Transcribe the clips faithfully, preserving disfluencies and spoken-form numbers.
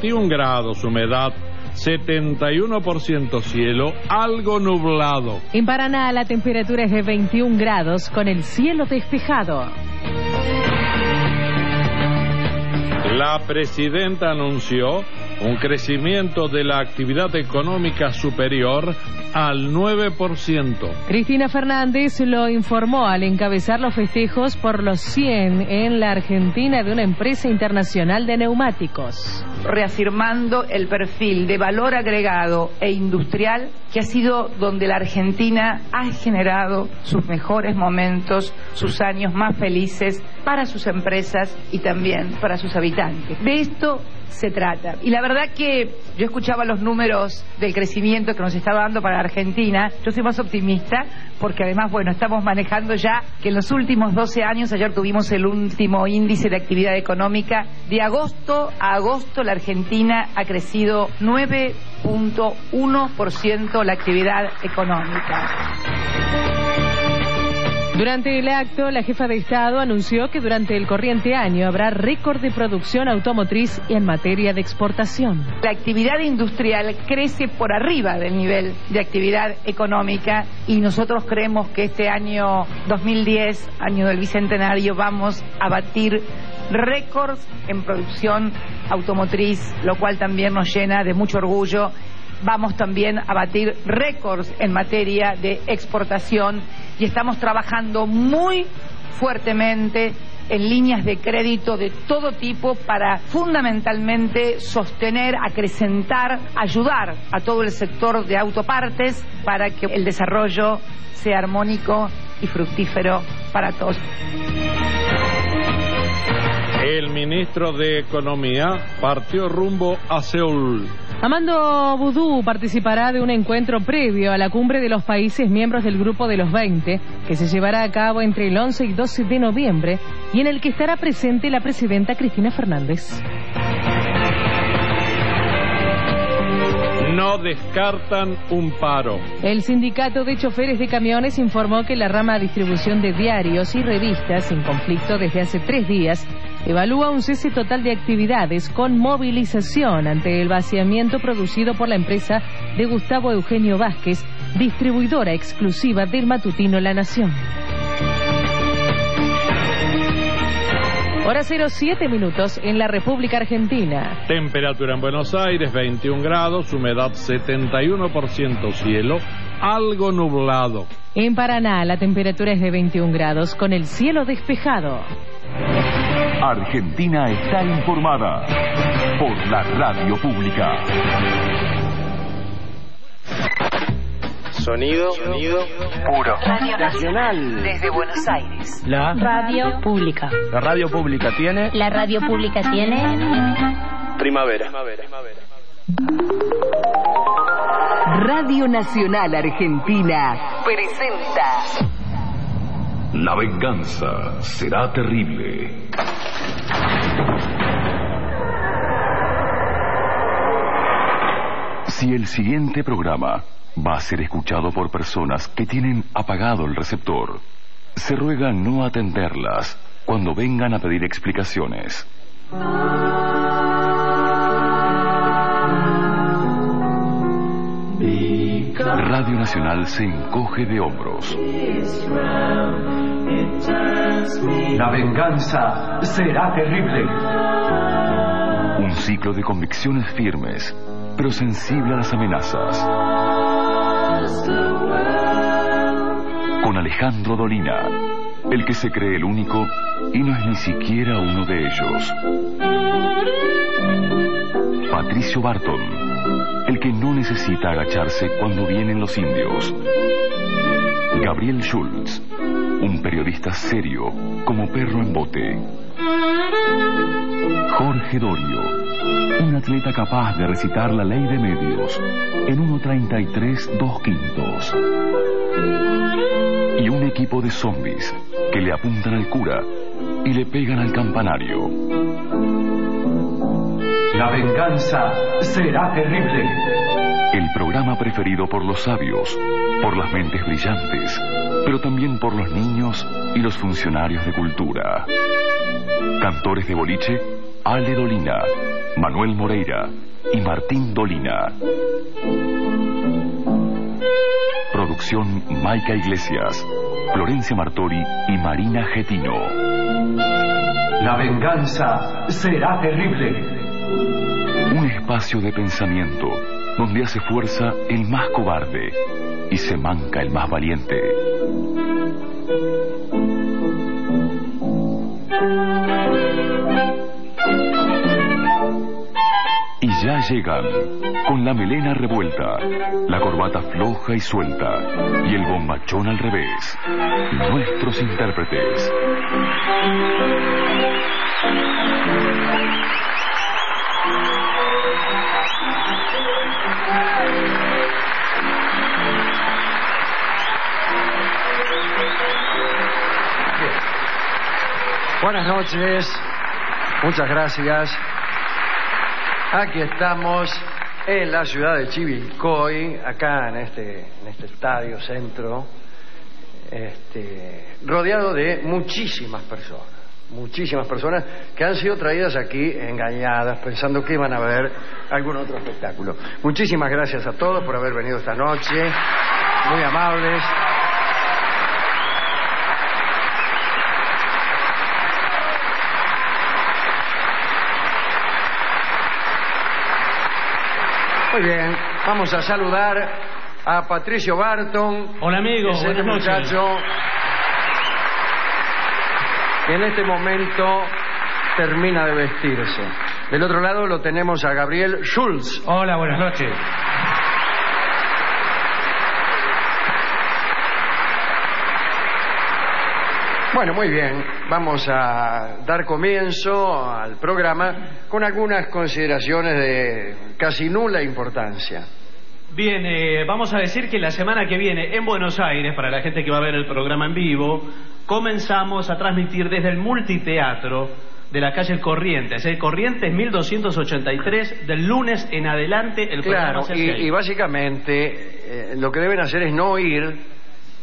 veintiún grados, humedad setenta y uno por ciento, cielo algo nublado. En Paraná la temperatura es de veintiún grados con el cielo despejado. La presidenta anunció un crecimiento de la actividad económica superior al nueve por ciento. Cristina Fernández lo informó al encabezar los festejos por los cien en la Argentina de una empresa internacional de neumáticos. Reafirmando el perfil de valor agregado e industrial que ha sido donde la Argentina ha generado sus mejores momentos, sus años más felices para sus empresas y también para sus habitantes. De esto se trata. Y la verdad que yo escuchaba los números del crecimiento que nos está dando para la Argentina. Yo soy más optimista porque además, bueno, estamos manejando ya que en los últimos doce años, ayer tuvimos el último índice de actividad económica, de agosto a agosto la Argentina ha crecido nueve punto uno por ciento la actividad económica. Durante el acto, la jefa de Estado anunció que durante el corriente año habrá récord de producción automotriz y en materia de exportación. La actividad industrial crece por arriba del nivel de actividad económica y nosotros creemos que este año dos mil diez, año del Bicentenario, vamos a batir récords en producción automotriz, lo cual también nos llena de mucho orgullo. Vamos también a batir récords en materia de exportación y estamos trabajando muy fuertemente en líneas de crédito de todo tipo para fundamentalmente sostener, acrecentar, ayudar a todo el sector de autopartes para que el desarrollo sea armónico y fructífero para todos. El ministro de Economía partió rumbo a Seúl. Amando Boudou participará de un encuentro previo a la cumbre de los países miembros del Grupo de los veinte, que se llevará a cabo entre el once y doce de noviembre, y en el que estará presente la presidenta Cristina Fernández. No descartan un paro. El sindicato de choferes de camiones informó que la rama de distribución de diarios y revistas, en conflicto desde hace tres días, evalúa un cese total de actividades con movilización ante el vaciamiento producido por la empresa de Gustavo Eugenio Vázquez, distribuidora exclusiva del matutino La Nación. Hora cero siete minutos en la República Argentina. Temperatura en Buenos Aires veintiún grados, humedad setenta y uno por ciento, cielo algo nublado. En Paraná la temperatura es de veintiún grados con el cielo despejado. Argentina está informada por la radio pública. Sonido, sonido puro. Radio Nacional. Desde Buenos Aires. La radio pública. La radio pública tiene. La radio pública tiene. Primavera. Radio Nacional Argentina presenta. La venganza será terrible. Si el siguiente programa va a ser escuchado por personas que tienen apagado el receptor, se ruega no atenderlas cuando vengan a pedir explicaciones. Radio Nacional se encoge de hombros. La venganza será terrible. Un ciclo de convicciones firmes, pero sensible a las amenazas. Con Alejandro Dolina, el que se cree el único y no es ni siquiera uno de ellos. Patricio Barton, el que no necesita agacharse cuando vienen los indios. Gabriel Schultz, un periodista serio como perro en bote. Jorge Dorio, un atleta capaz de recitar la ley de medios en uno treinta y tres dos quintos. Y un equipo de zombies que le apuntan al cura y le pegan al campanario. La venganza será terrible. El programa preferido por los sabios, por las mentes brillantes, pero también por los niños y los funcionarios de cultura. Cantores de boliche, Ale Dolina. Manuel Moreira y Martín Dolina. Producción Maica Iglesias, Florencia Martori y Marina Getino. La venganza será terrible. Un espacio de pensamiento donde hace fuerza el más cobarde y se manca el más valiente. Y ya llegan, con la melena revuelta, la corbata floja y suelta y el bombachón al revés, nuestros intérpretes. Buenas noches, muchas gracias. Aquí estamos en la ciudad de Chivilcoy, acá en este, en este estadio centro, este, rodeado de muchísimas personas, muchísimas personas que han sido traídas aquí engañadas, pensando que iban a ver algún otro espectáculo. Muchísimas gracias a todos por haber venido esta noche, muy amables. Muy bien, vamos a saludar a Patricio Barton. Hola, amigo. Es este muchacho que en este momento termina de vestirse. Del otro lado lo tenemos a Gabriel Schultz. Hola, buenas noches. Bueno, muy bien. Vamos a dar comienzo al programa con algunas consideraciones de casi nula importancia. Bien, eh, vamos a decir que la semana que viene en Buenos Aires, para la gente que va a ver el programa en vivo, comenzamos a transmitir desde el multiteatro de la calle Corrientes. El Corrientes mil doscientos ochenta y tres, del lunes en adelante el claro, programa. Y, y básicamente eh, lo que deben hacer es no ir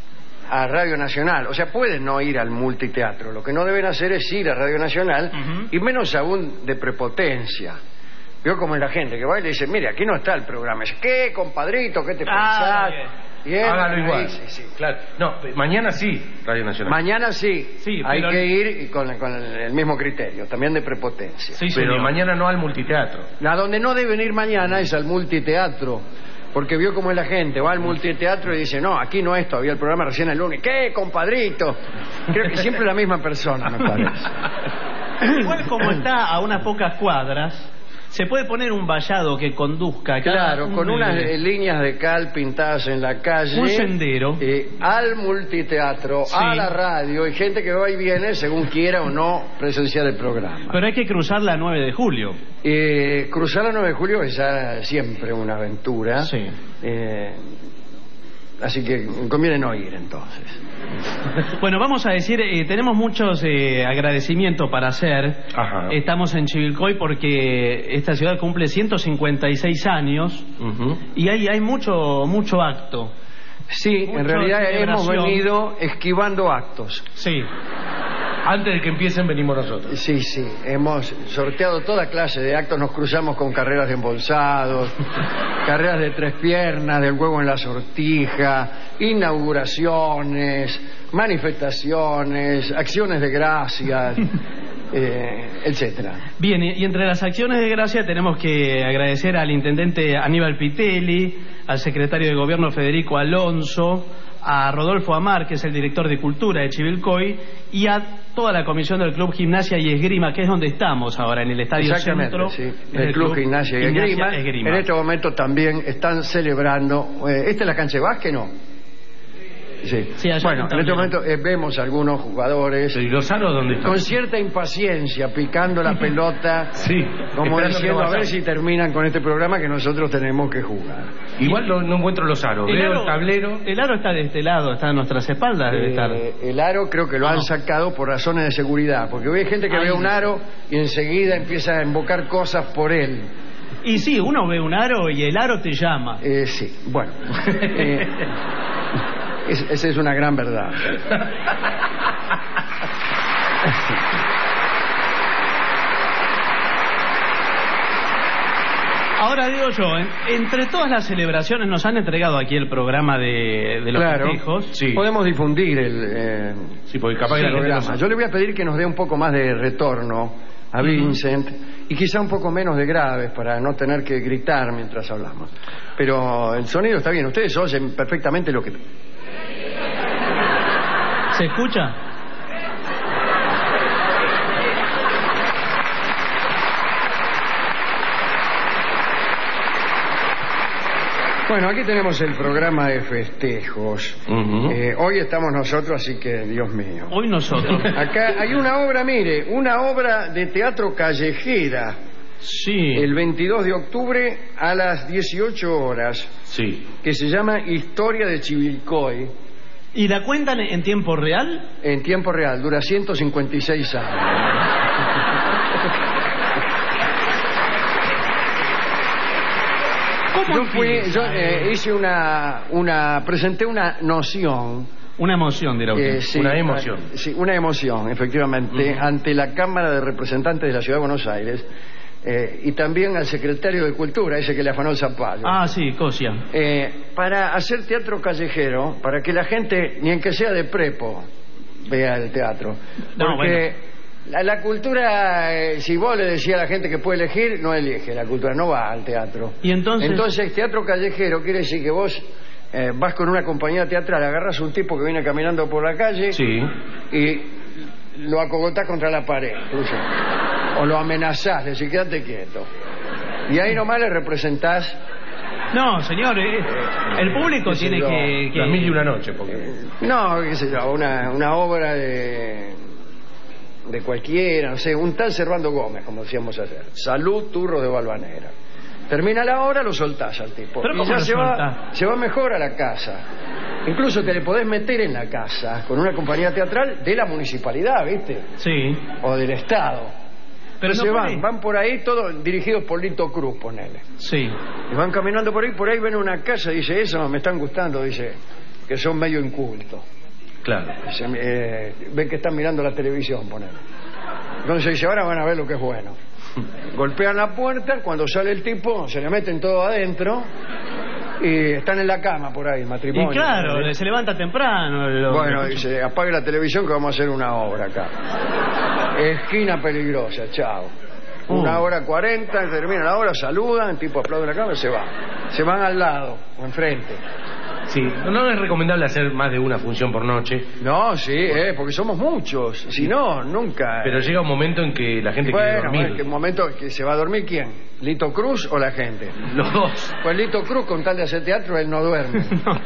a Radio Nacional. O sea, pueden no ir al multiteatro. Lo que no deben hacer es ir a Radio Nacional, uh-huh. y menos aún de prepotencia. Veo como la gente que va y le dice, mire, aquí no está el programa. Dice, ¿qué, compadrito? ¿Qué te ah, pensás? Bien. Bien, hágalo igual. Sí, sí, claro. No, mañana sí, Radio Nacional. Mañana sí. Sí, hay pero... que ir y con, con el mismo criterio, también de prepotencia. Sí, pero señor. Mañana no al multiteatro. A donde no deben ir mañana es al multiteatro. Porque vio cómo es la gente, va al multiteatro y dice, no, aquí no es todavía el programa, recién el lunes. ¿Qué, compadrito? Creo que siempre la misma persona, me parece. Igual como está a unas pocas cuadras, se puede poner un vallado que conduzca cada claro, un, con unas eh, líneas de cal pintadas en la calle, un sendero, eh, al multiteatro, sí. a la radio, y gente que va y viene según quiera o no presenciar el programa. Pero hay que cruzar la nueve de julio. Eh, cruzar la nueve de julio es ya siempre una aventura. Sí. Eh, así que conviene no ir entonces. Bueno, vamos a decir, eh, tenemos muchos eh, agradecimientos para hacer. Ajá. Estamos en Chivilcoy porque esta ciudad cumple ciento cincuenta y seis años, uh-huh. y hay, hay mucho, mucho acto. Sí, mucho en realidad hemos celebración. venido esquivando actos. Sí. Antes de que empiecen venimos nosotros. Sí, sí, hemos sorteado toda clase de actos, nos cruzamos con carreras de embolsados, carreras de tres piernas, del huevo en la sortija, inauguraciones, manifestaciones, acciones de gracias, eh, etcétera. Bien, y entre las acciones de gracia tenemos que agradecer al intendente Aníbal Pitelli, al secretario de Gobierno Federico Alonso, a Rodolfo Amar, que es el director de Cultura de Chivilcoy, y a toda la comisión del Club Gimnasia y Esgrima, que es donde estamos ahora, en el Estadio Centro. Sí. El, el Club, Club Gimnasia y Esgrima. Gimnasia, Esgrima. En este momento también están celebrando... Eh, ¿Esta es la cancha de básquet, no? Sí. Sí, bueno, en este momento eh, vemos algunos jugadores ¿Y los aros dónde están? con cierta impaciencia picando la pelota, sí, como diciendo a ver si terminan con este programa que nosotros tenemos que jugar. Igual no, no encuentro los aros, el veo aro, el tablero. El aro está de este lado, está a nuestras espaldas, debe eh, estar. El aro creo que lo ah, han no. sacado por razones de seguridad, porque hoy hay gente que Ay, ve un aro y enseguida empieza a invocar cosas por él. Y sí, uno ve un aro y el aro te llama. Eh, sí, bueno. eh, Es, esa es una gran verdad. Ahora digo yo, en- entre todas las celebraciones nos han entregado aquí el programa de, de los Claro, festejos. Sí. podemos difundir el, eh, Sí, porque capaz que el la gente no programa. sabe. Yo le voy a pedir que nos dé un poco más de retorno a Vincent y quizá un poco menos de graves para no tener que gritar mientras hablamos. Pero el sonido está bien, ustedes oyen perfectamente lo que... ¿Se escucha? Bueno, aquí tenemos el programa de festejos. Ujú. Eh, hoy estamos nosotros, así que, Dios mío. Hoy nosotros. Acá hay una obra, mire, una obra de teatro callejera. Sí. El veintidós de octubre a las dieciocho horas, Sí. que se llama Historia de Chivilcoy, ¿Y la cuentan en tiempo real? en tiempo real, dura ciento cincuenta y seis años. ¿Cómo Yo, fui, empieza? yo eh, hice una, una, presenté una noción. Una emoción, dirá usted. eh, sí, Una emoción. eh, Sí, una emoción, efectivamente, ante la Cámara de Representantes de la Ciudad de Buenos Aires eh, y también al secretario de Cultura, ese que le afanó el zapallo. Ah, sí, Cosia. Eh, para hacer teatro callejero, para que la gente, ni en que sea de prepo, vea el teatro. No, Porque la, la cultura, eh, si vos le decís a la gente que puede elegir, no elige la cultura, no va al teatro. Y entonces... Entonces, teatro callejero quiere decir que vos eh, vas con una compañía teatral, agarras un tipo que viene caminando por la calle Sí. y lo acogotás contra la pared, incluso. O lo amenazás, le decís, quédate quieto. Y ahí nomás le representás. No, señor, eh, el público qué sé tiene yo, que... que- Las mil y una noche, porque... No, qué sé yo, una, una obra de de cualquiera, no sé, un tal Servando Gómez, como decíamos ayer. Salud, turro de Balvanera. Termina la obra, lo soltás al tipo. ¿Pero Y cómo ya lo se va, soltás? se va mejor a la casa. Incluso te le podés meter en la casa con una compañía teatral de la municipalidad, ¿viste? Sí. O del Estado. Pero se no van, puede- van por ahí todos dirigidos por Lito Cruz, ponele. Sí. Y van caminando por ahí, por ahí ven una casa, dice, eso me están gustando, dice, que son medio incultos. Claro. Dice, eh, ven que están mirando la televisión, ponele. Entonces dice, ahora van a ver lo que es bueno. Golpean la puerta, cuando sale el tipo, se le meten todo adentro y están en la cama por ahí, el matrimonio. Y claro, ¿no? se levanta temprano. lo- Bueno, lo- dice, apague la televisión que vamos a hacer una obra acá. Esquina peligrosa, chao. Una Uh. hora cuarenta, termina la hora, saludan, el tipo aplaude la cama y se va. Se van al lado o enfrente. Sí. No es recomendable hacer más de una función por noche, No, sí, eh, porque somos muchos. Si no, nunca. pero llega un momento en que la gente quiere Bueno, dormir. es que un momento que se va a dormir, ¿quién? ¿Lito Cruz o la gente? Los dos. Pues Lito Cruz, con tal de hacer teatro, él no duerme.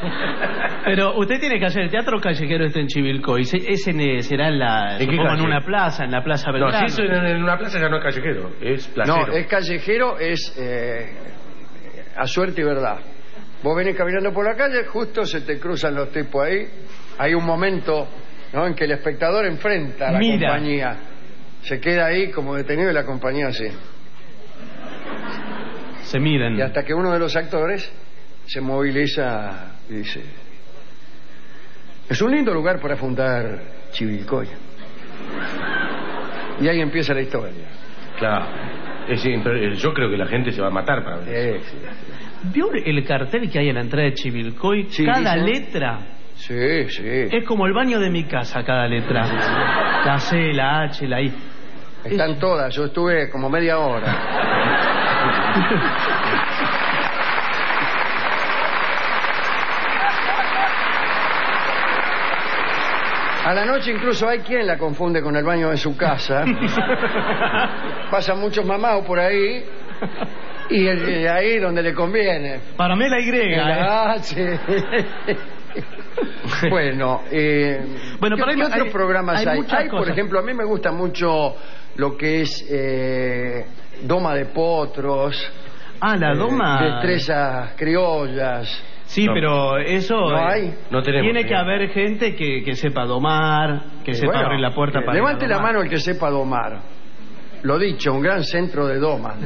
Pero usted tiene que hacer el teatro callejero este en Chivilcoy. Se- Ese ne- será en la, ¿En qué supongo, en calle? una plaza, en la Plaza No, Belgrano. si eso en, en una plaza ya no es callejero, es placero. No, es callejero, es eh, a suerte y verdad. Vos venís caminando por la calle, justo se te cruzan los tipos ahí. Hay un momento, ¿no?, en que el espectador enfrenta a la Mira. compañía. Se queda ahí como detenido y la compañía así. Se miran. Y hasta que uno de los actores se moviliza y dice: es un lindo lugar para fundar Chivilcoy. Y ahí empieza la historia. Claro. Es decir, pero yo creo que la gente se va a matar para ver. Sí, sí. ¿Vio el cartel que hay en la entrada de Chivilcoy? Sí, Cada dicen. letra Sí, sí. es como el baño de mi casa, cada letra. La C, la H, la I. Están todas, yo estuve como media hora. A la noche incluso hay quien la confunde con el baño de su casa. Pasan muchos mamados por ahí y el- y ahí donde le conviene. Para mí la Y. En ¿eh? la H. Bueno, eh, Bueno, ¿qué, pero hay- qué otros hay- programas hay hay? muchas Hay, por cosas. ejemplo, a mí me gusta mucho lo que es eh, Doma de Potros. Ah, la eh, doma. Destrezas criollas. Sí, No. pero eso. ¿No eh, hay? No tenemos, Tiene que señor. haber gente que, que sepa domar, que Eh, sepa bueno, abrir la puerta eh, para. levante ir a la domar. mano el que sepa domar. Lo dicho, un gran centro de doma.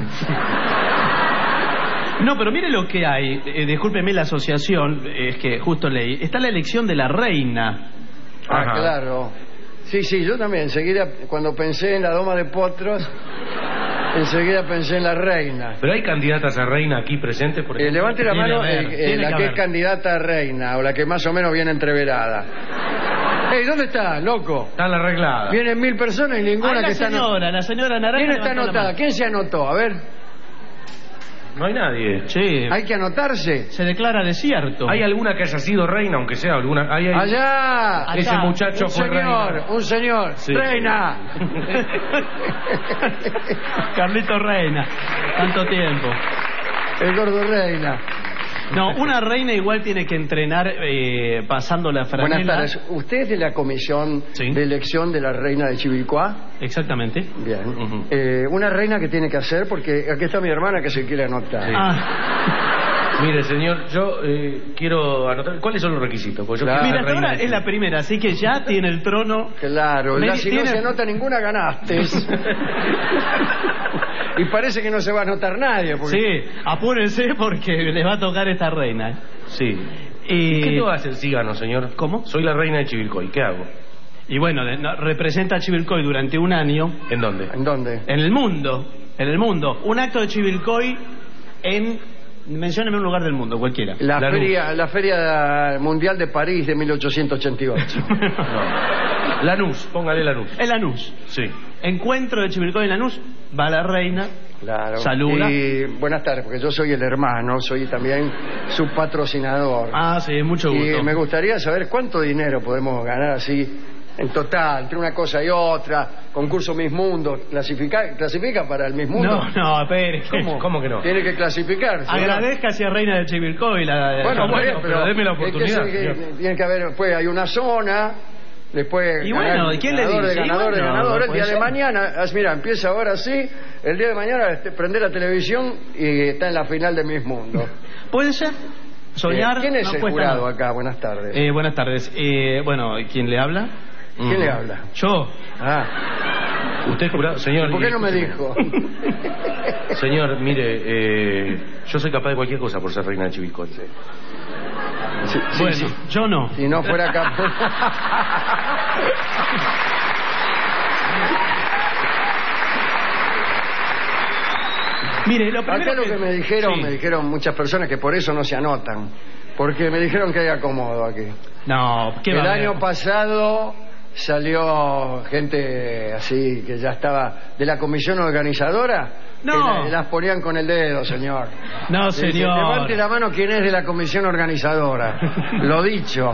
No, pero mire lo que hay. Eh, discúlpeme la asociación, es que justo leí. Está la elección de la reina. Ah, Ajá. claro. Sí, sí, yo también. Enseguida, cuando pensé en la Doma de Potros, Enseguida pensé en la reina. Pero hay candidatas a reina aquí presentes, por Eh, ejemplo. levante la Tiene mano que haber, eh, eh, tiene la que que es haber. candidata a reina o la que más o menos viene entreverada. Ey, ¿dónde está, loco? Están arregladas. Vienen mil personas y ninguna Ah, que la está anotada. señora, la señora naranja. ¿Quién está levantó la anotada? mano. ¿Quién se anotó? A ver, No hay nadie. Sí, hay que anotarse. se declara desierto. ¿Hay alguna que haya sido reina, aunque sea alguna? ¿Hay, hay- Allá. Ese Acá. muchacho Un fue señor, reina. un señor. Sí. Reina. Carlito Reina, tanto tiempo. El gordo reina. No, una reina igual tiene que entrenar eh, pasando la franela. Buenas tardes. ¿Usted es de la comisión Sí. de elección de la reina de Chivilcoy? Exactamente. Bien. Ujú. Eh, una reina que tiene que hacer, porque aquí está mi hermana que se quiere anotar. Sí. Ah, Mire, señor, yo eh, quiero anotar. ¿Cuáles son los requisitos? Porque yo Claro. quiero mira, ser hasta ahora reina de es la Chile. primera, así que ya tiene el trono. Claro, Me- ya si no tiene- se anota ninguna ganaste. Y parece que no se va a anotar nadie. Porque... Sí, apúrense porque les va a tocar esta reina. Sí. Y, ¿Y qué te va a hacer si gano, señor? ¿Cómo? Soy la reina de Chivilcoy. ¿Qué hago? y bueno, de- no, representa a Chivilcoy durante un año ¿En dónde? ¿En dónde? en el mundo. En el mundo. Un acto de Chivilcoy en. Mencióneme un lugar del mundo, cualquiera. La, Lanús. feria, la Feria Mundial de París de mil ochocientos ochenta y ocho. No. Lanús, póngale Lanús. En Lanús. Sí. Encuentro de Chivilcoy en Lanús. Va la reina. Claro. Saluda. Y buenas tardes, porque yo soy el hermano, soy también su patrocinador. Ah, sí, mucho gusto. Y me gustaría saber cuánto dinero podemos ganar así en total, entre una cosa y otra, concurso Miss Mundo, clasifica, clasifica para el Miss Mundo. No, no, espere. ¿Cómo? ¿Cómo que no? Tiene que clasificar. señor. Agradezca si es reina de Chivilcoy. La, Bueno, la- bueno, pero deme la es que oportunidad, se- que señor. tiene que haber, después hay una zona, después Y bueno, ganar- ¿quién le ganador dice? de Y ganador de bueno, ganador, el puede día de ser. mañana, ah, mira, empieza ahora sí, el día de mañana este, prende la televisión y está en la final de Miss Mundo. ¿Puede ser? Soñar. Eh, ¿Quién es no el cuesta jurado nada. acá? Buenas tardes. Eh, buenas tardes. Eh, bueno, ¿quién le habla? ¿Quién le habla? Yo. Ah, ¿Usted jurado? Señor. ¿por qué no me y- dijo? Señor, mire, eh, yo soy capaz de cualquier cosa por ser reina de Chivilcoy. Sí, sí, Bueno, sí. yo no. Si no fuera capaz. Mire, lo primero Acá lo que me dijeron, Sí. me dijeron muchas personas que por eso no se anotan, porque me dijeron que hay acomodo aquí. No, ¿qué El va a año haber? pasado salió gente así que ya estaba de la comisión organizadora. No. Que la- las ponían con el dedo, señor. No, Dice, señor. levante la mano quien es de la comisión organizadora. Lo dicho.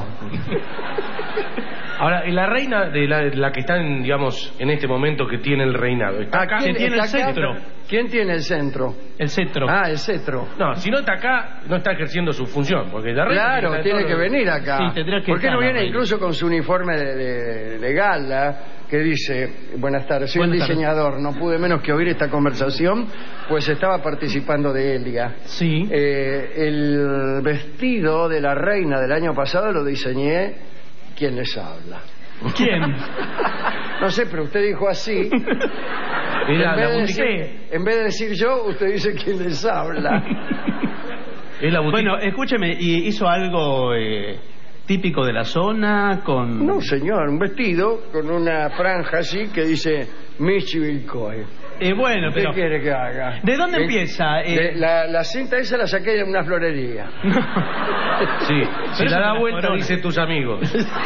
Ahora, la reina de la, la que está, en, digamos, en este momento que tiene el reinado, ¿está ¿A acá? quién que tiene el está acá? cetro. ¿Quién tiene el centro? El cetro. Ah, el cetro. No, si no está acá, no está ejerciendo su función, porque la reina Claro, está en tiene todo- que venir acá. Sí, tendría que ¿Por qué estar no la viene reina. incluso con su uniforme de, de- de gala que dice, buenas tardes, soy Buenas un tardes. diseñador, no pude menos que oír esta conversación, pues estaba participando de Elia. Sí. Eh, el vestido de la reina del año pasado lo diseñé, ¿quién les habla? ¿Quién? No sé, pero usted dijo así. Era en, la vez de boutique. decir, en vez de decir yo, usted dice quién les habla. Es la boutique. Bueno, escúcheme, ¿y hizo algo eh, típico de la zona con...? No, señor, un vestido con una franja así que dice Miss Chivilcoy. Eh, bueno, ¿Qué pero... quiere que haga? ¿De dónde Eh, empieza? Eh, de- la, la cinta esa la saqué de una florería. Sí, si Pero la eso da es vuelta, corona. dice tus amigos.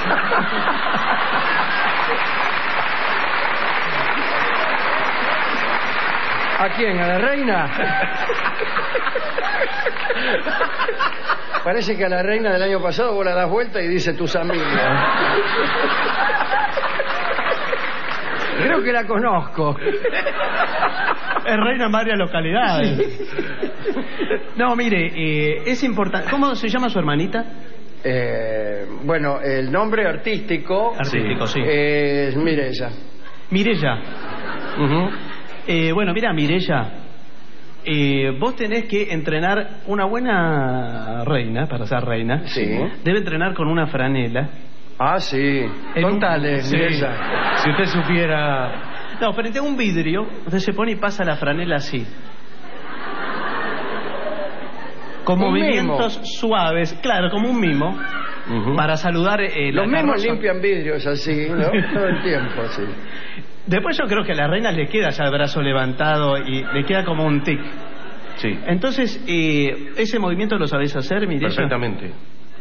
¿A quién? ¿A la reina? Parece que a la reina del año pasado vos la das vuelta y dice tus amigos. Creo que la conozco. Es reina en varias localidades. No, mire, eh, es importante... ¿Cómo se llama su hermanita? Eh, bueno, el nombre artístico, Artístico, sí. es Mirella. Mirella. Ujú. Eh, bueno, mira, Mirella, eh, vos tenés que entrenar una buena reina, para ser reina. Sí. Debe entrenar con una franela. Ah, sí. En un- Contale, sí. Mirella. Si usted supiera... No, frente a un vidrio, usted se pone y pasa la franela así. Con Un movimientos mimo. suaves, claro, como un mimo, Ujú. para saludar eh, la Los mismos carroza. limpian vidrios así, ¿no? Todo el tiempo, sí. Después yo creo que a la reina le queda ya el brazo levantado y le queda como un tic. Sí. Entonces, eh, ¿ese movimiento lo sabéis hacer, Mireya? Perfectamente.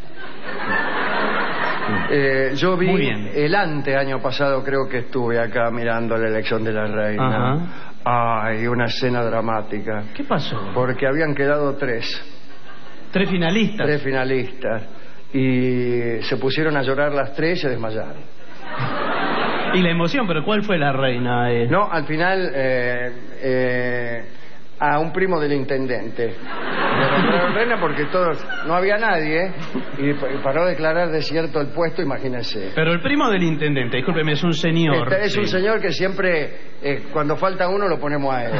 Eh, yo vi Muy bien. el anteaño pasado, creo que estuve acá mirando la elección de la reina. Ajá. Ay, una escena dramática. ¿Qué pasó? Porque habían quedado tres. Tres finalistas. Tres finalistas. Y se pusieron a llorar las tres y se desmayaron. Y la emoción, pero ¿cuál fue la reina? Eh? No, al final eh, eh, a un primo del intendente le nombraron reina porque todos, no había nadie y paró a declarar desierto el puesto, imagínense. Pero el primo del intendente, discúlpeme, es un señor. Este es sí. un señor que siempre, eh, cuando falta uno, lo ponemos a él.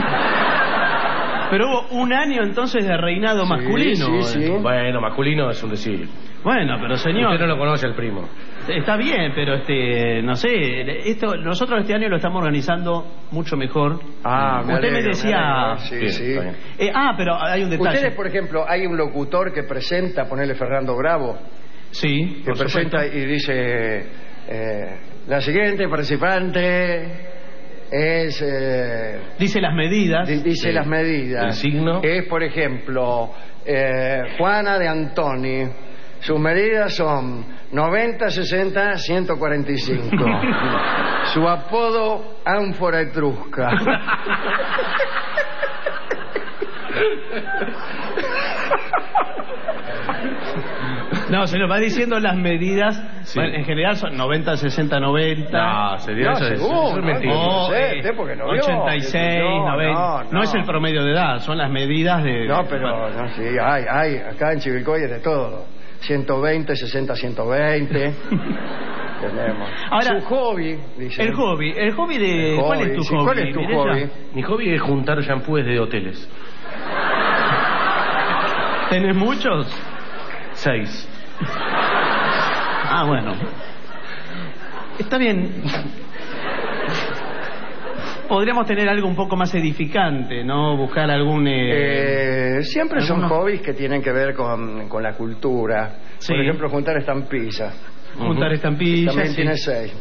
Pero hubo un año entonces de reinado Sí, masculino. sí, sí. Bueno, masculino es un decir. Bueno, pero señor... Usted no lo conoce, el primo. Está bien, pero este, no sé, esto nosotros este año lo estamos organizando mucho mejor. Ah, me Usted alegro, me decía... me alegro. Sí, Bien, sí. está bien. Eh, ah, pero hay un detalle. Ustedes, por ejemplo, hay un locutor que presenta, ponele Fernando Bravo, Sí, que por presenta supuesto. y dice, eh, la siguiente participante es... eh, Dice las medidas. di- dice Sí. las medidas. El signo. Es, por ejemplo, eh, Juana de Antoni. Sus medidas son noventa, sesenta, ciento cuarenta y cinco. Su apodo, ánfora etrusca. No, se nos va diciendo las medidas. Sí. Bueno, en general son noventa, sesenta, noventa. No, sería No, eso, es- seguro, eso es mentira. no, O, no sé, eh, usted porque no vio, ochenta y seis, no, noventa. no, No, no. es el promedio de edad, son las medidas de... No, pero no, sí, hay, hay, acá en Chivilcoy es de todo. ciento veinte, sesenta, ciento veinte. Tenemos. Ahora, Su hobby, dice. El hobby, el hobby de... El ¿Cuál hobby, es tu sí, hobby? ¿cuál es tu Mireya? hobby? Mi hobby es juntar shampoos de hoteles. ¿Tenés muchos? Seis. Ah, bueno. Está bien. Podríamos tener algo un poco más edificante, ¿no? Buscar algún... Eh... Eh, siempre son ¿Alguno? hobbies que tienen que ver con, con la cultura. Sí. Por ejemplo, juntar estampillas. Juntar estampillas. También sí. tiene seis.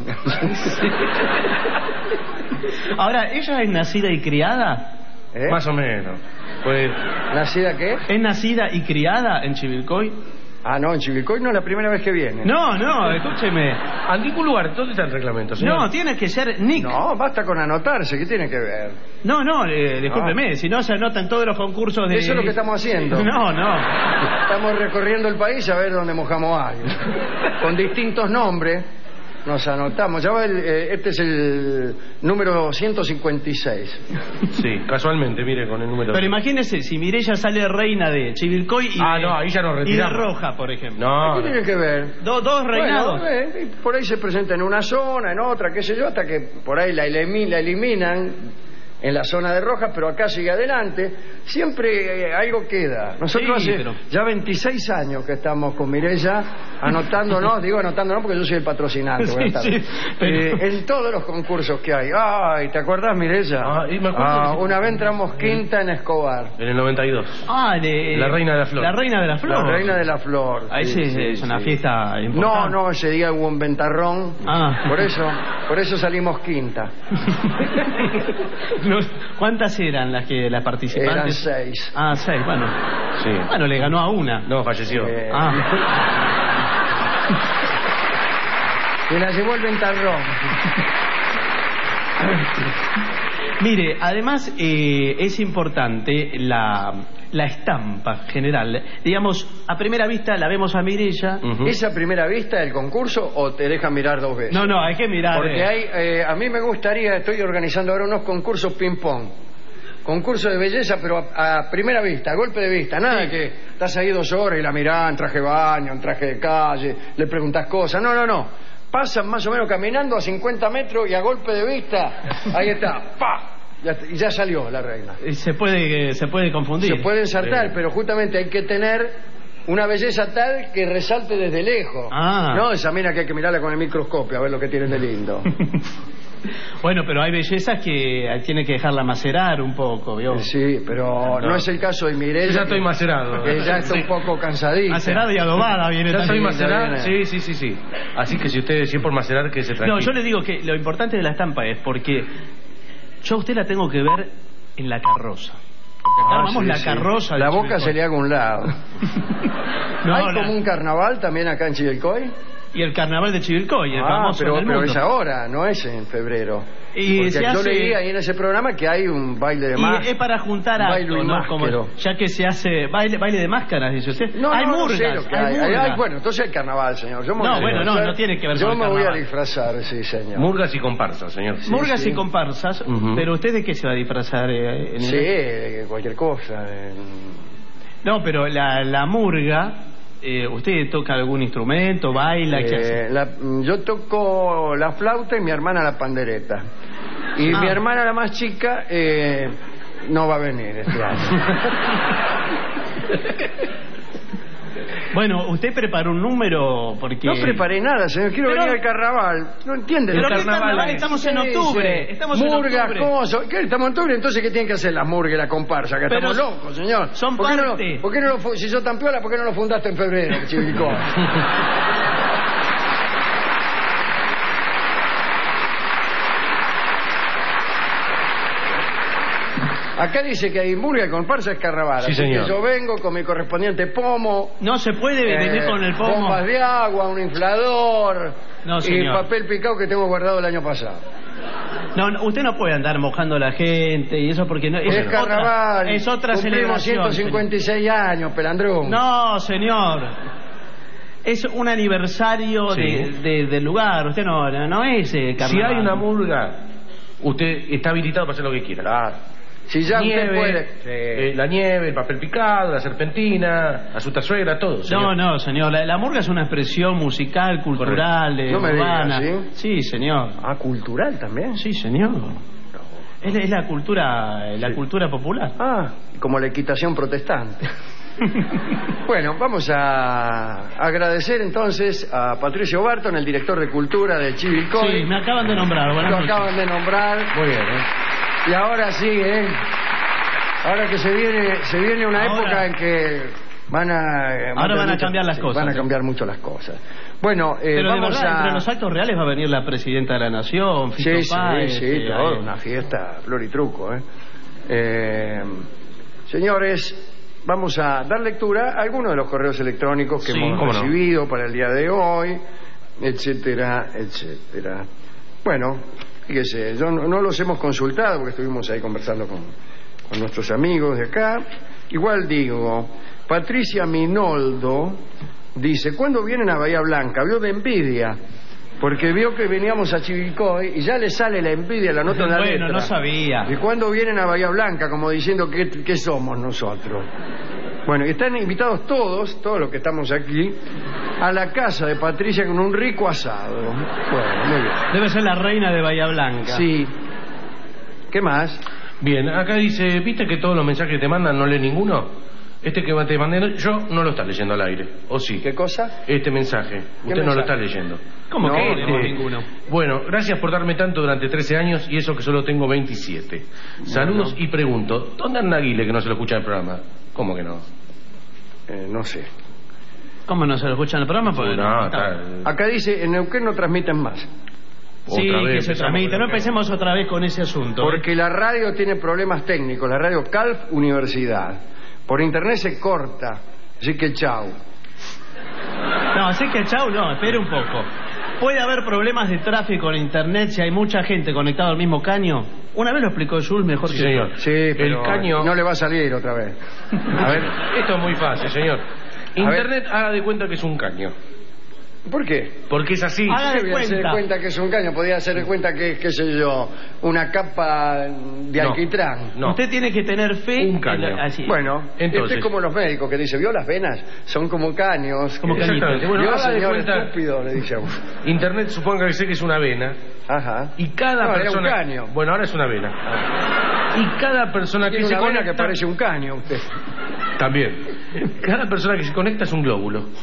Ahora, ¿ella es nacida y criada? ¿Eh? Más o menos. Pues, ¿Nacida qué? ¿Es nacida y criada en Chivilcoy? Ah, no, en Chivilcoy no es la primera vez que viene. No, no, escúcheme. ¿a ningún lugar? ¿Dónde está el reglamento, señor? No, tiene que ser Nick. No, basta con anotarse, ¿qué tiene que ver? No, no, eh, discúlpeme, si no se anotan todos los concursos de... Eso es lo que estamos haciendo. No, no. Estamos recorriendo el país a ver dónde mojamos algo. Con distintos nombres nos anotamos. Ya va el, eh, este es el número ciento cincuenta y seis. Sí, casualmente, mire, con el número... Pero imagínese si Mireya sale reina de Chivilcoy y, Ah, de, no, ahí ya nos y de retiramos. Roja, por ejemplo. No, ¿Qué no. tiene que ver? Do- dos reinados. Bueno, eh, y por ahí se presenta en una zona, en otra, qué sé yo, hasta que por ahí la, elimi- la eliminan en la zona de Rojas, pero acá sigue adelante. Siempre eh, algo queda. Nosotros Sí, hace pero- ya veintiséis años que estamos con Mireya anotándonos, digo anotándonos porque yo soy el patrocinante. Sí, buenas tardes. sí, pero- Eh, en todos los concursos que hay. Ay, ¿te acordás, Mireya? Ah, y me acuerdo Ah, que- una vez entramos quinta en Escobar. En el noventa y dos. Ah, de... La Reina de la Flor. La Reina de la Flor. La Reina de la Flor. Ahí sí, sí, sí, es una sí. fiesta No, importante. no, ese día hubo un ventarrón. Ah. Por eso, por eso salimos quinta. No, ¿cuántas eran las que las participantes? Eran seis. Ah, seis, bueno. Sí. Bueno, le ganó a una. No, falleció. Eh, Ah. Se la llevó el ventarrón. Mire, además eh, es importante la, la estampa general. Digamos, a primera vista la vemos a Mireya. Ujú. ¿Es a primera vista del concurso o te dejan mirar dos veces? No, no, hay que mirar. Porque eh. hay, eh, a mí me gustaría, estoy organizando ahora unos concursos ping-pong. Concurso de belleza, pero a, a primera vista, a golpe de vista. Nada que estás ahí dos horas y la mirás en traje de baño, en traje de calle, le preguntás cosas. No, no, no. Pasan más o menos caminando a cincuenta metros y a golpe de vista, ahí está, ¡pa! Ya, y ya salió la reina. Eh, Se puede, se puede confundir. Se puede ensartar, Sí. pero justamente hay que tener una belleza tal que resalte desde lejos. Ah. No, esa mina que hay que mirarla con el microscopio a ver lo que tiene de lindo. Bueno, pero hay bellezas que tiene que dejarla macerar un poco, ¿vio? Sí, pero no, no es el caso de Mireia. Yo ya estoy macerado. Que ya está sí. un poco cansadita. Macerada y adobada viene Ya también. estoy macerado. Sí, sí, sí, sí. Así que si usted si es por macerar, que se tranquilo. No, yo le digo que lo importante de la estampa es porque yo a usted la tengo que ver en la carroza. Porque acá Ah, armamos sí, la sí. carroza. La de boca Chivilcoy. se le haga a un lado. No, ¿Hay la- como un carnaval también acá en Chivilcoy? Y el carnaval de Chivilcoy, el Ah, famoso pero, del pero mundo. es ahora, no es en febrero. Y Porque se yo hace- leí ahí en ese programa que hay un baile de Y máscaras. es para juntar un a baile ¿no? Como, másquero. ya que se hace baile baile de máscaras, dice usted. No, hay no, no murgas, sé lo que hay hay. Hay- murgas. hay- bueno, entonces el carnaval, señor. Yo me No, voy a bueno, no, disfrazar. no tiene que ver Yo con el me voy a carnaval. disfrazar, sí, señor. Murgas y comparsas, señor. Sí, Murgas sí. y comparsas, Ujú. pero ¿usted de qué se va a disfrazar? eh, en el- Sí, de cualquier cosa. eh. No, pero la, la murga, eh, ¿usted toca algún instrumento, baila, qué hace? Eh, la- yo toco la flauta y mi hermana la pandereta. Y Ah. mi hermana, la más chica, eh, no va a venir este año. Bueno, usted preparó un número porque... No preparé nada, señor. Quiero Pero- venir al carnaval. No entiende. Pero el ¿qué carnaval? es- Estamos en Sí, octubre, sí. estamos en Murgas, octubre. cosas. ¿Qué? Estamos en octubre, entonces ¿qué tienen que hacer las murgas y la comparsa? Que Pero estamos locos, señor. son ¿Por qué no lo- parte. ¿Por qué no lo fu- si sos tan piola, ¿por qué no lo fundaste en febrero, Chivilcoy? Acá dice que hay murga y comparsa es carnaval. Sí, así señor. que yo vengo con mi correspondiente pomo. No se puede venir eh, con el pomo. Bombas de agua, un inflador. No, y señor. papel picado que tengo guardado el año pasado. No, no, usted no puede andar mojando a la gente y eso porque no es, Es carnaval. otra, es otra Cumplimos celebración. ciento cincuenta y seis años, pelandrón. No, señor. Es un aniversario Sí. de, de- del lugar. Usted no, no es eh, carnaval. Si hay una murga, usted está habilitado para hacer lo que quiera. Claro. Si ya Nieve, usted puede. eh, la nieve, el papel picado, la serpentina, la suta suegra, todo. No, señor. no, señor. La, la murga es una expresión musical, cultural, eh, No me urbana. diga, ¿sí? señor. Ah, cultural también. Sí, señor. Es, es la cultura, la Sí. cultura popular. Ah, como la equitación protestante. Bueno, vamos a agradecer entonces a Patricio Barton, el director de cultura de Chivilcoy. Sí, me acaban de nombrar. Buenas Lo noches. acaban de nombrar. Muy bien, ¿eh? Y ahora sí, ¿eh? Ahora que se viene, se viene una Ahora- época en que van a... eh, Ahora van a mucho- cambiar las sí, cosas, Van a ¿no? cambiar mucho las cosas. Bueno, eh, Pero de vamos verdad, a... entre los actos reales va a venir la presidenta de la Nación, Fito Sí, sí, Páez, sí, eh, todo, eh, una fiesta, flor y truco, ¿eh? Eh, señores, vamos a dar lectura a algunos de los correos electrónicos que Sí, hemos cómo no. recibido para el día de hoy, etcétera, etcétera. Bueno, fíjese, yo no, no los hemos consultado porque estuvimos ahí conversando con, con nuestros amigos de acá. Igual digo, Patricia Minoldo dice, ¿cuándo vienen a Bahía Blanca? Vio de envidia, porque vio que veníamos a Chivilcoy y ya le sale la envidia, la nota en la Bueno, letra. no sabía. ¿Y cuándo vienen a Bahía Blanca? Como diciendo, ¿qué, qué somos nosotros? Bueno, y están invitados todos, todos los que estamos aquí, a la casa de Patricia con un rico asado. Bueno, muy bien. Debe ser la reina de Bahía Blanca. Sí. ¿Qué más? Bien, acá dice, ¿viste que todos los mensajes que te mandan no lee ninguno? Este que te mandé yo no lo está leyendo al aire, ¿o sí? ¿Qué cosa? Este mensaje, usted no lo está leyendo. ¿Cómo No, que no, leemos Este, ninguno? Bueno, gracias por darme tanto durante trece años y eso que solo tengo veintisiete. Saludos y pregunto, ¿dónde anda Aguile que no se lo escucha en el programa? ¿Cómo que no? Eh, no sé. ¿Cómo no se lo escucha en el programa? Porque No, está- está- Acá dice, en Neuquén no transmiten más. Sí, otra vez que se empezamos transmite. con No el empecemos otra vez con ese asunto. ¿eh? Porque la radio tiene problemas técnicos, la radio Calf Universidad. Por internet se corta, así que chau. No, así que chau, no, espere un poco. Puede haber problemas de tráfico en internet si hay mucha gente conectada al mismo caño. Una vez lo explicó Jules mejor Sí, que señor. Sí, pero El caño... no le va a salir otra vez. A ver, esto es muy fácil, señor. Internet haga de cuenta que es un caño. ¿Por qué? Porque es así. Haga de Voy a hacer cuenta. cuenta que es un caño, podría hacer de cuenta que es, qué sé yo, una capa de No. alquitrán. No. Usted tiene que tener fe. Un en caño. la- así. Bueno, Entonces- este es como los médicos que dicen, ¿vio las venas? Son como caños. Como que- cañitos. Exactamente. Bueno, ¿Vio, haga de señor cuenta- estúpido? Le dice a uno. Internet suponga que sé que es una vena Ajá. y cada No, era persona... un caño. Bueno, ahora es una vena. Y cada persona que Tiene se una vena conecta... que parece un caño usted. También. Cada persona que se conecta es un glóbulo.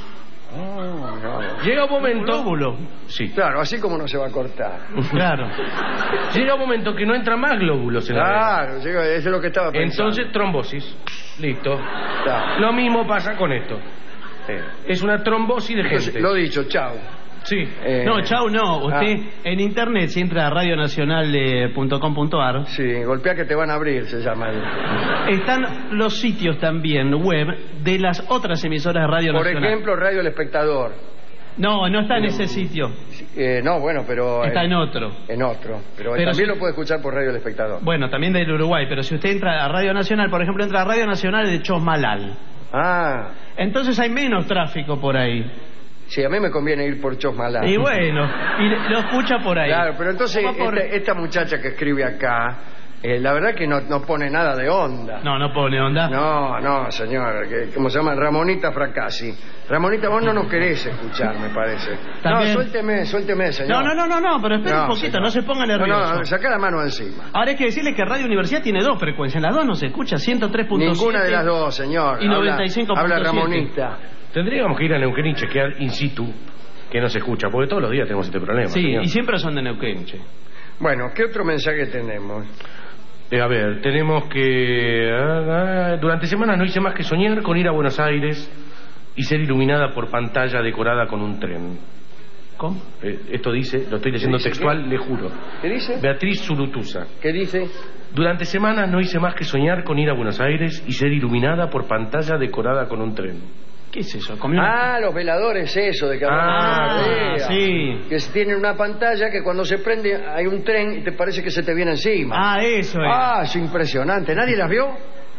Oh, no. Llega un momento... Un glóbulo. Sí. Claro, así como no se va a cortar. Claro. Llega un momento que no entran más glóbulos en la vena. Claro, llega, eso es lo que estaba pensando. Entonces, trombosis. Listo. Claro. Lo mismo pasa con esto. Sí. Es una trombosis de Entonces, gente. lo dicho, chao. Sí. Eh, No, chau, no. Usted ah. en internet, si entra a radionacional punto com punto ar, Sí, golpea que te van a abrir, se llama. el- están los sitios también web de las otras emisoras de Radio Por Nacional. ejemplo, Radio El Espectador. No, no está en ese sitio. Eh, no, bueno, pero... Está en otro. En otro. Pero, Pero también si- lo puede escuchar por Radio El Espectador. Bueno, también del Uruguay, pero si usted entra a Radio Nacional, por ejemplo, entra a Radio Nacional de Chosmalal. Ah, Entonces hay menos tráfico por ahí. sí, a mí me conviene ir por Chosmalal. Y bueno, y lo escucha por ahí. Claro, pero entonces Va por- esta, esta muchacha que escribe acá, eh, la verdad que no, no pone nada de onda. No, no pone onda. No, no, señor, que, ¿cómo se llama? Ramonita Fracassi. Ramonita, vos no nos querés escuchar, me parece. También- No, suélteme, suélteme, señor. No, no, no, no, no, pero espere un poquito, señor. no se ponga No, nervioso. no, saca la mano encima. Ahora hay que decirle que Radio Universidad tiene dos frecuencias. Las dos no se escucha, ciento tres punto siete. Ninguna de las dos, señor. Y noventa y cinco punto Habla, siete. habla Ramonita. Tendríamos que ir a Neuquén y chequear in situ que no se escucha, porque todos los días tenemos este problema. Sí, señor. y siempre son de Neuquén, che. Bueno, ¿qué otro mensaje tenemos? Eh, a ver, tenemos que... ah, ah, durante semanas no hice más que soñar con ir a Buenos Aires y ser iluminada por pantalla decorada con un tren. ¿Cómo? Eh, esto dice, lo estoy leyendo ¿Dice textual, qué? le juro. ¿Qué dice? Beatriz Zurutuza. ¿Qué dice? Durante semanas no hice más que soñar con ir a Buenos Aires y ser iluminada por pantalla decorada con un tren. ¿Qué es eso? ¿Comió una- Ah, los veladores, eso, de que Ah, hablamos de la sí. Que tienen una pantalla que cuando se prende hay un tren y te parece que se te viene encima. Ah, eso es. Ah, es impresionante. ¿Nadie las vio?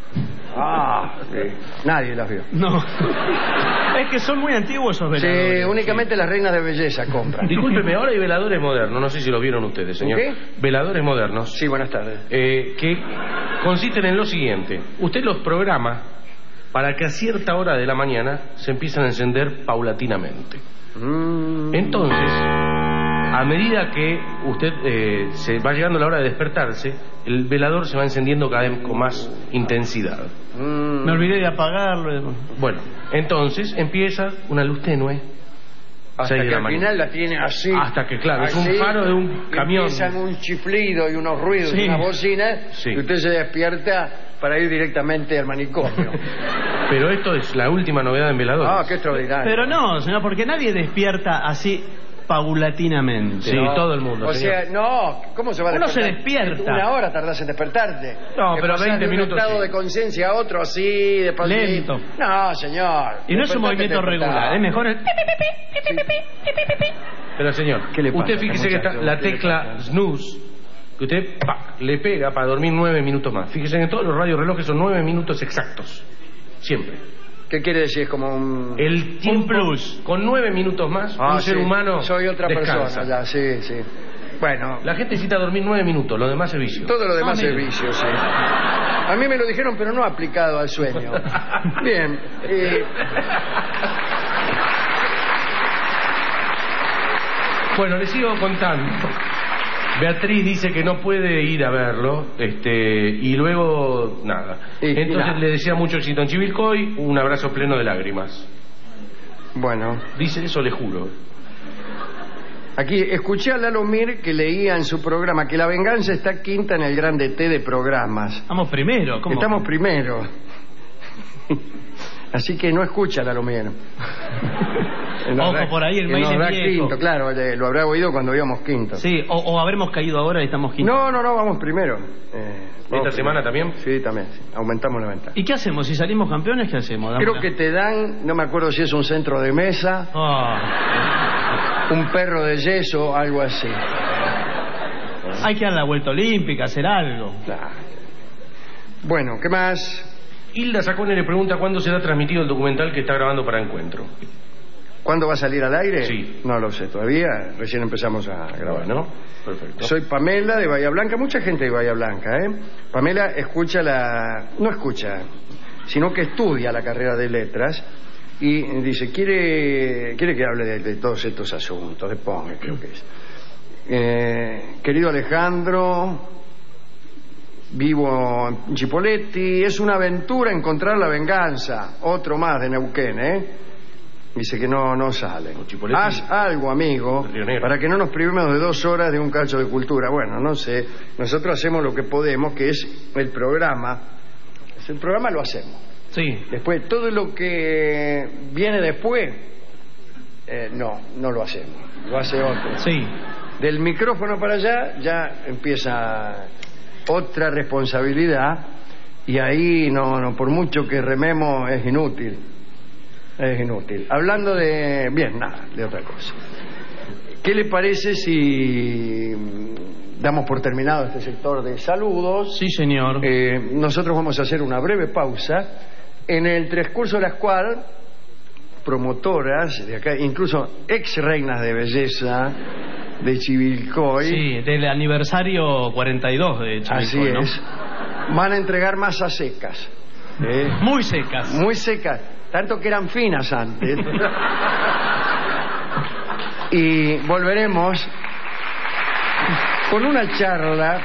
Ah, sí. Nadie las vio. No. Es que son muy antiguos esos veladores. Sí, únicamente las reinas de belleza compran. Discúlpeme, ahora hay veladores modernos, no sé si lo vieron ustedes, señor. ¿Qué? Veladores modernos. Sí, buenas tardes. eh, que consisten en lo siguiente. Usted los programa para que a cierta hora de la mañana se empiecen a encender paulatinamente. Mm. Entonces, a medida que usted eh, se va llegando la hora de despertarse, el velador se va encendiendo cada vez con más intensidad. Mm. Me olvidé de apagarlo. Bueno, entonces empieza una luz tenue. Hasta seis de que la al mañana. final la tiene así. Hasta que, claro, es un así, faro de un y camión. Empiezan un chiflido y unos ruidos Sí. y unas bocinas. Sí. Y usted se despierta para ir directamente al manicomio. Pero esto es la última novedad en veladores. Ah, qué extraordinario. Pero no, señor, porque nadie despierta así paulatinamente. Sí, No. todo el mundo, O señor. sea, no, ¿cómo se va a Uno se despertar? despierta. Una hora tardás en despertarte. No, Que pero pasás veinte de un minutos estado sí. de conciencia a otro así, de Lento. No, señor. Y no es un Despertate, movimiento despertate. regular, es mejor el... Pero señor, ¿Qué le pasa usted a este fíjese que está muchacho? la ¿Qué le tecla pasa? snooze, que usted pa, le pega para dormir nueve minutos más. Fíjese que en todos los radiorrelojes son nueve minutos exactos. Siempre. ¿Qué quiere decir? Es como un... El tiempo, plus. con nueve minutos más, Ah, un ser sí. humano Soy otra descansa. persona, ya, sí, sí. Bueno, La gente necesita dormir nueve minutos, lo demás es vicio. todo lo demás Ah, es mire. vicio, sí. A mí me lo dijeron, pero no aplicado al sueño. Bien. eh, Bueno, le sigo contando. Beatriz dice que no puede ir a verlo, este, y luego nada. Y- y Entonces nada. le desea mucho éxito en Chivilcoy, un abrazo pleno de lágrimas. bueno, Dice eso, le juro. aquí escuché a Lalo Mir que leía en su programa que La Venganza está quinta en el grande T de programas. Vamos primero, ¿cómo? Estamos primero. Así que no escucha Lalo Mir. Ojo, por ahí el que mail nos es da viejo. quinto, claro, eh, lo habrá oído cuando íbamos quinto. Sí, o, o habremos caído ahora y estamos quinto. No, no, no, vamos primero. Eh, ¿Esta vamos semana primero. también? Sí, también. Sí. Aumentamos la ventaja. ¿Y qué hacemos? Si salimos campeones, ¿qué hacemos? Damos Creo la- que te dan, no me acuerdo si es un centro de mesa, Ah, un perro de yeso, algo así. hay que dar la vuelta olímpica, hacer algo. Claro. Bueno, ¿qué más? Hilda Sacone le pregunta cuándo será transmitido el documental que está grabando para Encuentro. ¿Cuándo va a salir al aire? Sí. No lo sé todavía, recién empezamos a grabar. Bueno, perfecto. Soy Pamela de Bahía Blanca, mucha gente de Bahía Blanca, ¿eh? Pamela escucha la... no escucha, sino que estudia la carrera de letras y dice, quiere, quiere que hable de, de todos estos asuntos, de Ponge creo que es. Eh, querido Alejandro, vivo en Chipoleti, es una aventura encontrar la venganza, otro más de Neuquén, ¿eh? Dice que no, no salen. Haz algo, amigo, para que no nos privemos de dos horas de un cacho de cultura. Bueno, no sé. Nosotros hacemos lo que podemos, que es el programa. El programa lo hacemos. Sí. Después, todo lo que viene después, eh, no, no lo hacemos. Lo hace otro. Sí. Del micrófono para allá ya empieza otra responsabilidad y ahí, no, no, por mucho que rememos, es inútil. Es inútil. Hablando de... Bien, nada, de otra cosa. ¿Qué le parece si damos por terminado este sector de saludos? Sí, señor. Eh, nosotros vamos a hacer una breve pausa, en el transcurso de la cual promotoras de acá, incluso ex reinas de belleza de Chivilcoy... Sí, del aniversario cuarenta y dos de Chivilcoy, así ¿no? es. Van a entregar masas secas. ¿eh? Muy secas. Muy secas. Tanto que eran finas antes. Y volveremos con una charla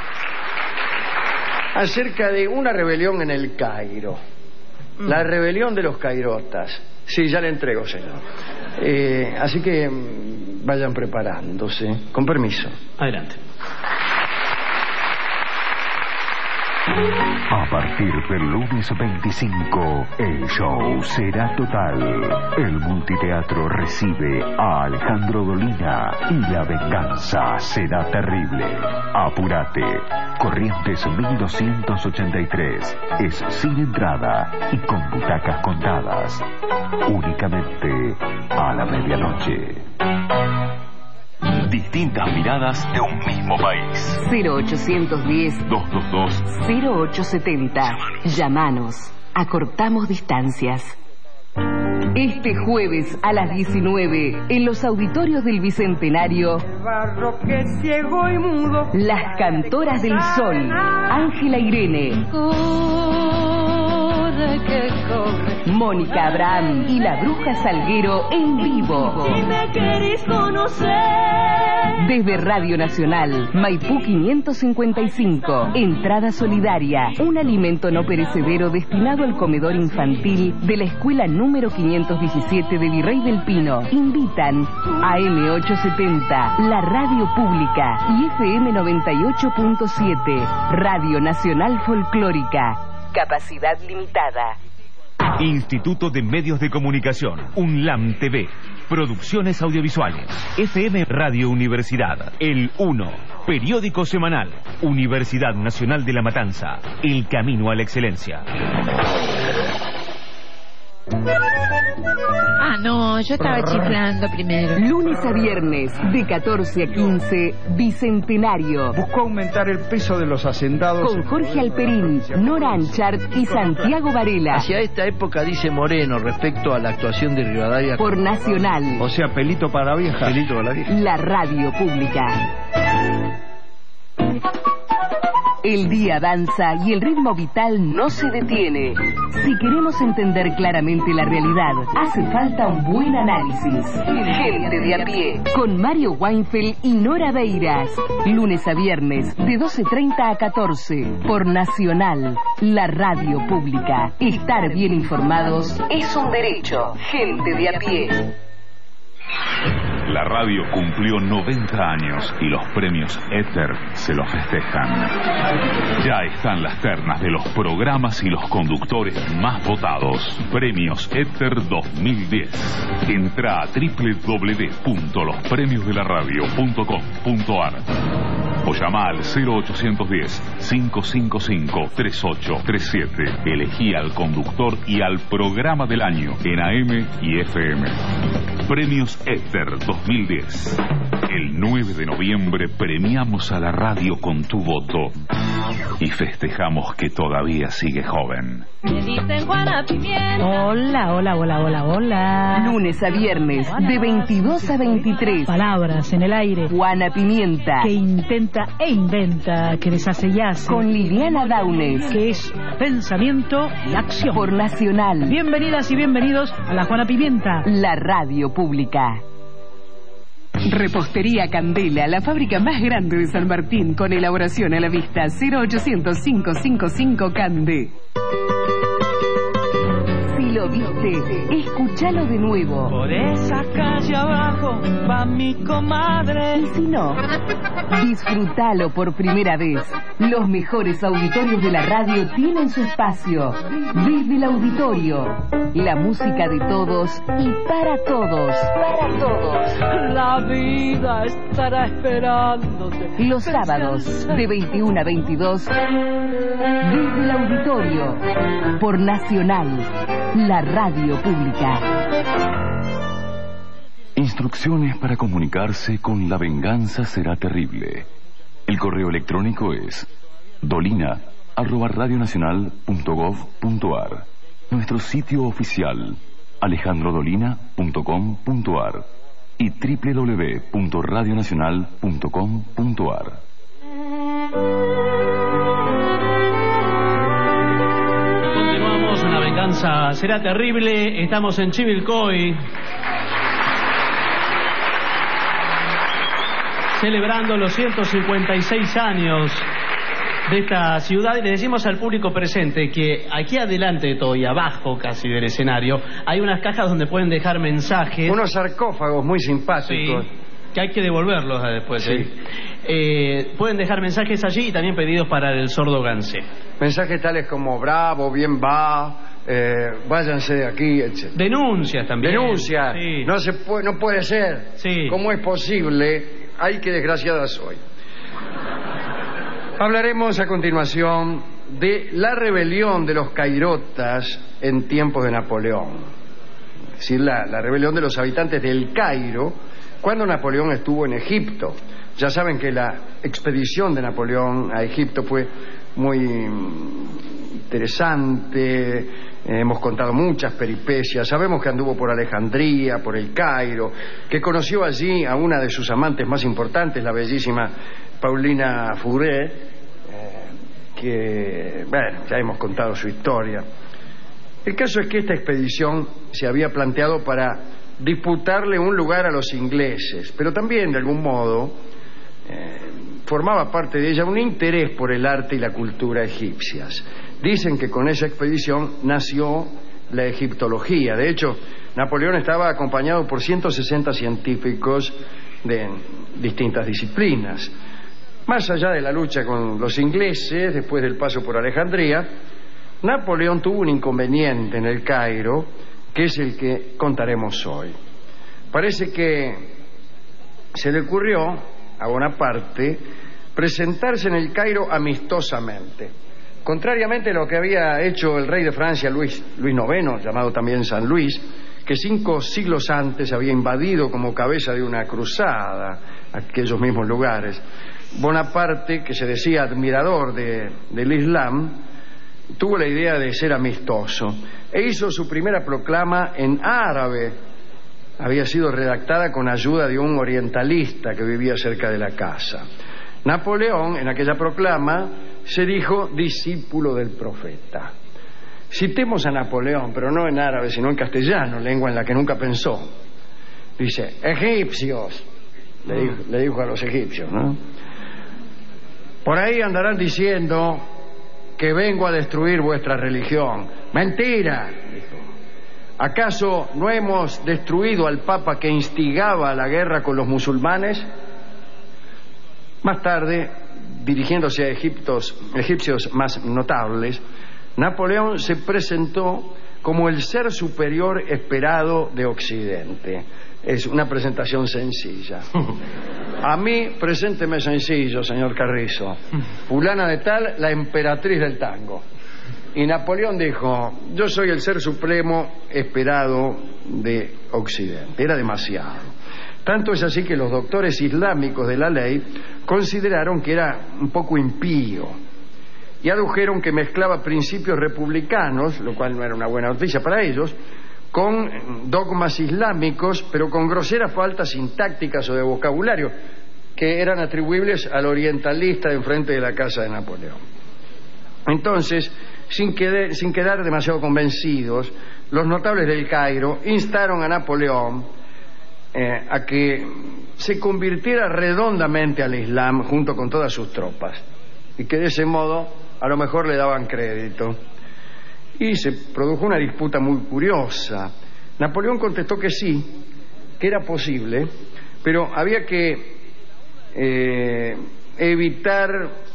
acerca de una rebelión en el Cairo. La rebelión de los cairotas. Sí, ya le entrego, señor. Eh, así que vayan preparándose. Con permiso. Adelante. A partir del lunes veinticinco, el show será total. El multiteatro recibe a Alejandro Dolina y la venganza será terrible. Apúrate. Corrientes mil doscientos ochenta y tres. Es sin entrada y con butacas contadas. Únicamente a la medianoche. Distintas miradas de un mismo país. cero ochocientos diez, dos dos dos, cero ocho setenta. Llámanos. Acortamos distancias. Este jueves a las diecinueve, en los auditorios del Bicentenario, Las Cantoras del Sol, Ángela Irene, Mónica Abraham y la Bruja Salguero en vivo. Si me querés conocer. Desde Radio Nacional, Maipú quinientos cincuenta y cinco. Entrada solidaria. Un alimento no perecedero destinado al comedor infantil de la escuela número quinientos diecisiete de Virrey del Pino. Invitan a M ochocientos setenta, la radio pública, y F M noventa y ocho punto siete, Radio Nacional Folclórica. Capacidad limitada. Instituto de Medios de Comunicación, UNLAM T V, Producciones Audiovisuales, F M Radio Universidad, El uno, Periódico Semanal, Universidad Nacional de La Matanza, El Camino a la Excelencia. Ah, no, yo estaba chiflando primero. Lunes a viernes, de catorce a quince, Bicentenario. Buscó aumentar el peso de los hacendados. Con Jorge Alperín, Nora Anchart y Santiago Varela. Hacia esta época dice Moreno respecto a la actuación de Rivadavia. Por Nacional. O sea, pelito para la vieja. Pelito para la vieja. La radio pública. El día avanza y el ritmo vital no se detiene. Si queremos entender claramente la realidad, hace falta un buen análisis. Gente de a pie, con Mario Weinfeld y Nora Beiras. Lunes a viernes, de doce treinta a catorce, por Nacional, la radio pública. Estar bien informados es un derecho. Gente de a pie. La radio cumplió noventa años y los premios Éter se lo festejan. Ya están las ternas de los programas y los conductores más votados. Premios Éter dos mil diez. Entra a doble u doble u doble u punto los premios de la radio punto com punto a r o llama al cero ochocientos diez, cinco cinco cinco, tres ocho tres siete. Elegí al conductor y al programa del año en A M y F M. Premios Éter dos mil diez. El nueve de noviembre premiamos a la radio con tu voto y festejamos que todavía sigue joven. Me dicen Juana Pimienta. Hola, hola, hola, hola, hola. Lunes a viernes, de veintidós a veintitrés. Palabras en el aire. Juana Pimienta. Que intenta e inventa, que deshace y hace. Con Liliana Daunes. Que es pensamiento y acción. Por Nacional. Bienvenidas y bienvenidos a la Juana Pimienta. La radio pública. Repostería Candela, la fábrica más grande de San Martín, con elaboración a la vista. Cero ochocientos, cinco cinco cinco Cande. lo viste, escúchalo de nuevo. Por esa calle abajo va mi comadre. Y si no, disfrútalo por primera vez. Los mejores auditorios de la radio tienen su espacio. Desde el auditorio, la música de todos y para todos. Para todos. La vida estará esperándote. Los sábados, de veintiuno a veintidós, desde el auditorio, por Nacional, la radio pública. Instrucciones para comunicarse con La Venganza Será Terrible. El correo electrónico es dolina arroba radionacional punto gov punto ar. Nuestro sitio oficial alejandro dolina punto com punto ar y doble u doble u doble u punto radionacional punto com punto ar. Continuamos, La Venganza Será Terrible. Estamos en Chivilcoy, celebrando los ciento cincuenta y seis años de esta ciudad, y le decimos al público presente que aquí adelante de todo y abajo casi del escenario hay unas cajas donde pueden dejar mensajes. Unos sarcófagos muy simpáticos. Sí, que hay que devolverlos después. Sí. ¿eh? Eh, pueden dejar mensajes allí y también pedidos para el sordo Gansé. Mensajes tales como bravo, bien va, eh, váyanse de aquí, etcétera. Denuncias también. Denuncias. Sí. No se puede, no puede ser. Sí. ¿Cómo es posible? Ay, qué desgraciada soy. Hablaremos a continuación de la rebelión de los cairotas en tiempos de Napoleón. Es decir, la, la rebelión de los habitantes del Cairo cuando Napoleón estuvo en Egipto. Ya saben que la expedición de Napoleón a Egipto fue muy interesante. Eh, hemos contado muchas peripecias. Sabemos que anduvo por Alejandría, por el Cairo, que conoció allí a una de sus amantes más importantes, la bellísima Paulina Fouret, eh, que, bueno, ya hemos contado su historia. El caso es que esta expedición se había planteado para disputarle un lugar a los ingleses, pero también, de algún modo, eh, formaba parte de ella un interés por el arte y la cultura egipcias. Dicen que con esa expedición nació la egiptología. De hecho, Napoleón estaba acompañado por ciento sesenta científicos de distintas disciplinas. Más allá de la lucha con los ingleses, después del paso por Alejandría, Napoleón tuvo un inconveniente en el Cairo, que es el que contaremos hoy. Parece que se le ocurrió a Bonaparte presentarse en el Cairo amistosamente, contrariamente a lo que había hecho el rey de Francia, Luis, Luis noveno, llamado también San Luis, que cinco siglos antes había invadido como cabeza de una cruzada aquellos mismos lugares. Bonaparte, que se decía admirador de, del Islam, tuvo la idea de ser amistoso e hizo su primera proclama en árabe. Había sido redactada con ayuda de un orientalista que vivía cerca de la casa. Napoleón, en aquella proclama, se dijo discípulo del profeta. Citemos a Napoleón, pero no en árabe, sino en castellano, lengua en la que nunca pensó. Dice, egipcios, le dijo, le dijo a los egipcios, ¿no? Por ahí andarán diciendo que vengo a destruir vuestra religión. Mentira, dijo. ¿Acaso no hemos destruido al Papa que instigaba la guerra con los musulmanes? Más tarde, dirigiéndose a egiptos, egipcios más notables, Napoleón se presentó como el ser superior esperado de Occidente. Es una presentación sencilla. A mí, presénteme sencillo, señor Carrizo. Fulana de tal, la emperatriz del tango. Y Napoleón dijo, yo soy el ser supremo esperado de Occidente. Era demasiado. Tanto es así que los doctores islámicos de la ley consideraron que era un poco impío y adujeron que mezclaba principios republicanos, lo cual no era una buena noticia para ellos, con dogmas islámicos, pero con groseras faltas sintácticas o de vocabulario que eran atribuibles al orientalista de enfrente de la casa de Napoleón. Entonces, sin quedar, sin quedar demasiado convencidos, los notables del Cairo instaron a Napoleón eh, a que se convirtiera redondamente al Islam junto con todas sus tropas, y que de ese modo a lo mejor le daban crédito. Y se produjo una disputa muy curiosa. Napoleón contestó que sí, que era posible, pero había que eh, evitar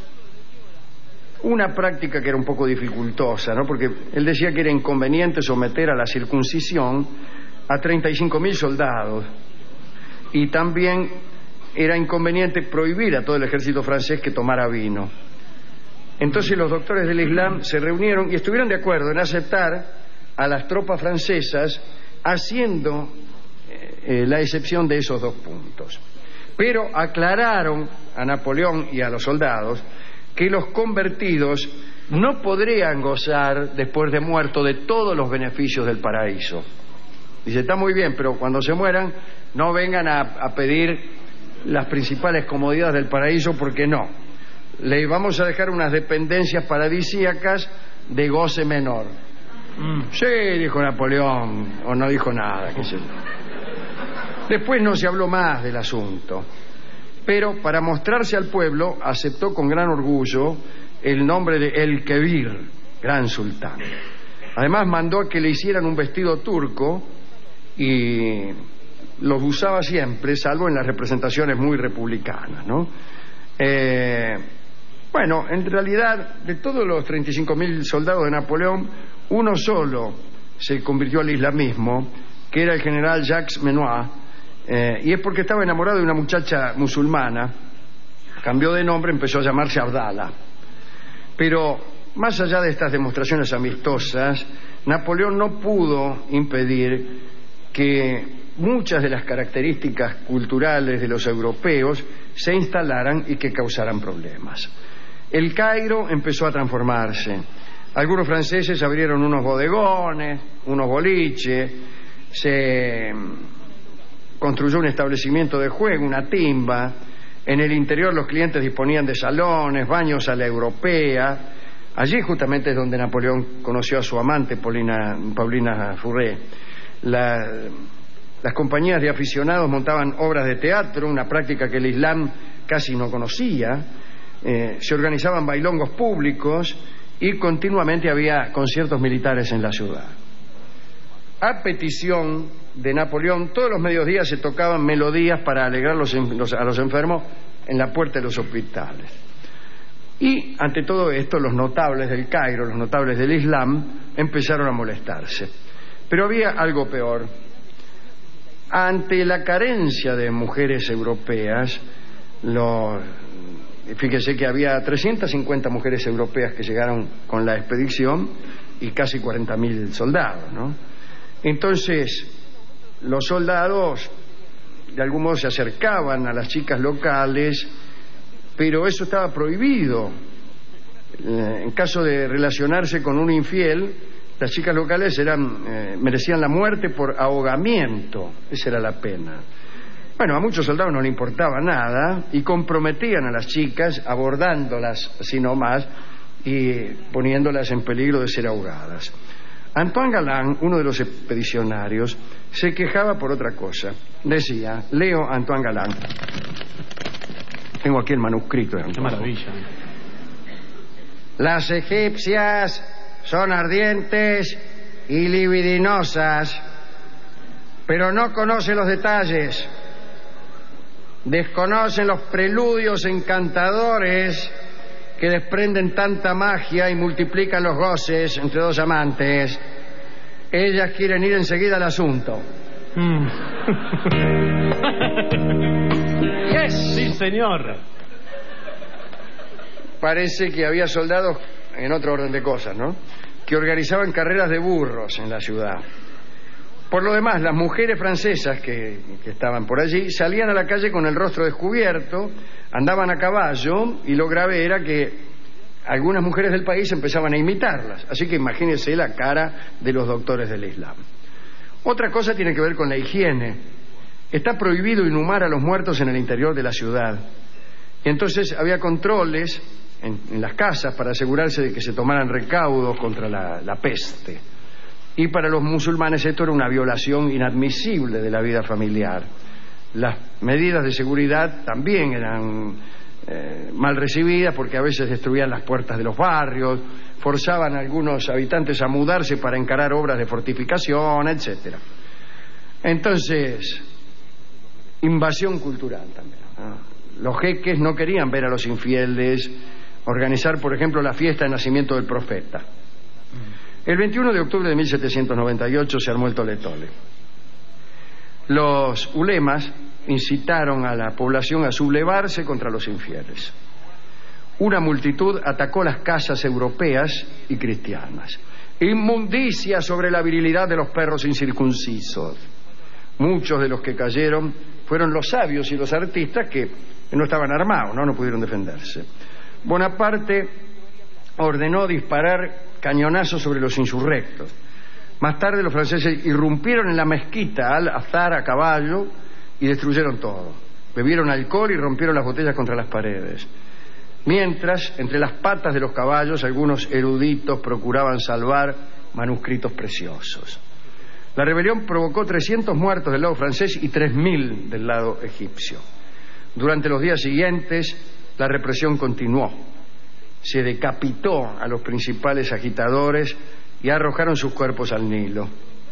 una práctica que era un poco dificultosa, ¿no? Porque él decía que era inconveniente someter a la circuncisión a treinta y cinco mil soldados, y también era inconveniente prohibir a todo el ejército francés que tomara vino. Entonces los doctores del Islam se reunieron y estuvieron de acuerdo en aceptar a las tropas francesas, haciendo eh, la excepción de esos dos puntos. Pero aclararon a Napoleón y a los soldados que los convertidos no podrían gozar después de muerto de todos los beneficios del paraíso. Dice, está muy bien, pero cuando se mueran no vengan a, a pedir las principales comodidades del paraíso, porque no. Le vamos a dejar unas dependencias paradisíacas de goce menor. Mm. Sí, dijo Napoleón, o no dijo nada, qué sé yo. Después no se habló más del asunto, pero para mostrarse al pueblo aceptó con gran orgullo el nombre de El Kebir, gran sultán. Además mandó a que le hicieran un vestido turco y los usaba siempre, salvo en las representaciones muy republicanas, ¿no? Eh, bueno, en realidad, de todos los treinta y cinco mil soldados de Napoleón, uno solo se convirtió al islamismo, que era el general Jacques Menoir, eh, y es porque estaba enamorado de una muchacha musulmana. Cambió de nombre, empezó a llamarse Abdala. Pero más allá de estas demostraciones amistosas, Napoleón no pudo impedir que muchas de las características culturales de los europeos se instalaran y que causaran problemas. El Cairo empezó a transformarse. Algunos franceses abrieron unos bodegones, unos boliches, se construyó un establecimiento de juego, una timba. En el interior los clientes disponían de salones, baños a la europea. Allí justamente es donde Napoleón conoció a su amante, Paulina, Paulina Fourré. La, las compañías de aficionados montaban obras de teatro, una práctica que el Islam casi no conocía. Eh, se organizaban bailongos públicos y continuamente había conciertos militares en la ciudad. A petición de Napoleón, todos los mediodías se tocaban melodías para alegrar los, los, a los enfermos en la puerta de los hospitales. Y ante todo esto, los notables del Cairo, los notables del Islam, empezaron a molestarse. Pero había algo peor. Ante la carencia de mujeres europeas, los, fíjese que había trescientas cincuenta mujeres europeas que llegaron con la expedición y casi cuarenta mil soldados, ¿no? Entonces, los soldados de algún modo se acercaban a las chicas locales, pero eso estaba prohibido. En caso de relacionarse con un infiel, las chicas locales eran, eh, merecían la muerte por ahogamiento. Esa era la pena. Bueno, a muchos soldados no le importaba nada y comprometían a las chicas abordándolas así nomás y poniéndolas en peligro de ser ahogadas. Antoine Galland, uno de los expedicionarios, se quejaba por otra cosa. Decía, leo Antoine Galland. Tengo aquí el manuscrito de Antoine. Qué maravilla. Las egipcias son ardientes y libidinosas, pero no conocen los detalles. Desconocen los preludios encantadores que desprenden tanta magia y multiplican los goces entre dos amantes. Ellas quieren ir enseguida al asunto. Mm. Yes, sí, señor. Parece que había soldados, en otro orden de cosas, ¿no?, que organizaban carreras de burros en la ciudad. Por lo demás, las mujeres francesas que, que estaban por allí salían a la calle con el rostro descubierto, andaban a caballo, y lo grave era que algunas mujeres del país empezaban a imitarlas. Así que imagínense la cara de los doctores del Islam. Otra cosa tiene que ver con la higiene. Está prohibido inhumar a los muertos en el interior de la ciudad. Y entonces había controles en, en las casas para asegurarse de que se tomaran recaudos contra la, la peste. Y para los musulmanes esto era una violación inadmisible de la vida familiar. Las medidas de seguridad también eran eh, mal recibidas, porque a veces destruían las puertas de los barrios, forzaban a algunos habitantes a mudarse para encarar obras de fortificación, etcétera. Entonces, invasión cultural también, ¿no? Los jeques no querían ver a los infieles organizar, por ejemplo, la fiesta de nacimiento del profeta. El veintiuno de octubre de mil setecientos noventa y ocho se armó el tole-tole. Los ulemas incitaron a la población a sublevarse contra los infieles. Una multitud atacó las casas europeas y cristianas. Inmundicia sobre la virilidad de los perros incircuncisos. Muchos de los que cayeron fueron los sabios y los artistas que no estaban armados, no, no pudieron defenderse. Bonaparte ordenó disparar cañonazos sobre los insurrectos. Más tarde los franceses irrumpieron en la mezquita Al-Azhar a caballo y destruyeron todo. Bebieron alcohol y rompieron las botellas contra las paredes. Mientras, entre las patas de los caballos, algunos eruditos procuraban salvar manuscritos preciosos. La rebelión provocó trescientos muertos del lado francés y tres mil del lado egipcio. Durante los días siguientes, la represión continuó. Se decapitó a los principales agitadores y arrojaron sus cuerpos al Nilo.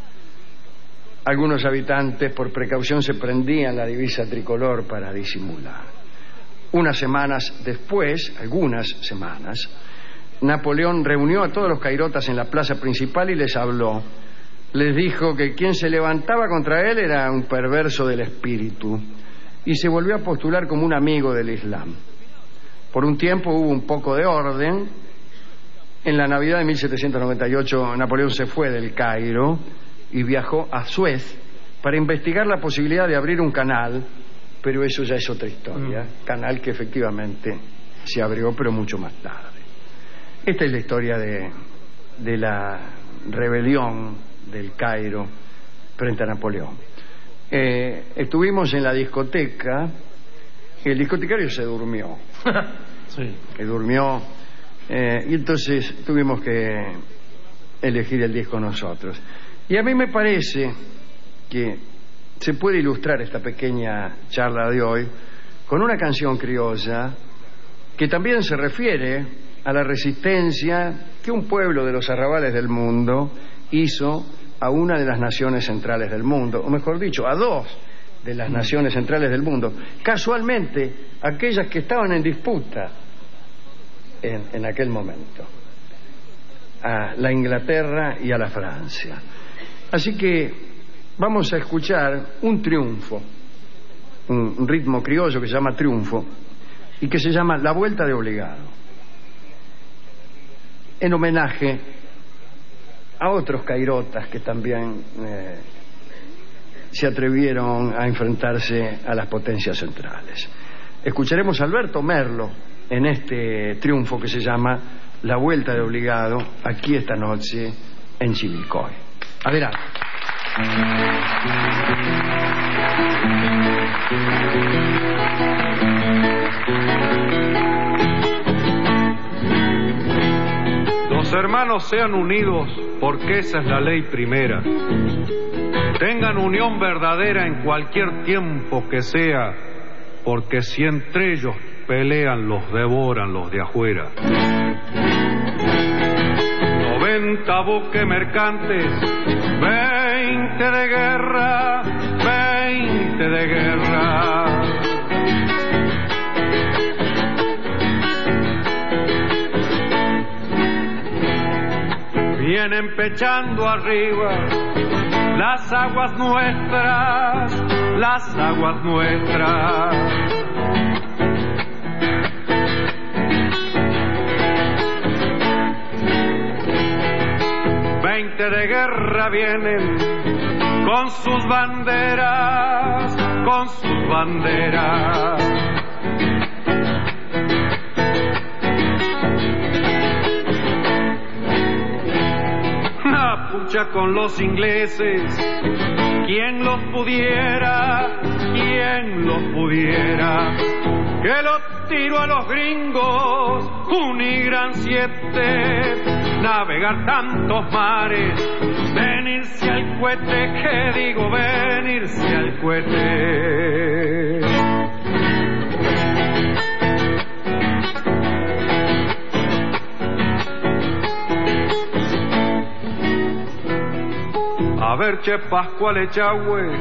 Algunos habitantes, por precaución, se prendían la divisa tricolor para disimular. Unas semanas después, algunas semanas, Napoleón reunió a todos los cairotas en la plaza principal y les habló. Les dijo que quien se levantaba contra él era un perverso del espíritu y se volvió a postular como un amigo del Islam. Por un tiempo hubo un poco de orden. En la Navidad de mil setecientos noventa y ocho, Napoleón se fue del Cairo y viajó a Suez para investigar la posibilidad de abrir un canal, pero eso ya es otra historia. Mm. Canal que efectivamente se abrió, pero mucho más tarde. Esta es la historia de, de la rebelión del Cairo frente a Napoleón. Eh, estuvimos en la discoteca. El discotecario se durmió. Sí. Se durmió. Eh, y entonces tuvimos que elegir el disco nosotros. Y a mí me parece que se puede ilustrar esta pequeña charla de hoy con una canción criolla que también se refiere a la resistencia que un pueblo de los arrabales del mundo hizo a una de las naciones centrales del mundo, o mejor dicho, a dos de las naciones centrales del mundo, casualmente aquellas que estaban en disputa en, en aquel momento, a la Inglaterra y a la Francia. Así que vamos a escuchar un triunfo, un, un ritmo criollo que se llama triunfo y que se llama La Vuelta de Obligado, en homenaje a otros cairotas que también eh, se atrevieron a enfrentarse a las potencias centrales. Escucharemos a Alberto Merlo en este triunfo que se llama La Vuelta de Obligado, aquí esta noche en Chivilcoy. Adelante. Los hermanos sean unidos porque esa es la ley primera. Tengan unión verdadera en cualquier tiempo que sea, porque si entre ellos pelean, los devoran los de afuera. Noventa buques mercantes, veinte de guerra, veinte de guerra. Vienen pechando arriba las aguas nuestras, las aguas nuestras. Veinte de guerra vienen con sus banderas, con sus banderas. Pucha con los ingleses, quien los pudiera, quien los pudiera, que los tiro a los gringos, unigran siete, navegar tantos mares, venirse al cohete, que digo venirse al cohete. ver, che, Pascual Echagüe,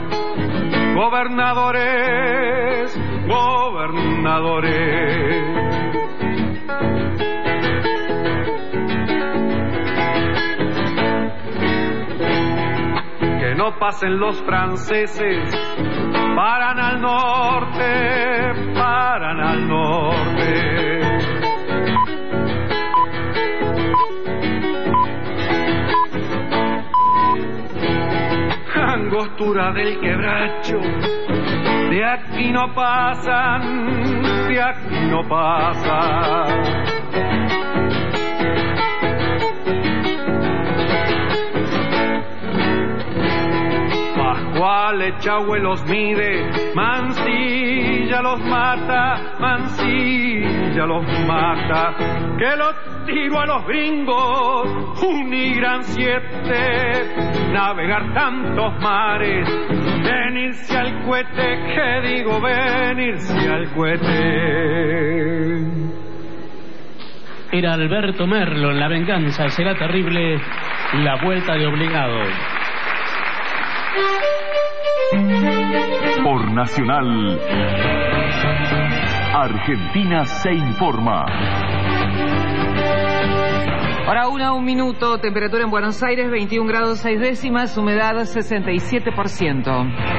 gobernadores, gobernadores. Que no pasen los franceses, paran al norte, paran al norte. Angostura del quebracho, de aquí no pasan, de aquí no pasan. Pascual Echagüe los mide, Mansilla los mata, Mansilla los mata. Que los tiro a los gringos, unigran siete, navegar tantos mares, venirse al cohete, que digo venirse al cohete. Era Alberto Merlo en La venganza será terrible, la vuelta de obligado. Por Nacional, Argentina se informa. Hora una, un minuto, temperatura en Buenos Aires, veintiún grados seis décimas, humedad sesenta y siete por ciento.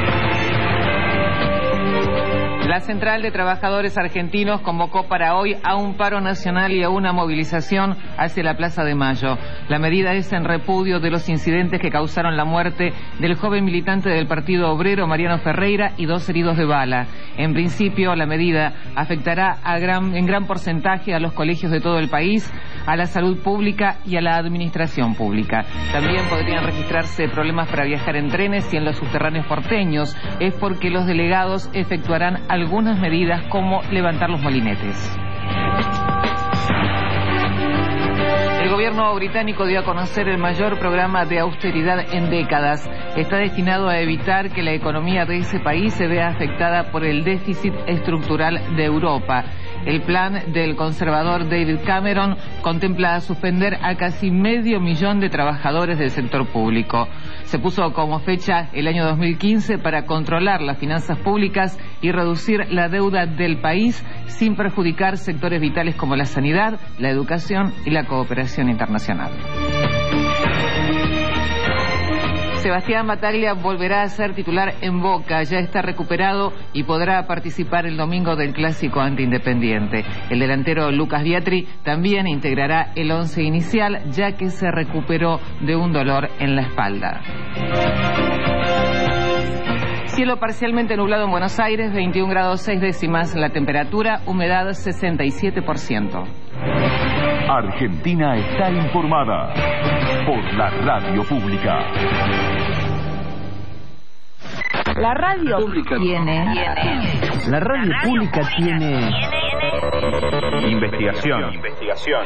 La Central de Trabajadores Argentinos convocó para hoy a un paro nacional y a una movilización hacia la Plaza de Mayo. La medida es en repudio de los incidentes que causaron la muerte del joven militante del Partido Obrero, Mariano Ferreira, y dos heridos de bala. En principio, la medida afectará a gran, en gran porcentaje a los colegios de todo el país, a la salud pública y a la administración pública. También podrían registrarse problemas para viajar en trenes y en los subterráneos porteños. Es porque los delegados efectuarán algunas medidas como levantar los molinetes. El gobierno británico dio a conocer el mayor programa de austeridad en décadas. Está destinado a evitar que la economía de ese país se vea afectada por el déficit estructural de Europa. El plan del conservador David Cameron contempla suspender a casi medio millón de trabajadores del sector público. Se puso como fecha el año dos mil quince para controlar las finanzas públicas y reducir la deuda del país sin perjudicar sectores vitales como la sanidad, la educación y la cooperación internacional. Sebastián Battaglia volverá a ser titular en Boca, ya está recuperado y podrá participar el domingo del clásico ante Independiente. El delantero Lucas Biatri también integrará el once inicial, ya que se recuperó de un dolor en la espalda. Cielo parcialmente nublado en Buenos Aires, veintiún grados seis décimas, la temperatura, humedad sesenta y siete por ciento. Argentina está informada por la radio pública. La radio pública tiene. La radio pública tiene. Investigación. Investigación.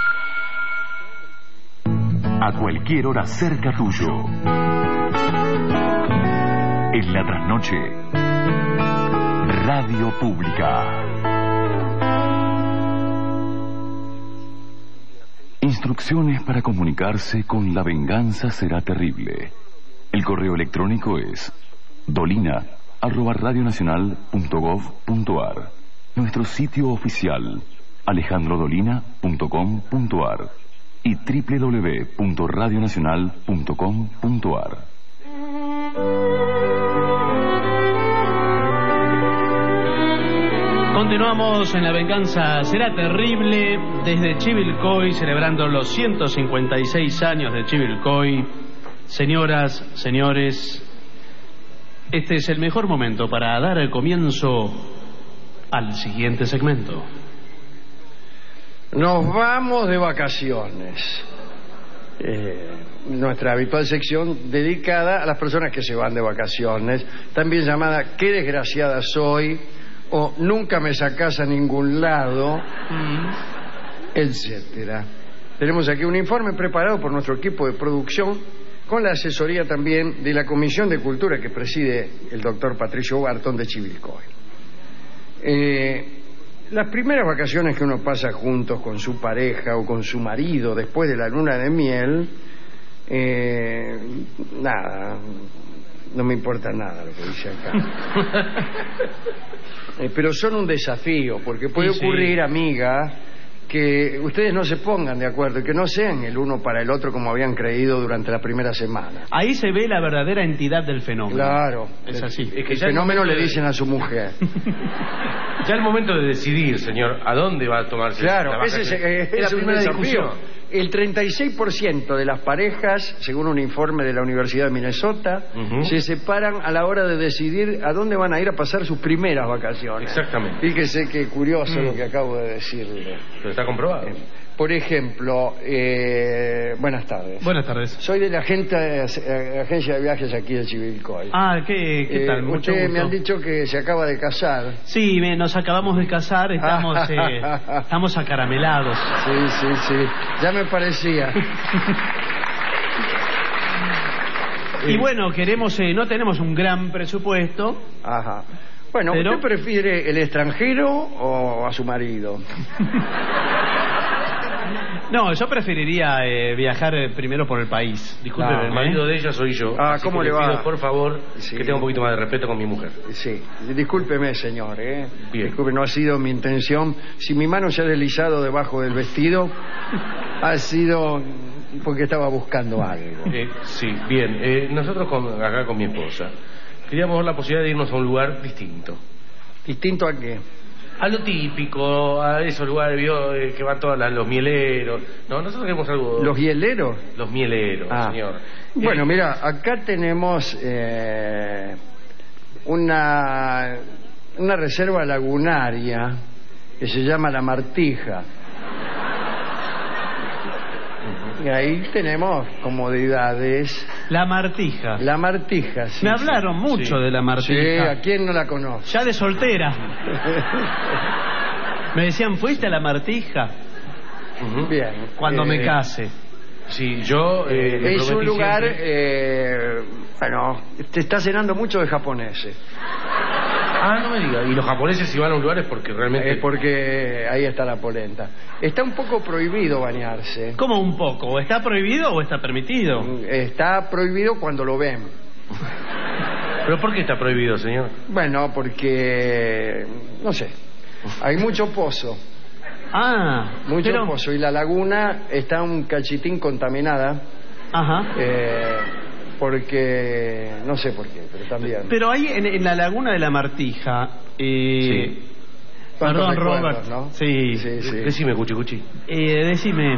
A cualquier hora cerca tuyo. En la trasnoche. Radio Pública. Instrucciones para comunicarse con La venganza será terrible. El correo electrónico es dolina arroba radionacional punto gov punto ar. Nuestro sitio oficial alejandro dolina punto com punto ar y doble u doble u doble u punto radionacional punto com punto ar. Continuamos en La venganza será terrible desde Chivilcoy, celebrando los ciento cincuenta y seis años de Chivilcoy. Señoras, señores, este es el mejor momento para dar el comienzo al siguiente segmento. Nos vamos de vacaciones. Eh, nuestra habitual sección dedicada a las personas que se van de vacaciones, también llamada ¿Qué desgraciada soy? O nunca me sacás a ningún lado, mm. etcétera. Tenemos aquí un informe preparado por nuestro equipo de producción con la asesoría también de la Comisión de Cultura que preside el doctor Patricio Barton de Chivilcoy. Eh, las primeras vacaciones que uno pasa juntos con su pareja o con su marido después de la luna de miel Eh, nada, no me importa nada lo que dice acá. eh, pero son un desafío, porque puede sí, ocurrir, sí. amiga, que ustedes no se pongan de acuerdo y que no sean el uno para el otro como habían creído durante la primera semana. Ahí se ve la verdadera entidad del fenómeno. Claro, es así. Es que el fenómeno le dicen a su mujer. Ya el momento de decidir, señor, a dónde va a tomarse claro, la ese es, es, es la es un primera desafío. discusión. El treinta y seis por ciento de las parejas, según un informe de la Universidad de Minnesota, uh-huh. se separan a la hora de decidir a dónde van a ir a pasar sus primeras vacaciones. Exactamente. Fíjese qué curioso mm. lo que acabo de decirle. Pero está comprobado. Eh, por ejemplo, eh, buenas tardes. Buenas tardes. Soy de la agente, eh, agencia de viajes aquí de Chivilcoy. Ah, ¿qué, qué tal? Eh, Mucho Ustedes gusto. me han dicho que se acaba de casar. Sí, me, nos acabamos de casar, estamos, eh, estamos acaramelados. Sí, sí, sí. Ya me parecía. Y bueno, queremos, eh, no tenemos un gran presupuesto. Ajá. Bueno, pero... ¿usted prefiere el extranjero o a su marido? No, yo preferiría eh, viajar eh, primero por el país. Disculpe, no, el marido ¿eh? de ella soy yo. Ah, ¿cómo le, le va? Pido, por favor, sí. que tenga un poquito más de respeto con mi mujer. Sí, discúlpeme, señor, ¿eh? Bien. Disculpe, no ha sido mi intención. Si mi mano se ha deslizado debajo del vestido, ha sido porque estaba buscando algo. Eh, sí, bien. Eh, nosotros con, acá con mi esposa queríamos ver la posibilidad de irnos a un lugar distinto. ¿Distinto a qué? A lo típico, a esos lugares vio, eh, que van todos la, los mieleros. No, nosotros queremos algo... ¿Los hieleros? Los mieleros, ah. señor. Bueno, eh, mira, acá tenemos eh, una, una reserva lagunaria que se llama La Martija. Y ahí tenemos comodidades. La Martija. La Martija, sí. Me hablaron sí. mucho sí. de La Martija. Sí, ¿a quién no la conoce? Ya de soltera. Me decían, ¿fuiste a La Martija? Uh-huh. Bien. Cuando eh, me case. Sí, yo... Eh, es un lugar, siempre... eh, bueno, te está cenando mucho de japoneses. Ah, no me diga. Y los japoneses si van a un lugar es porque realmente... Es porque ahí está la polenta. Está un poco prohibido bañarse. ¿Cómo un poco? ¿Está prohibido o está permitido? Está prohibido cuando lo ven. ¿Pero por qué está prohibido, señor? Bueno, porque... no sé. Hay mucho pozo. Ah, mucho pero... pozo. Y la laguna está un cachitín contaminada. Ajá. Eh... Porque no sé por qué, pero también. Pero ahí en, en la laguna de La Martija, eh, sí. Perdón, recuerdos, Robert. ¿no? Sí. sí, sí. Decime, Cuchi Cuchi. Eh, decime,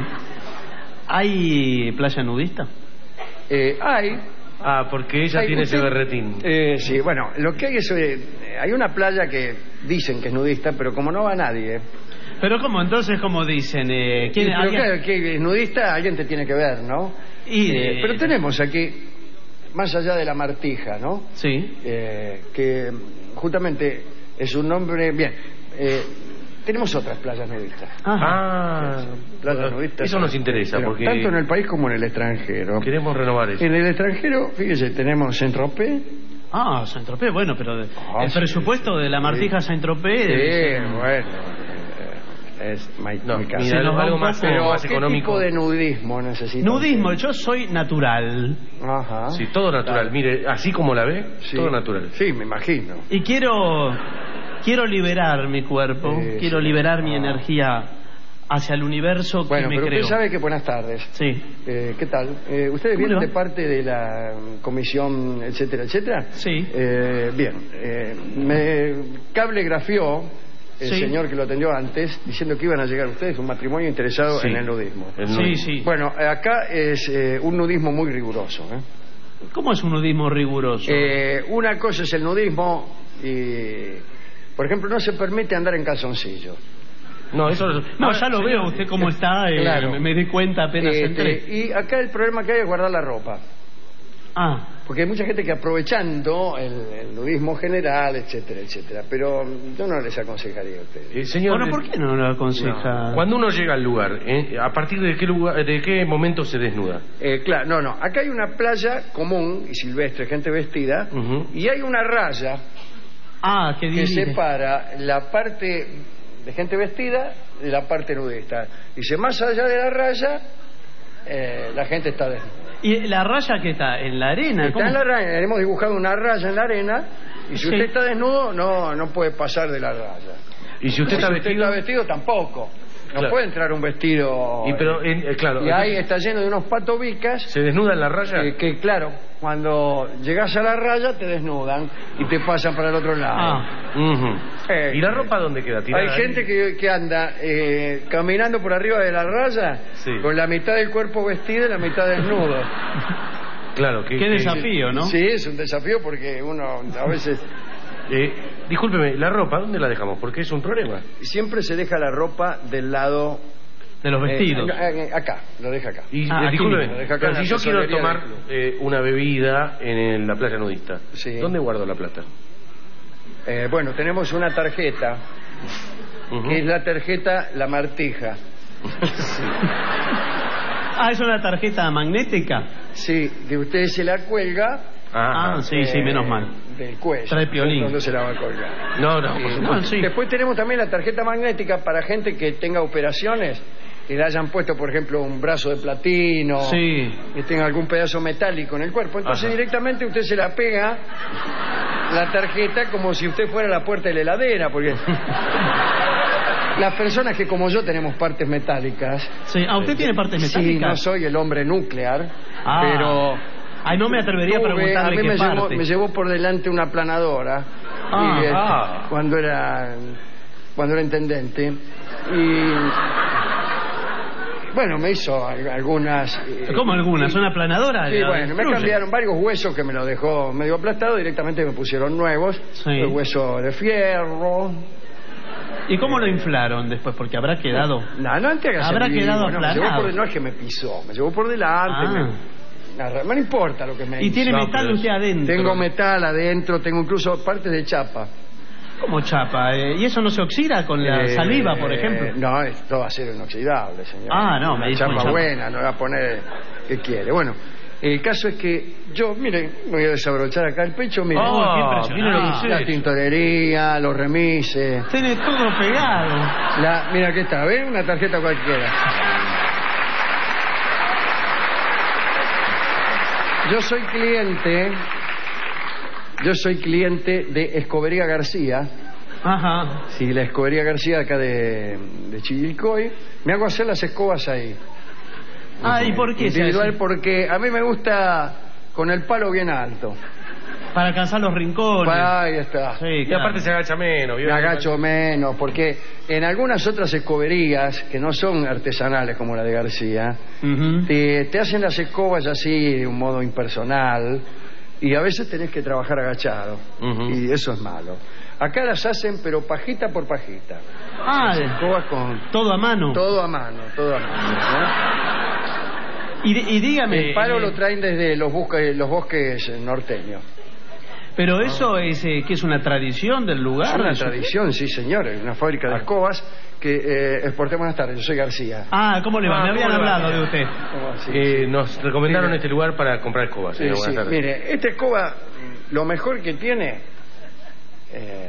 ¿hay playa nudista? Eh, hay. Ah, porque ella hay, tiene usted, ese berretín. Eh, sí, bueno, lo que hay es eh, hay una playa que dicen que es nudista, pero como no va nadie. Pero cómo, entonces como dicen, eh, ¿quién? Sí, pero ¿alguien? claro, que es nudista, alguien te tiene que ver, ¿no? Y, eh, pero tenemos aquí, más allá de La Martija, ¿no? Sí. Eh, que justamente es un nombre... Bien, eh, tenemos otras playas nudistas. Ah, playas bueno, nudistas. Eso nos interesa, porque... Tanto en el país como en el extranjero. Queremos renovar eso. En el extranjero, fíjese, tenemos Saint-Tropez. Ah, Saint-Tropez, bueno, pero ah, el sí, presupuesto sí, de La Martija sí. Saint-Tropez... Sí, es... bueno... Es muy, no, muy caro. Mira, algo, algo más, pero más ¿qué económico. tipo de nudismo necesita? Nudismo, yo soy natural. Ajá. Sí, todo natural. Claro. Mire, así como la ve, sí. todo natural. Sí, me imagino. Y quiero quiero liberar mi cuerpo, eh, quiero sí. liberar ah. mi energía hacia el universo que bueno, me pero creó. usted sabe que buenas tardes. Sí. Eh, ¿Qué tal? Eh, ¿Ustedes vienen de parte de la comisión, etcétera, etcétera? Sí. Eh, bien. Eh, me cablegrafió el sí. señor que lo atendió antes, diciendo que iban a llegar ustedes un matrimonio interesado sí. en el nudismo. El sí, nudismo. sí. Bueno, acá es eh, un nudismo muy riguroso. ¿eh? ¿Cómo es un nudismo riguroso? Eh, una cosa es el nudismo y, por ejemplo, no se permite andar en calzoncillo. No, eso no, ya lo veo, usted cómo está, eh, claro. me, me di cuenta apenas eh, entré. Y acá el problema que hay es guardar la ropa. Ah. Porque hay mucha gente que aprovechando el, el nudismo general, etcétera, etcétera. Pero yo no les aconsejaría a ustedes. Eh, señor, bueno, ¿por qué no lo aconseja? No. Cuando uno llega al lugar, ¿eh? ¿a partir de qué lugar, de qué momento se desnuda? Eh, claro, no, no. Acá hay una playa común y silvestre, gente vestida, uh-huh. y hay una raya ah, que, que separa la parte de gente vestida de la parte nudista. Dice, más allá de la raya, eh, la gente está desnuda. ¿Y la raya que está? ¿En la arena? Está en la arena, hemos dibujado una raya en la arena, y si Sí. usted está desnudo, no, no puede pasar de la raya. ¿Y si usted está si vestido? usted está vestido, tampoco. No Claro. puede entrar un vestido... Y pero, eh, eh, claro, y ahí entonces- está lleno de unos patobicas... ¿Se desnuda en la raya? Eh, que claro, cuando llegas a la raya te desnudan y te pasan para el otro lado. Ah. Ujú. Eh, ¿Y la ropa dónde queda? ¿Tirada Hay ahí? gente que, que anda eh, caminando por arriba de la raya Sí. con la mitad del cuerpo vestido y la mitad desnudo. Claro, que, Qué que- desafío, ¿no? Sí, es un desafío porque uno a veces... Eh, discúlpeme, ¿la ropa dónde la dejamos? Porque es un problema. Siempre se deja la ropa del lado... De los vestidos. eh, eh, acá, lo deja acá. Y Ah, eh, aquí discúlpeme, mismo, deja acá pero en la si yo quiero tesorería tomar del club. eh, una bebida en, el- la playa nudista, Sí. ¿dónde guardo la plata? Eh, bueno, tenemos una tarjeta, Ujú. que es la tarjeta La Martija. Ah, ¿es una tarjeta magnética? Sí, que usted se la cuelga... Ah, sí, sí, eh, menos mal. Del cuello. Trae piolín. ¿Cuándo se la va a colgar? No, no, Sí. por supuesto. Ah, sí. Después tenemos también la tarjeta magnética para gente que tenga operaciones, que le hayan puesto, por ejemplo, un brazo de platino, Sí. que tenga algún pedazo metálico en el cuerpo. Entonces Ajá. directamente usted se la pega la tarjeta como si usted fuera a la puerta de la heladera, porque las personas que como yo tenemos partes metálicas... Sí. ¿Ah, usted tiene partes Sí, metálicas? no soy el hombre nuclear, Ah. pero... Ay, no me atrevería a Tuve- preguntarle a mí qué me llevó, parte. me llevó por delante una planadora Ah, y, este, ah. cuando era cuando era intendente y bueno me hizo al- algunas eh, ¿Cómo algunas? ¿Una planadora? sí, La bueno me destruye. cambiaron varios huesos que me lo dejó medio aplastado, directamente me pusieron nuevos, Sí. el hueso de fierro. ¿Y cómo lo inflaron después? Porque habrá quedado... No, no te hagas Habrá el vivo, quedado no, me llevó aplanado. por- no es que me pisó, me llevó por delante. Ah. me- nada, no importa lo que me Y hizo. tiene No, metal pero usted adentro. Tengo metal adentro, tengo incluso partes de chapa. ¿Cómo chapa? Eh, ¿Y eso no se oxida con la Eh, saliva, por ejemplo? No, esto va a ser inoxidable, señor. Ah, no, me Una dijo chapa un chapa. buena, no va a poner... ¿Qué quiere? Bueno, el caso es que yo, mire, me voy a desabrochar acá el pecho, mire. Oh, qué Ah, impresionante. mire lo que es La eso. tintorería, los remises. Tiene todo pegado. La, mira, aquí está, ¿ves? Una tarjeta cualquiera. Yo soy cliente, yo soy cliente de Escobería García. Ajá. Sí, la Escobería García acá de, de Chivilcoy. Me hago hacer las escobas ahí. Ah, ¿y por qué se Individual hace? porque a mí me gusta con el palo bien alto. Para alcanzar los rincones. Ahí está. Sí, Y claro. aparte se agacha menos. ¿vio? Me agacho menos, porque en algunas otras escoberías, que no son artesanales como la de García, Ujú. te, te hacen las escobas así de un modo impersonal y a veces tenés que trabajar agachado. Ujú. Y eso es malo. Acá las hacen, pero pajita por pajita. Ah, Las escobas con todo a mano. todo a mano, todo a mano. ¿no? Y, di- y dígame... El palo eh, lo traen desde los, bosques, los bosques norteños. Pero eso es eh, que es una tradición del lugar. Es una Eso- tradición, sí señor, es una fábrica de escobas que eh, exporté. Buenas tardes, yo soy García. Ah, ¿cómo le va? Ah, Me habían ¿cómo le va? hablado de usted. ¿Cómo así? Eh, Sí. nos recomendaron Mire. este lugar para comprar escobas. Sí, señor. sí, Buenas tardes. mire, esta escoba, lo mejor que tiene, eh,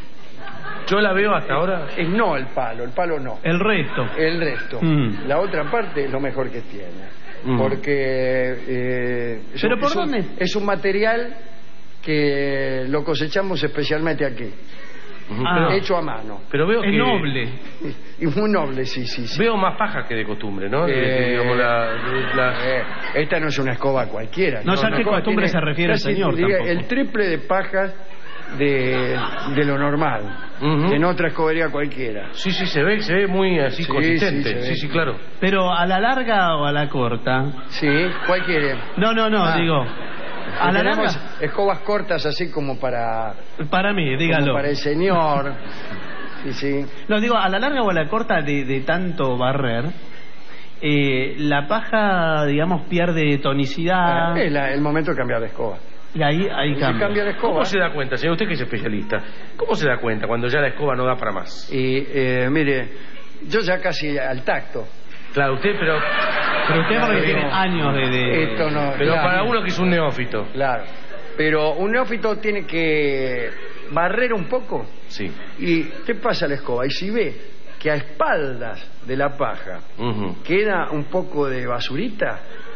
Yo la veo hasta ahora. es no el palo, el palo no, El resto. el resto. Mm. La otra parte es lo mejor que tiene, Mm. porque eh, es, ¿Pero un- por es un- dónde? es un material que lo cosechamos especialmente aquí, Ujú, Ah. pero, hecho a mano. pero veo Es que noble. Y muy noble, sí, sí, sí. veo más paja que de costumbre, ¿no? De- Eh, digamos, la- de- la- Eh, esta no es una escoba cualquiera. No sé a Una qué escoba costumbre tiene se refiere el casi, señor diría, tampoco. el triple de pajas de, de lo normal. Ujú. En otra escobería cualquiera. Sí, sí, se ve, se ve muy así Sí, consistente. sí, se ve. Sí, sí, claro. Pero a la larga o a la corta. Sí, cualquiera. No, no, no, Ah. digo. A la Tenemos larga. escobas cortas así como para, Para mí, dígalo. como para el señor. Sí, sí. No, digo, a la larga o a la corta de, de tanto barrer, eh, la paja, digamos, pierde tonicidad. Es la- el momento de cambiar de escoba. Y ahí, ahí Se cambia. cambia de escoba. ¿Cómo se da cuenta, señor? Usted que es especialista. ¿Cómo se da cuenta cuando ya la escoba no da para más? Y eh, mire, yo ya casi al tacto. Claro, usted, pero... Pero usted porque Claro, tiene no. años de... de- Esto no, Pero claro. para uno que es un neófito. Claro. Pero un neófito tiene que barrer un poco. Sí. ¿Y qué pasa a la escoba? Y si ve que a espaldas de la paja Ujú. queda un poco de basurita,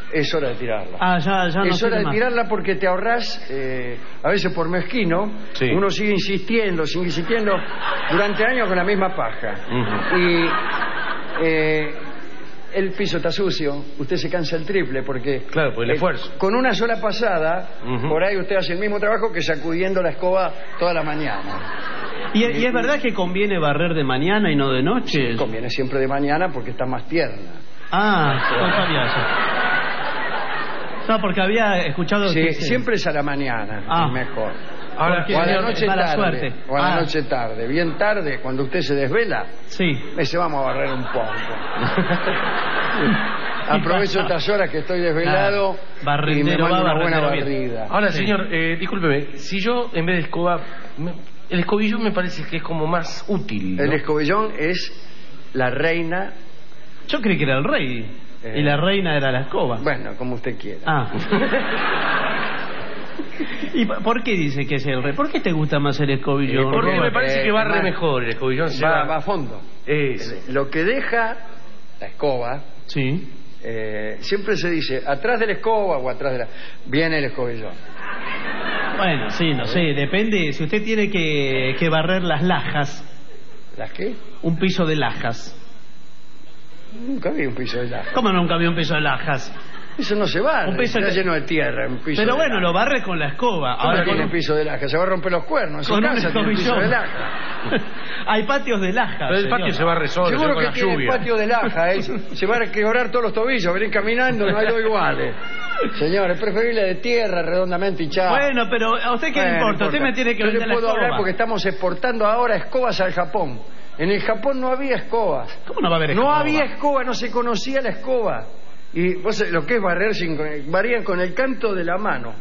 es hora de tirarla. Ah, ya, ya no es hora de más. tirarla porque te ahorrás, eh, a veces por mezquino, sí. uno sigue insistiendo, sigue insistiendo durante años con la misma paja. Uh-huh. Y eh, el piso está sucio, usted se cansa el triple porque... Claro, por el eh, esfuerzo. Con una sola pasada, uh-huh. por ahí usted hace el mismo trabajo que sacudiendo la escoba toda la mañana. ¿Y, y es verdad que conviene barrer de mañana y no de noche? Sí, conviene siempre de mañana porque está más tierna. Ah, no sabía eso. No, porque había escuchado... Sí, que siempre es a la mañana, ah. es mejor. Ahora, o a la noche mala tarde. Suerte. O a la ah. noche tarde. Bien tarde, cuando usted se desvela, sí. ese vamos a barrer un poco. Aprovecho estas horas que estoy desvelado ah. y me mando una buena bien. barrida. Ahora, sí. señor, eh, discúlpeme, si yo en vez de escoba... Me, el escobillón me parece que es como más útil, ¿no? El escobillón es la reina... Yo creí que era el rey. Eh... Y la reina era la escoba. Bueno, como usted quiera. Ah. ¿Y por qué dice que es el rey? ¿Por qué te gusta más el escobillón? Eh, porque me parece eh, que barre va, mejor el escobillón. Va, va, va a fondo. Es. Lo que deja la escoba... Sí. Eh, siempre se dice, atrás de la escoba o atrás de la... Viene el escobillón. Bueno, sí, no sé, depende. Si usted tiene que, que barrer las lajas. ¿Las qué? Un piso de lajas. Nunca vi un piso de lajas. ¿Cómo nunca vi un piso de lajas? Eso no se barre, un piso está de... lleno de tierra. Un piso Pero de bueno, laja. lo barre con la escoba. Ahora tiene con... piso de laja, se va a romper los cuernos. Con en su un casa tiene piso de laja. Hay patios de laja. Pero el señor. patio se barre solo. Seguro con que la tiene lluvia. patio de laja, ¿eh? Se van a quebrar todos los tobillos, venir caminando, no hay dos iguales. Señor, es preferible de tierra, redondamente hinchada. Bueno, pero ¿a usted qué bueno, le importa? importa? Usted me tiene que Yo vender le la puedo escoba. hablar porque estamos exportando ahora escobas al Japón. En el Japón no había escobas. ¿Cómo no va a haber No escoba? había escoba, no se conocía la escoba. Y vos lo que es barrer, sin, varían con el canto de la mano.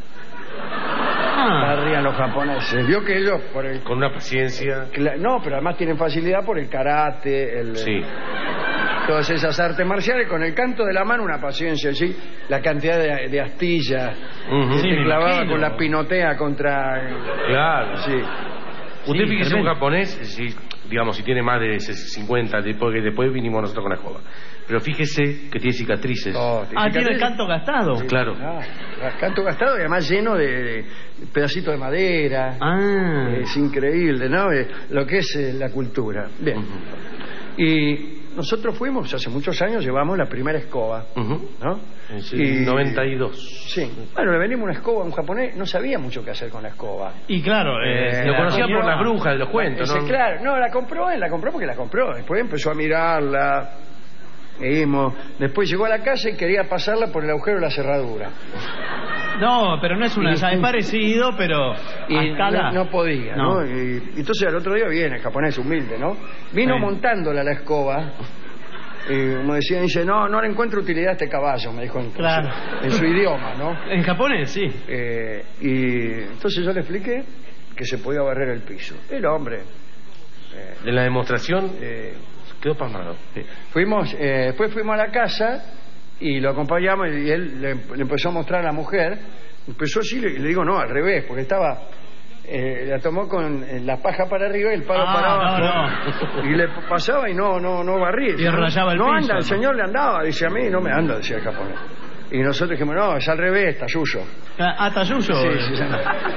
Ah. Barrían los japoneses. Vio que ellos por el... Con una paciencia. No, pero además tienen facilidad por el karate, el... Sí. Todas esas artes marciales, con el canto de la mano, una paciencia allí, la cantidad de, de astillas uh-huh. que sí, te clavaba imagino. con la pinotea contra... Claro. Sí. Usted sí, fíjese un japonés, si, digamos, si tiene más de cincuenta, porque después vinimos nosotros con la escoba. Pero fíjese que tiene cicatrices. Oh, ah, cicatrices. tiene el canto gastado. Sí, claro. Ah, canto gastado y además lleno de, de pedacitos de madera. Ah. Es increíble, ¿no? Eh, lo que es eh, la cultura. Bien. Uh-huh. Y nosotros fuimos, hace muchos años, llevamos la primera escoba, uh-huh. ¿no? Sí, y noventa y dos. Sí. Bueno, le venimos una escoba a un japonés, no sabía mucho qué hacer con la escoba. Y claro, eh, eh, lo conocía por las brujas de los cuentos, Ese, ¿no? Claro, no, la compró él, la compró porque la compró. Después empezó a mirarla. Seguimos. Después llegó a la casa y quería pasarla por el agujero de la cerradura. No, pero no es una... Es parecido, pero... Y hasta no, la... no podía, ¿no? no. Y, y entonces al otro día viene, el japonés humilde, ¿no? Vino sí. montándola la escoba. Y como decía, dice, no, no le encuentro utilidad a este caballo, me dijo en, claro. en su idioma, ¿no? En japonés, sí. Eh, y entonces yo le expliqué que se podía barrer el piso. El hombre... Eh, en la demostración... Eh, quedó pasmado. Sí. Fuimos, eh, después fuimos a la casa y lo acompañamos y él le, le empezó a mostrar a la mujer. Empezó así, le, le digo no, al revés, porque estaba, eh, la tomó con eh, la paja para arriba y el palo ah, para abajo. No, no. Y le pasaba y no, no, no barría. Y rayaba el no piso. anda, ¿no? el señor le andaba, dice a mí, no me anda, decía el japonés. Y nosotros dijimos, no, es al revés, Tayuyo. Ah, Tayuyo. Sí, sí, sí.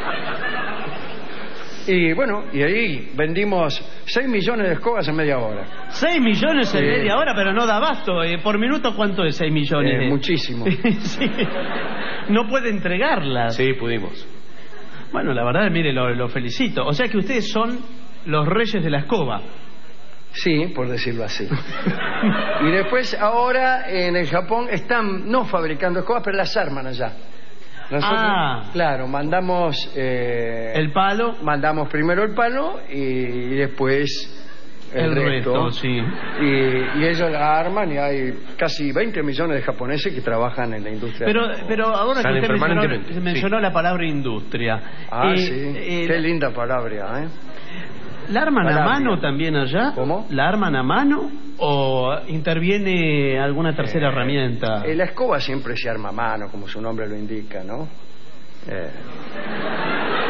Y bueno, y ahí vendimos seis millones de escobas en media hora. seis millones en eh, media hora, pero no da abasto. Eh, ¿Por minuto cuánto es seis millones? Eh, muchísimo. Sí. No puede entregarlas. Sí, pudimos. Bueno, la verdad, mire, lo, lo felicito. O sea que ustedes son los reyes de la escoba. Sí, por decirlo así. Y después, ahora, en el Japón, están no fabricando escobas, pero las arman allá. Nosotros, ah. claro, mandamos... Eh, el palo. Mandamos primero el palo y, y después el, el resto. resto, sí. Y, y ellos la arman y hay casi veinte millones de japoneses que trabajan en la industria. Pero, pero ahora Salen que usted mencionó, sí. mencionó la palabra industria. Ah, eh, sí. Eh, Qué linda palabra, ¿eh? ¿La arman palabra. a mano también allá? ¿Cómo? ¿La arman a mano o interviene alguna tercera eh, herramienta? Eh, la escoba siempre se arma a mano, como su nombre lo indica, ¿no? Eh.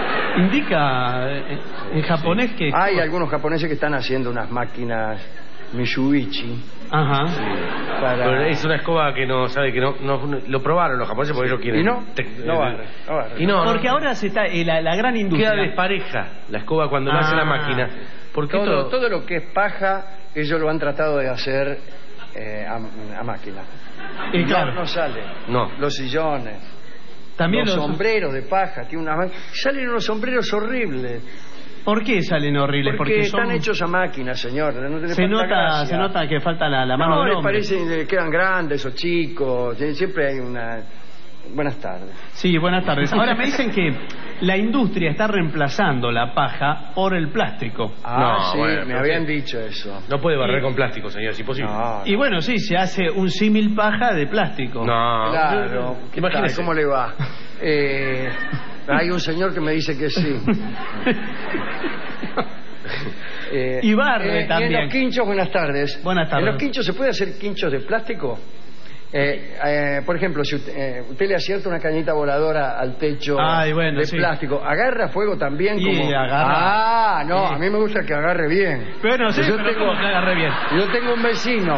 Indica eh, en japonés sí. que... Hay algunos japoneses que están haciendo unas máquinas Mitsubishi. Ajá. Sí. Para... Pero es una escoba que no sabe que no, no lo probaron los japoneses porque ellos quieren. ¿Y no? Te, no barre, no barre. Y no, porque no, ahora se está eh, la, la gran industria queda despareja la escoba cuando ah. lo hace la máquina. Porque todo, todo... todo lo que es paja, ellos lo han tratado de hacer eh, a, a máquina. Y claro. No, no sale. No. Los sillones. También los, los sombreros de paja, tiene una salen unos sombreros horribles. ¿Por qué salen horribles? Porque, Porque están son... hechos a máquina, señor. No se nota, gracia. se nota que falta la, la mano no, del les hombre. parece que quedan grandes o chicos. Siempre hay una. Buenas tardes. Sí, buenas tardes. Ahora me dicen que la industria está reemplazando la paja por el plástico. Ah, no, sí, bueno, me habían dicho eso. No puede barrer y... con plástico, señor, es imposible. No, y bueno, sí, se hace un símil paja de plástico. No. Claro. ¿Qué tal? ¿Cómo le va? Eh, hay un señor que me dice que sí. Eh, y barre eh, también. Y en los quinchos, buenas tardes. Buenas tardes. ¿En los quinchos se puede hacer quinchos de plástico? Eh, eh, por ejemplo, si usted, eh, usted le acierta una cañita voladora al techo Ay, bueno, de sí. plástico, ¿agarra fuego también? Y como... agarra. Ah, no, Sí. a mí me gusta que agarre bien. Pero no sé, yo pero tengo, ¿cómo que agarre bien? Yo tengo un vecino.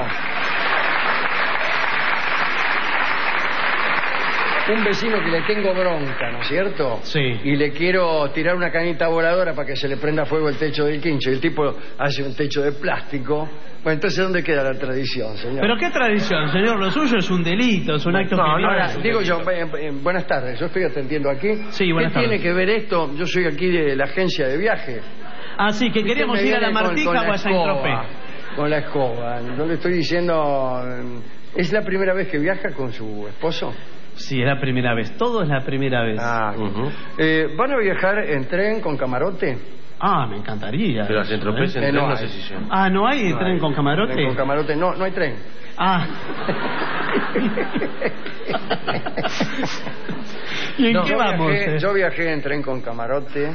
Un vecino que le tengo bronca, ¿no es cierto? Sí. Y le quiero tirar una cañita voladora para que se le prenda fuego el techo del quincho. Y el tipo hace un techo de plástico. Bueno, entonces, ¿dónde queda la tradición, señor? ¿Pero qué tradición, señor? Lo suyo es un delito, es un acto no, criminal. ahora, digo yo, eh, eh, buenas tardes, yo estoy atendiendo aquí. Sí, buenas ¿Qué tardes. tiene que ver esto? Yo soy aquí de la agencia de viaje. Ah, sí, que queríamos Usted me ir a la viene con- Martija con la o a Saint-Tropez. escoba, Con la escoba. Yo le estoy diciendo... eh, ¿Es la primera vez que viaja con su esposo? Sí, es la primera vez. Todo es la primera vez. Ah, uh-huh. eh, ¿Van a viajar en tren con camarote? Ah, me encantaría. Pero a eso, Saint-Tropez ¿eh? en Eh, tren no no hay. sé si se... Ah, ¿no hay No tren hay. con camarote? Tren con camarote, no, no hay tren. Ah. ¿Y en No, qué yo vamos? Viajé, eh? yo viajé en tren con camarote,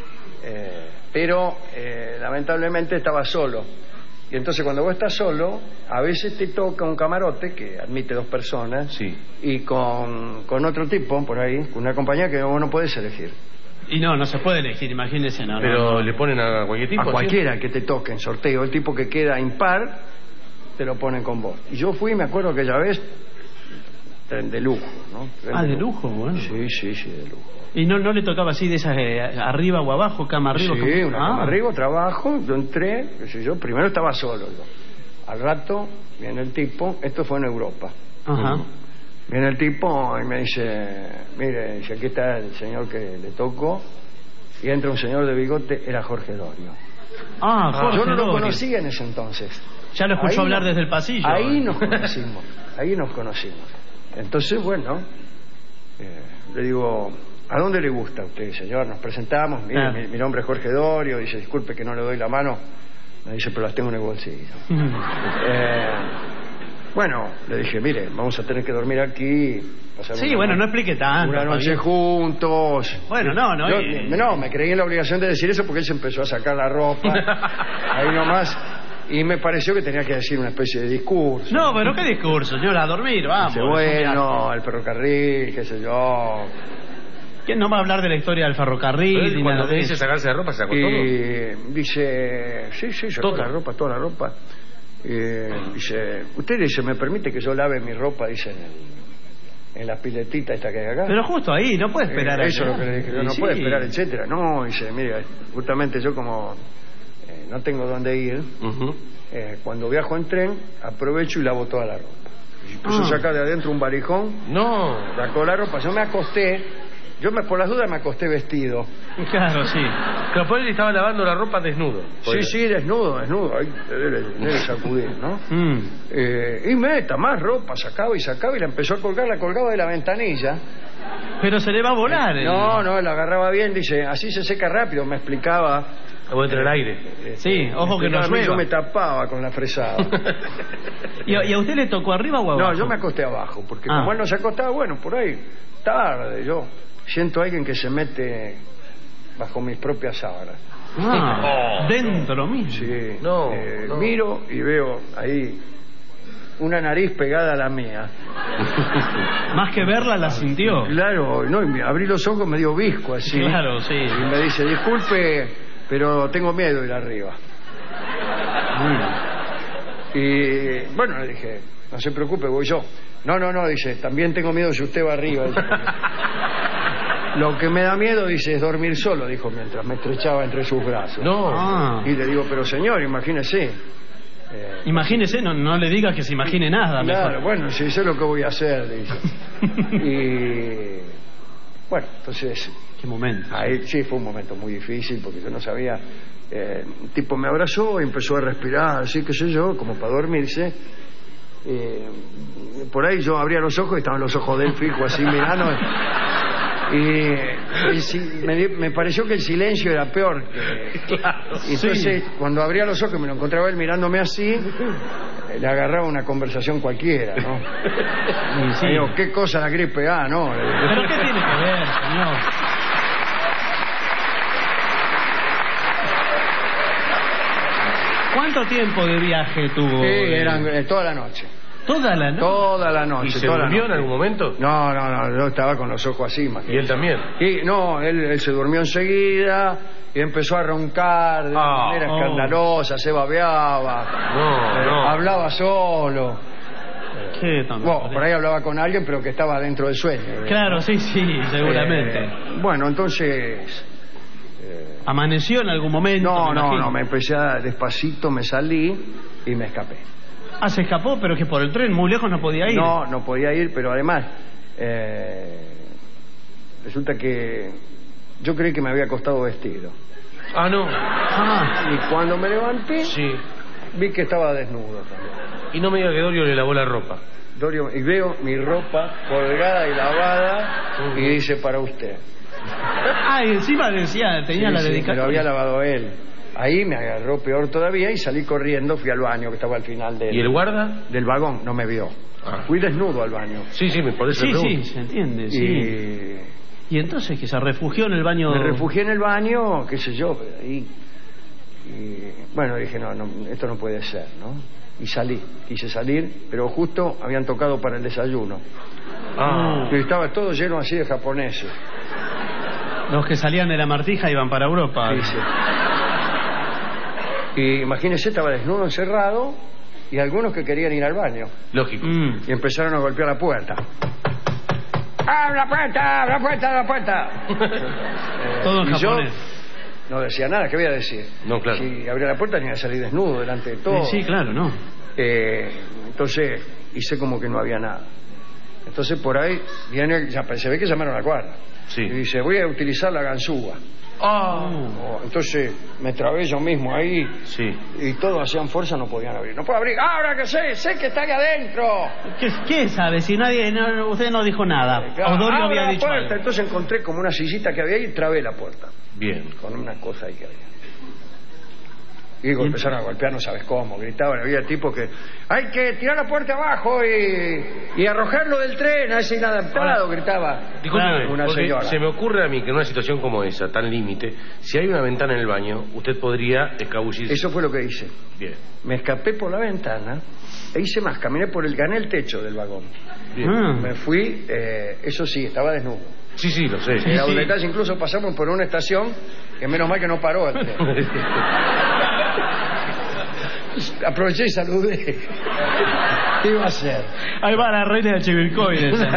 eh, pero eh, lamentablemente estaba solo. Y entonces cuando vos estás solo, a veces te toca un camarote que admite dos personas Sí. y con, con otro tipo por ahí, con una compañía que vos no podés elegir. Y no, no se puede elegir, imagínese. No, Pero no, no. le ponen a cualquier tipo. A ¿sí? cualquiera que te toque en sorteo, el tipo que queda impar, te lo ponen con vos. Y yo fui, me acuerdo aquella vez, tren de lujo, ¿no? Tren Ah, de lujo, bueno. Sí, sí, sí, de lujo. ¿Y no, no le tocaba así de esas eh, arriba o abajo, cama arriba? Sí, cama- una Ah. cama arriba, trabajo, yo entré, qué sé yo, primero estaba solo yo. Al rato viene el tipo, esto fue en Europa. Ajá. Viene el tipo y me dice, mire, dice, aquí está el señor que le tocó. Y entra un señor de bigote, era Jorge Dorio. Ah, Jorge Yo no lo Dorio. conocía en ese entonces. Ya lo escuchó Ahí hablar no- desde el pasillo. Ahí nos conocimos, ahí nos conocimos. Entonces, bueno, eh, le digo, ¿a dónde le gusta a usted, señor? Nos presentamos, mire, Ah. mi, mi nombre es Jorge Dorio, dice, disculpe que no le doy la mano. Me dice, pero las tengo en el bolsillo. eh, bueno, le dije, mire, vamos a tener que dormir aquí. pasar Sí, una bueno, no- no explique tanto. Una noche Fabián. juntos. Bueno, no, no. Yo, y- no, me creí en la obligación de decir eso porque él se empezó a sacar la ropa. Ahí nomás. Y me pareció que tenía que decir una especie de discurso. No, pero qué discurso, señora, a dormir, vamos. Dice, bueno, el ferrocarril, qué sé yo. ¿Quién no va a hablar de la historia del ferrocarril? Pero él, ni cuando nada le de dice eso? sacarse la ropa, se sacó todo. Y dice, sí, sí, sacó Todo. la ropa, toda la ropa. Eh, dice, usted dice, ¿me permite que yo lave mi ropa? Dice, en, el- en la piletita esta que hay acá. Pero justo ahí, no puede esperar. Eh, a eso que- es lo que le dije, yo, no Sí. puede esperar, etcétera. No, dice, mira, justamente yo como eh, no tengo dónde ir, Ujú. eh, cuando viajo en tren, aprovecho y lavo toda la ropa. Y puso Ah. sacar de adentro un varijón, No. sacó la ropa, yo me acosté, yo me, por las dudas me acosté vestido. Claro, sí. Pero por él estaba lavando la ropa desnudo. Sí, sí, desnudo, desnudo, ahí debe, debe sacudir, ¿no? Mm. Eh, y meta más ropa, sacaba y sacaba y la empezó a colgar, la colgaba de la ventanilla. Pero se le va a volar. el- No, no, la agarraba bien, dice, así se seca rápido, me explicaba. Voy a entrar al aire. Sí, ojo que no Explicaba a mí, llueva. yo me tapaba con la fresada. ¿Y, a, y a usted le tocó arriba o abajo? No, yo me acosté abajo, porque Ah. como él no se acostaba, bueno, por ahí, tarde, yo siento a alguien que se mete bajo mis propias sábanas. Ah, dentro mismo. Sí, No, eh, no. miro y veo ahí una nariz pegada a la mía. Más que verla, la sintió. Claro, no, y me- abrí los ojos, me dio visco así. Claro, sí. Y me dice, disculpe, pero tengo miedo de ir arriba. Y bueno, le dije, no se preocupe, voy yo. No, no, no, dice, también tengo miedo si usted va arriba. Dice, lo que me da miedo, dice, es dormir solo, dijo, mientras me estrechaba entre sus brazos. No. Ah. Y le digo, pero señor, imagínese. Eh, Imagínese, no, no le diga que se imagine nada. Claro, Mejor. bueno, si sé lo que voy a hacer, dice. Y bueno, entonces... Qué momento. Ahí sí fue un momento muy difícil porque yo no sabía... Eh, un tipo me abrazó y empezó a respirar, así que sé yo, como para dormirse. Eh, por ahí yo abría los ojos y estaban los ojos de él fijo así mirando. Y el si- me, di- me pareció que el silencio era peor que... Claro, y entonces sí. cuando abría los ojos y me lo encontraba él mirándome así, le agarraba una conversación cualquiera, ¿no? Y sí. digo, ¿qué cosa la gripe A, no? ¿Pero qué tiene que ver, señor? ¿Cuánto tiempo de viaje tuvo? Sí, eran eh, toda la noche. ¿Toda la noche? Toda la noche. ¿Y se toda la durmió en noche. algún momento? No, no, no, yo estaba con los ojos así, imagínate. ¿Y él también? Y no, él, él se durmió enseguida y empezó a roncar de una Ah, manera oh. escandalosa, se babeaba, No, eh, no. hablaba solo. Qué tonto. Bueno, por ahí hablaba con alguien, pero que estaba dentro del sueño. Claro, sí, sí, seguramente. Eh, bueno, entonces... ¿Amaneció en algún momento? No, me no, imagino? no, me empecé a, despacito, me salí y me escapé. Ah, se escapó, pero que por el tren muy lejos no podía ir. No, no podía ir, pero además eh, resulta que yo creí que me había costado vestido. Ah, no. Ah, Y cuando me levanté, Sí. vi que estaba desnudo también. Y no me diga que Dorio le lavó la ropa. Dorio, y veo mi ropa colgada y lavada y dice para usted. ah, y encima decía, tenía Sí, la sí, me lo dedicación. había lavado él. Ahí me agarró peor todavía y salí corriendo, fui al baño que estaba al final del, ¿Y el guarda? del vagón, no me vio. Ah. Fui desnudo al baño. Sí, sí, me por eso Sí, le sí, pregunto. se entiende, Y sí. Y entonces que se refugió en el baño. me refugié en el baño, qué sé yo, pero ahí. Y bueno, dije, no, no, esto no puede ser, ¿no? Y salí, quise salir, pero justo habían tocado para el desayuno. Ah. Y estaba todo lleno así de japoneses. Los que salían de la Martija iban para Europa. Sí, sí. Y imagínese, estaba desnudo, encerrado, y algunos que querían ir al baño. Lógico. Mm. Y empezaron a golpear la puerta. ¡Abre la puerta! ¡Abre la puerta! ¡Abre la puerta! Eh, Todo en y yo japonés. no decía nada, ¿qué voy a decir? No, claro. Si abría la puerta tenía que salir desnudo delante de todo. Sí, sí, claro, ¿no? Eh, entonces hice como que no había nada. Entonces por ahí viene, ya se ve que llamaron a la guardia. Sí. Y dice, voy a utilizar la ganzúa. Ah. Oh, entonces me trabé yo mismo ahí. Sí. Y todos hacían fuerza, no podían abrir. No puedo abrir. ¡Ahora que sé! ¡Sé que está ahí adentro! ¿Qué, qué sabe? Si nadie, no, usted no dijo nada. Claro, O Dorio ¡abre había la dicho puerta! algo. Entonces encontré como una sillita que había ahí y trabé la puerta. Bien. Con una cosa ahí que había. Y empezaron a golpear, no sabes cómo, gritaban, había tipos que hay que tirar la puerta abajo y, y arrojarlo del tren a ese inadaptado, gritaba Discúlpeme, una porque señora. se me ocurre a mí que en una situación como esa, tan límite, si hay una ventana en el baño, usted podría escabullirse. Eso fue lo que hice. Bien. Me escapé por la ventana e hice más, caminé por el, gané el techo del vagón. Bien. Ah. Me fui, eh, eso sí, estaba desnudo. Sí, sí, lo sé. Era un detalle, incluso pasamos por una estación que menos mal que no paró el tren. Aproveché y saludé. ¿Qué iba a hacer? Ahí va la reina de Chivilcoy.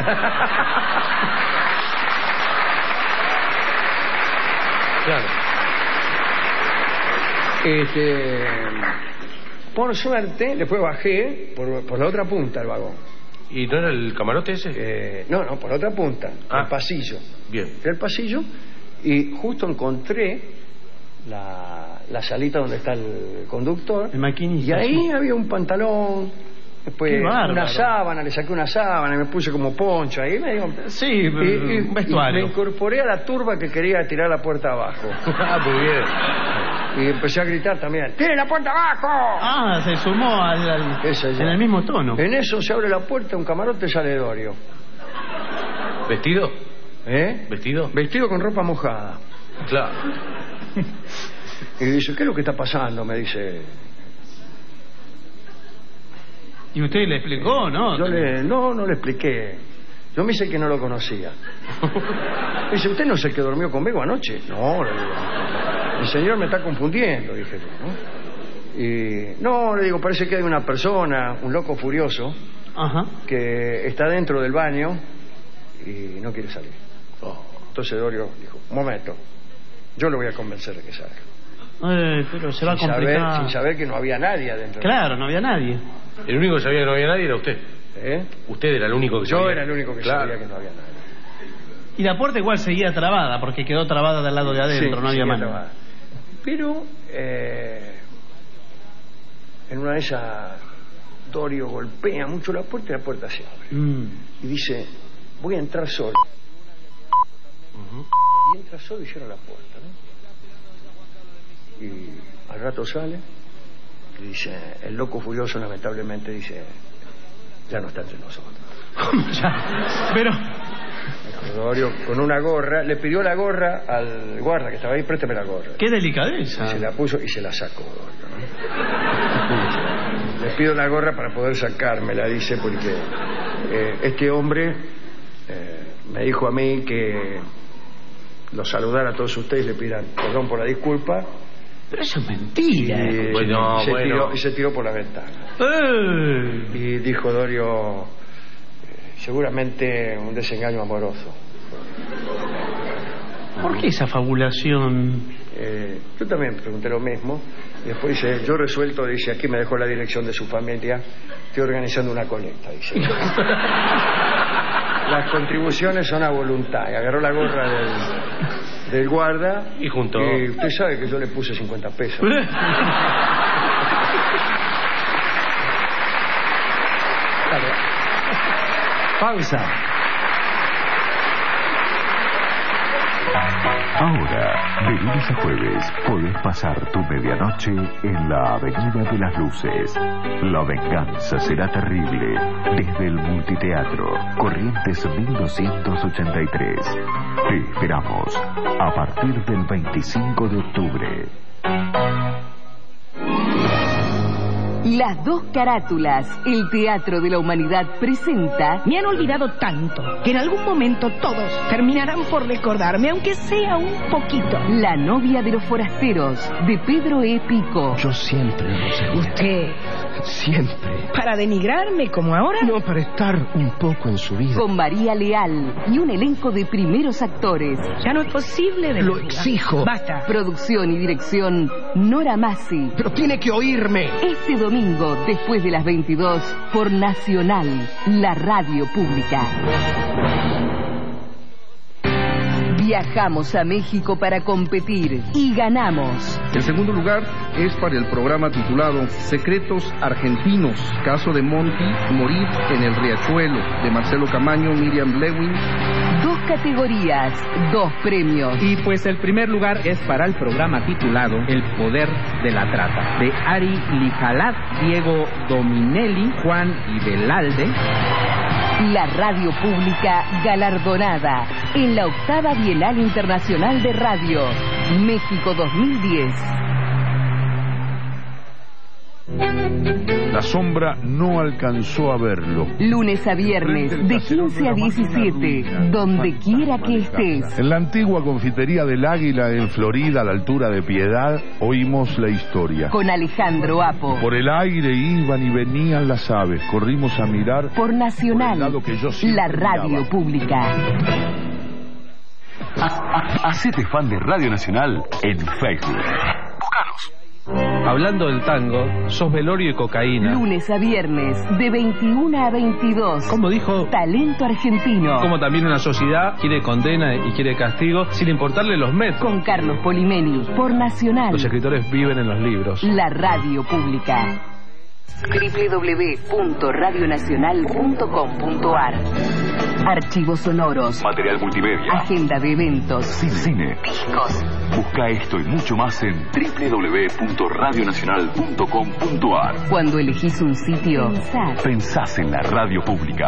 Claro. Este, por suerte, después bajé por, por la otra punta del vagón. ¿Y no era el camarote ese? Eh, no, no, por la otra punta, Ah. el pasillo. Bien. Fui al pasillo y justo encontré la, la salita donde está el conductor. El maquinista. Y ahí sí. había un pantalón, después Qué bárbaro. una sábana, le saqué una sábana y me puse como poncho ahí. Me dio, Sí, y, y- un vestuario. y me incorporé a la turba que quería tirar la puerta abajo. Ah, muy bien. Y empecé a gritar también, ¡tiren la puerta abajo! Ah, se sumó al, al- Qué sé yo. en el mismo tono. En eso se abre la puerta, un camarote sale Dorio. ¿Vestido? ¿Eh? ¿Vestido? Vestido con ropa mojada. Claro. Y dice, ¿qué es lo que está pasando? Me dice. ¿Y usted le explicó, no? Yo le, no, no le expliqué. Yo me hice que no lo conocía. Me dice, ¿usted no es el que durmió conmigo anoche? No, le digo. El señor me está confundiendo, dije yo, ¿no? Y no, le digo, parece que hay una persona, un loco furioso, Ajá. que está dentro del baño y no quiere salir. Oh. Entonces Dorio dijo, un momento, yo lo voy a convencer de que salga. Eh, pero se va a sin complicar. saber, sin saber que no había nadie adentro. Claro, no había nadie. El único que sabía que no había nadie era usted. ¿Eh? Usted era el único que Yo sabía. era el único que claro. sabía que no había nadie. Y la puerta igual seguía trabada, porque quedó trabada del lado de adentro, Sí, no había seguía más. trabada. Pero eh, en una de esas Dorio golpea mucho la puerta y la puerta se abre. Mm. Y dice, voy a entrar solo. Uh-huh. Y entra solo y cierra la puerta, ¿no? Y al rato sale y dice, el loco furioso lamentablemente dice, ya no está entre nosotros. ya. Pero... Dorio, con una gorra, le pidió la gorra al guarda que estaba ahí, préstame la gorra. ¡Qué delicadeza! Y se la puso y se la sacó, Dorio, ¿no? Le pido la gorra para poder sacármela, dice, porque eh, este hombre eh, me dijo a mí que los saludara a todos ustedes y le pidan perdón por la disculpa. Pero eso es mentira. Y, bueno, y, se, bueno. tiró, y se tiró por la ventana. ¡Eh! Y dijo Dorio, seguramente un desengaño amoroso. ¿Por qué esa fabulación? Eh, yo también pregunté lo mismo. Y después dice, yo resuelto, dice, aquí me dejó la dirección de su familia, estoy organizando una colecta, dice. Las contribuciones son a voluntad. Y agarró la gorra del, del guarda. Y juntó. Y usted sabe que yo le puse cincuenta pesos. Pausa. Ahora, de lunes a jueves, podés pasar tu medianoche en la Avenida de las Luces. La venganza será terrible. Desde el Multiteatro, Corrientes mil doscientos ochenta y tres. Te esperamos a partir del veinticinco de octubre. Las dos carátulas, el Teatro de la Humanidad presenta... Me han olvidado tanto que en algún momento todos terminarán por recordarme, aunque sea un poquito. La novia de los forasteros, de Pedro E. Pico. Yo siempre lo sé. ¿Usted? Siempre. ¿Para denigrarme como ahora? No, para estar un poco en su vida. Con María Leal y un elenco de primeros actores. Ya no es posible. Lo exijo. Basta. Producción y dirección, Nora Massi. Pero tiene que oírme. Este domingo, después de las veintidós, por Nacional, la radio pública. Viajamos a México para competir y ganamos. El segundo lugar es para el programa titulado Secretos Argentinos, caso de Monty, Morir en el Riachuelo, de Marcelo Camaño, Miriam Lewin. Dos categorías, dos premios. Y pues el primer lugar es para el programa titulado El Poder de la Trata, de Ari Lijalat, Diego Dominelli, Juan Ibelalde. La radio pública galardonada en la octava Bienal Internacional de Radio, México dos mil diez. La sombra no alcanzó a verlo. Lunes a viernes, de quince a diecisiete, donde quiera que estés. En la antigua confitería del Águila en Florida, a la altura de Piedad, oímos la historia. Con Alejandro Apo. Por el aire iban y venían las aves. Corrimos a mirar. Por Nacional, por que yo la radio miraba. pública. Hacete fan de Radio Nacional en Facebook. Búscanos. Hablando del tango, sos velorio y cocaína. Lunes a viernes, de veintiuno a veintidós. Como dijo, Talento argentino. como también una sociedad quiere condena y quiere castigo sin importarle los métodos. Con Carlos Polimeni, por Nacional. Los escritores viven en los libros. La radio pública. doble u doble u doble u punto radio nacional punto com punto a r. Archivos sonoros. Material multimedia. Agenda de eventos. Cine. Discos. Busca esto y mucho más en doble u doble u doble u punto radio nacional punto com punto a r. Cuando elegís un sitio, pensás. Pensás en la radio pública.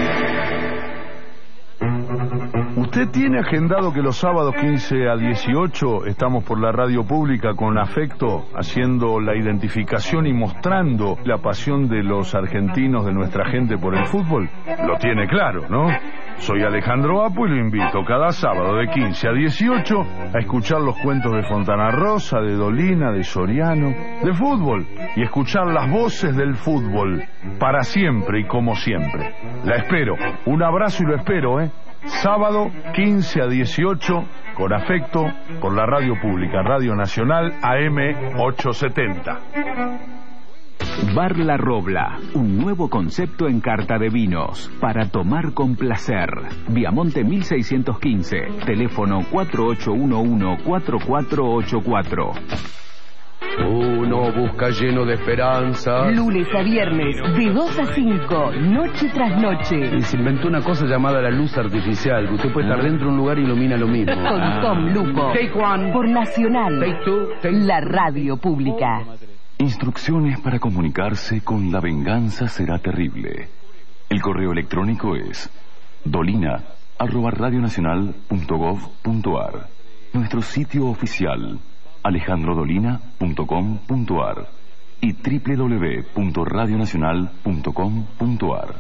¿Usted tiene agendado que los sábados quince a dieciocho estamos por la radio pública con afecto, haciendo la identificación y mostrando la pasión de los argentinos, de nuestra gente por el fútbol? Lo tiene claro, ¿no? Soy Alejandro Apo y lo invito cada sábado de quince a dieciocho a escuchar los cuentos de Fontana Rosa, de Dolina, de Soriano, de fútbol y escuchar las voces del fútbol para siempre y como siempre. La espero. Un abrazo y lo espero, ¿eh? Sábado quince a dieciocho, con afecto, por la radio pública, Radio Nacional A M ochocientos setenta. Bar La Robla, un nuevo concepto en carta de vinos, para tomar con placer. Viamonte mil seiscientos quince, teléfono cuatro ocho uno uno, cuatro cuatro ocho cuatro. Uno busca lleno de esperanza. Lunes a viernes, de dos a cinco, noche tras noche. Y se inventó una cosa llamada la luz artificial, que usted puede estar dentro de un lugar y ilumina lo mismo. Con Tom Lupo. Take one. Por Nacional. Take two. Take... La radio pública. Instrucciones para comunicarse con La Venganza Será Terrible. El correo electrónico es dolina arroba radionacional punto gov punto ar. Nuestro sitio oficial alejandro dolina punto com punto ar y doble u doble u doble u punto radionacional punto com punto ar.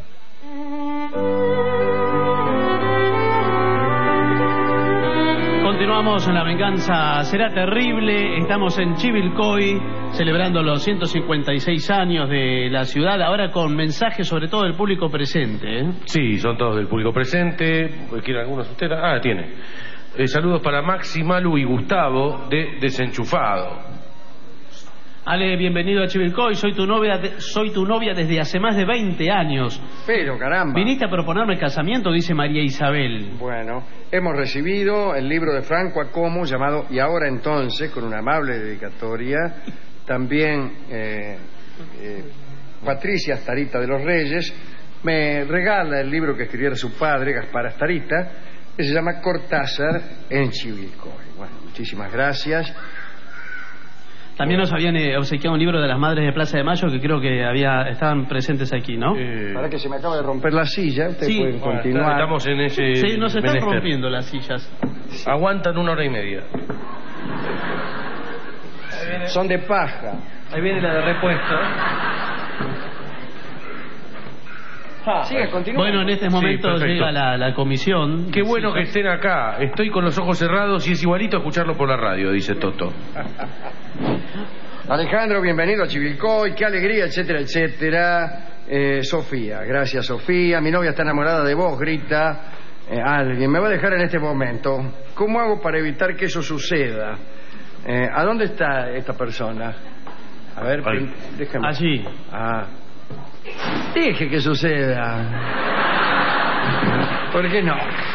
Continuamos en La Venganza Será Terrible. Estamos en Chivilcoy celebrando los ciento cincuenta y seis años de la ciudad, ahora con mensajes sobre todo del público presente, ¿eh? Sí, son todos del público presente. ¿Quieren algunos de ustedes? Ah, tiene. Eh, saludos para Maxi, Malu y Gustavo de Desenchufado. Ale, bienvenido a Chivilcoy. Soy tu novia, de, soy tu novia desde hace más de veinte años. Pero, caramba. Viniste a proponerme casamiento, dice María Isabel. Bueno, hemos recibido el libro de Franco Acomo llamado Y ahora entonces, con una amable dedicatoria. También eh, eh, Patricia Astarita de los Reyes me regala el libro que escribiera su padre, Gaspar Astarita, que se llama Cortázar en Chivilcoy. Bueno, muchísimas gracias. También nos habían eh, obsequiado un libro de las Madres de Plaza de Mayo que creo que había estaban presentes aquí, ¿no? Eh... Para que se me acaba de romper la silla, ustedes sí. pueden continuar. Estamos en ese... Sí, nos están menester. rompiendo las sillas. Sí. Aguantan una hora y media. Son de paja. Ahí viene la de repuesto. Ah, Sigue, continúa. Bueno, en este momento sí, llega la, la comisión. Qué bueno que estén acá. Estoy con los ojos cerrados y es igualito a escucharlo por la radio, dice Toto. Alejandro, bienvenido a Chivilcoy, qué alegría, etcétera, etcétera. Eh, Sofía, gracias Sofía. Mi novia está enamorada de vos, grita eh, alguien. Me va a dejar en este momento. ¿Cómo hago para evitar que eso suceda? Eh, ¿A dónde está esta persona? A ver, déjame. Allí. Ah. Deje que suceda. ¿Por qué no?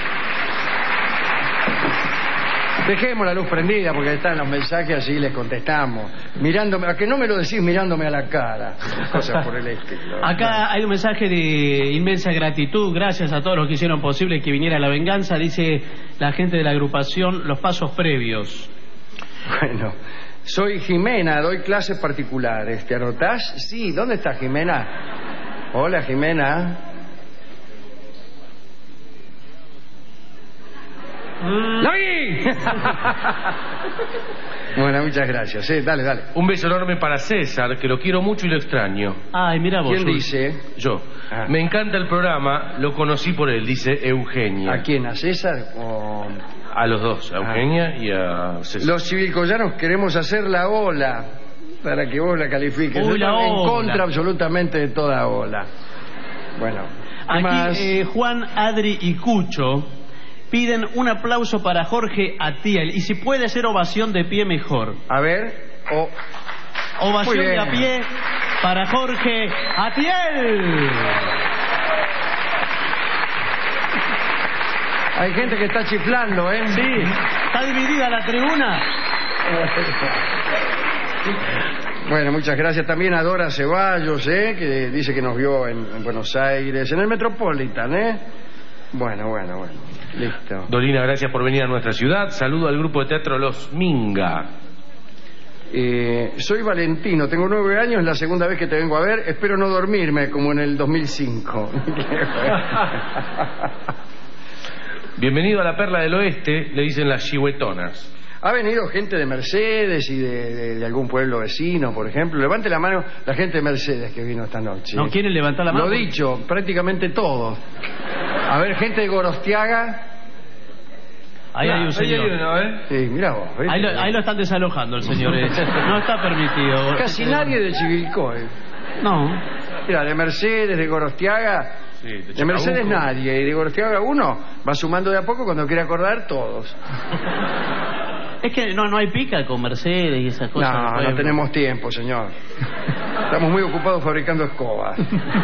Dejemos la luz prendida porque están los mensajes, así les contestamos. Mirándome, a que no me lo decís mirándome a la cara. Cosas por el estilo. Acá hay un mensaje de inmensa gratitud. Gracias a todos los que hicieron posible que viniera La Venganza. Dice la gente de la agrupación Los Pasos Previos. Bueno, soy Jimena, doy clases particulares. ¿Te anotás? Sí, ¿dónde está Jimena? Hola, Jimena. ¡La vi! Bueno, muchas gracias. Sí, dale, dale. Un beso enorme para César, que lo quiero mucho y lo extraño. Ay, mira vos. ¿Quién dice? Yo. Ah. Me encanta el programa, lo conocí por él, dice Eugenia. ¿A quién? ¿A César o...? A los dos, a Eugenia ah. y a César. Los civilcoyanos queremos hacer la ola para que vos la califiques. Uy, la en ola. contra absolutamente de toda ola. Bueno. Aquí eh, Juan, Adri y Cucho piden un aplauso para Jorge Atiel. Y si puede ser ovación de pie, mejor. A ver. O... Ovación de a pie para Jorge Atiel. Hay gente que está chiflando, ¿eh? Sí, está dividida la tribuna. Bueno, muchas gracias también a Dora Ceballos, ¿eh? Que dice que nos vio en, en Buenos Aires, en el Metropolitan, ¿eh? Bueno, bueno, bueno. Listo. Dolina, gracias por venir a nuestra ciudad. Saludo al grupo de teatro Los Minga. Eh, soy Valentino, tengo nueve años, es la segunda vez que te vengo a ver. Espero no dormirme como en el dos mil cinco. Bienvenido a la Perla del Oeste, le dicen las chihuetonas. Ha venido gente de Mercedes y de, de, de algún pueblo vecino, por ejemplo. Levante la mano la gente de Mercedes que vino esta noche. ¿No quieren levantar la mano? Lo dicho, prácticamente todos. A ver, gente de Gorostiaga. Ahí hay un señor. Ahí hay uno, ¿eh? Sí, mirá vos. Ahí lo, ahí lo están desalojando el señor. eh. No está permitido. Casi nadie de Chivilcoy. No. Mira, de Mercedes, de Gorostiaga. Sí, de, de Mercedes Chacabuco. nadie. Y de Gorostiaga uno va sumando de a poco cuando quiere acordar todos. Es que no, no hay pica con Mercedes y esas cosas. No, no tenemos tiempo, señor. Estamos muy ocupados fabricando escobas.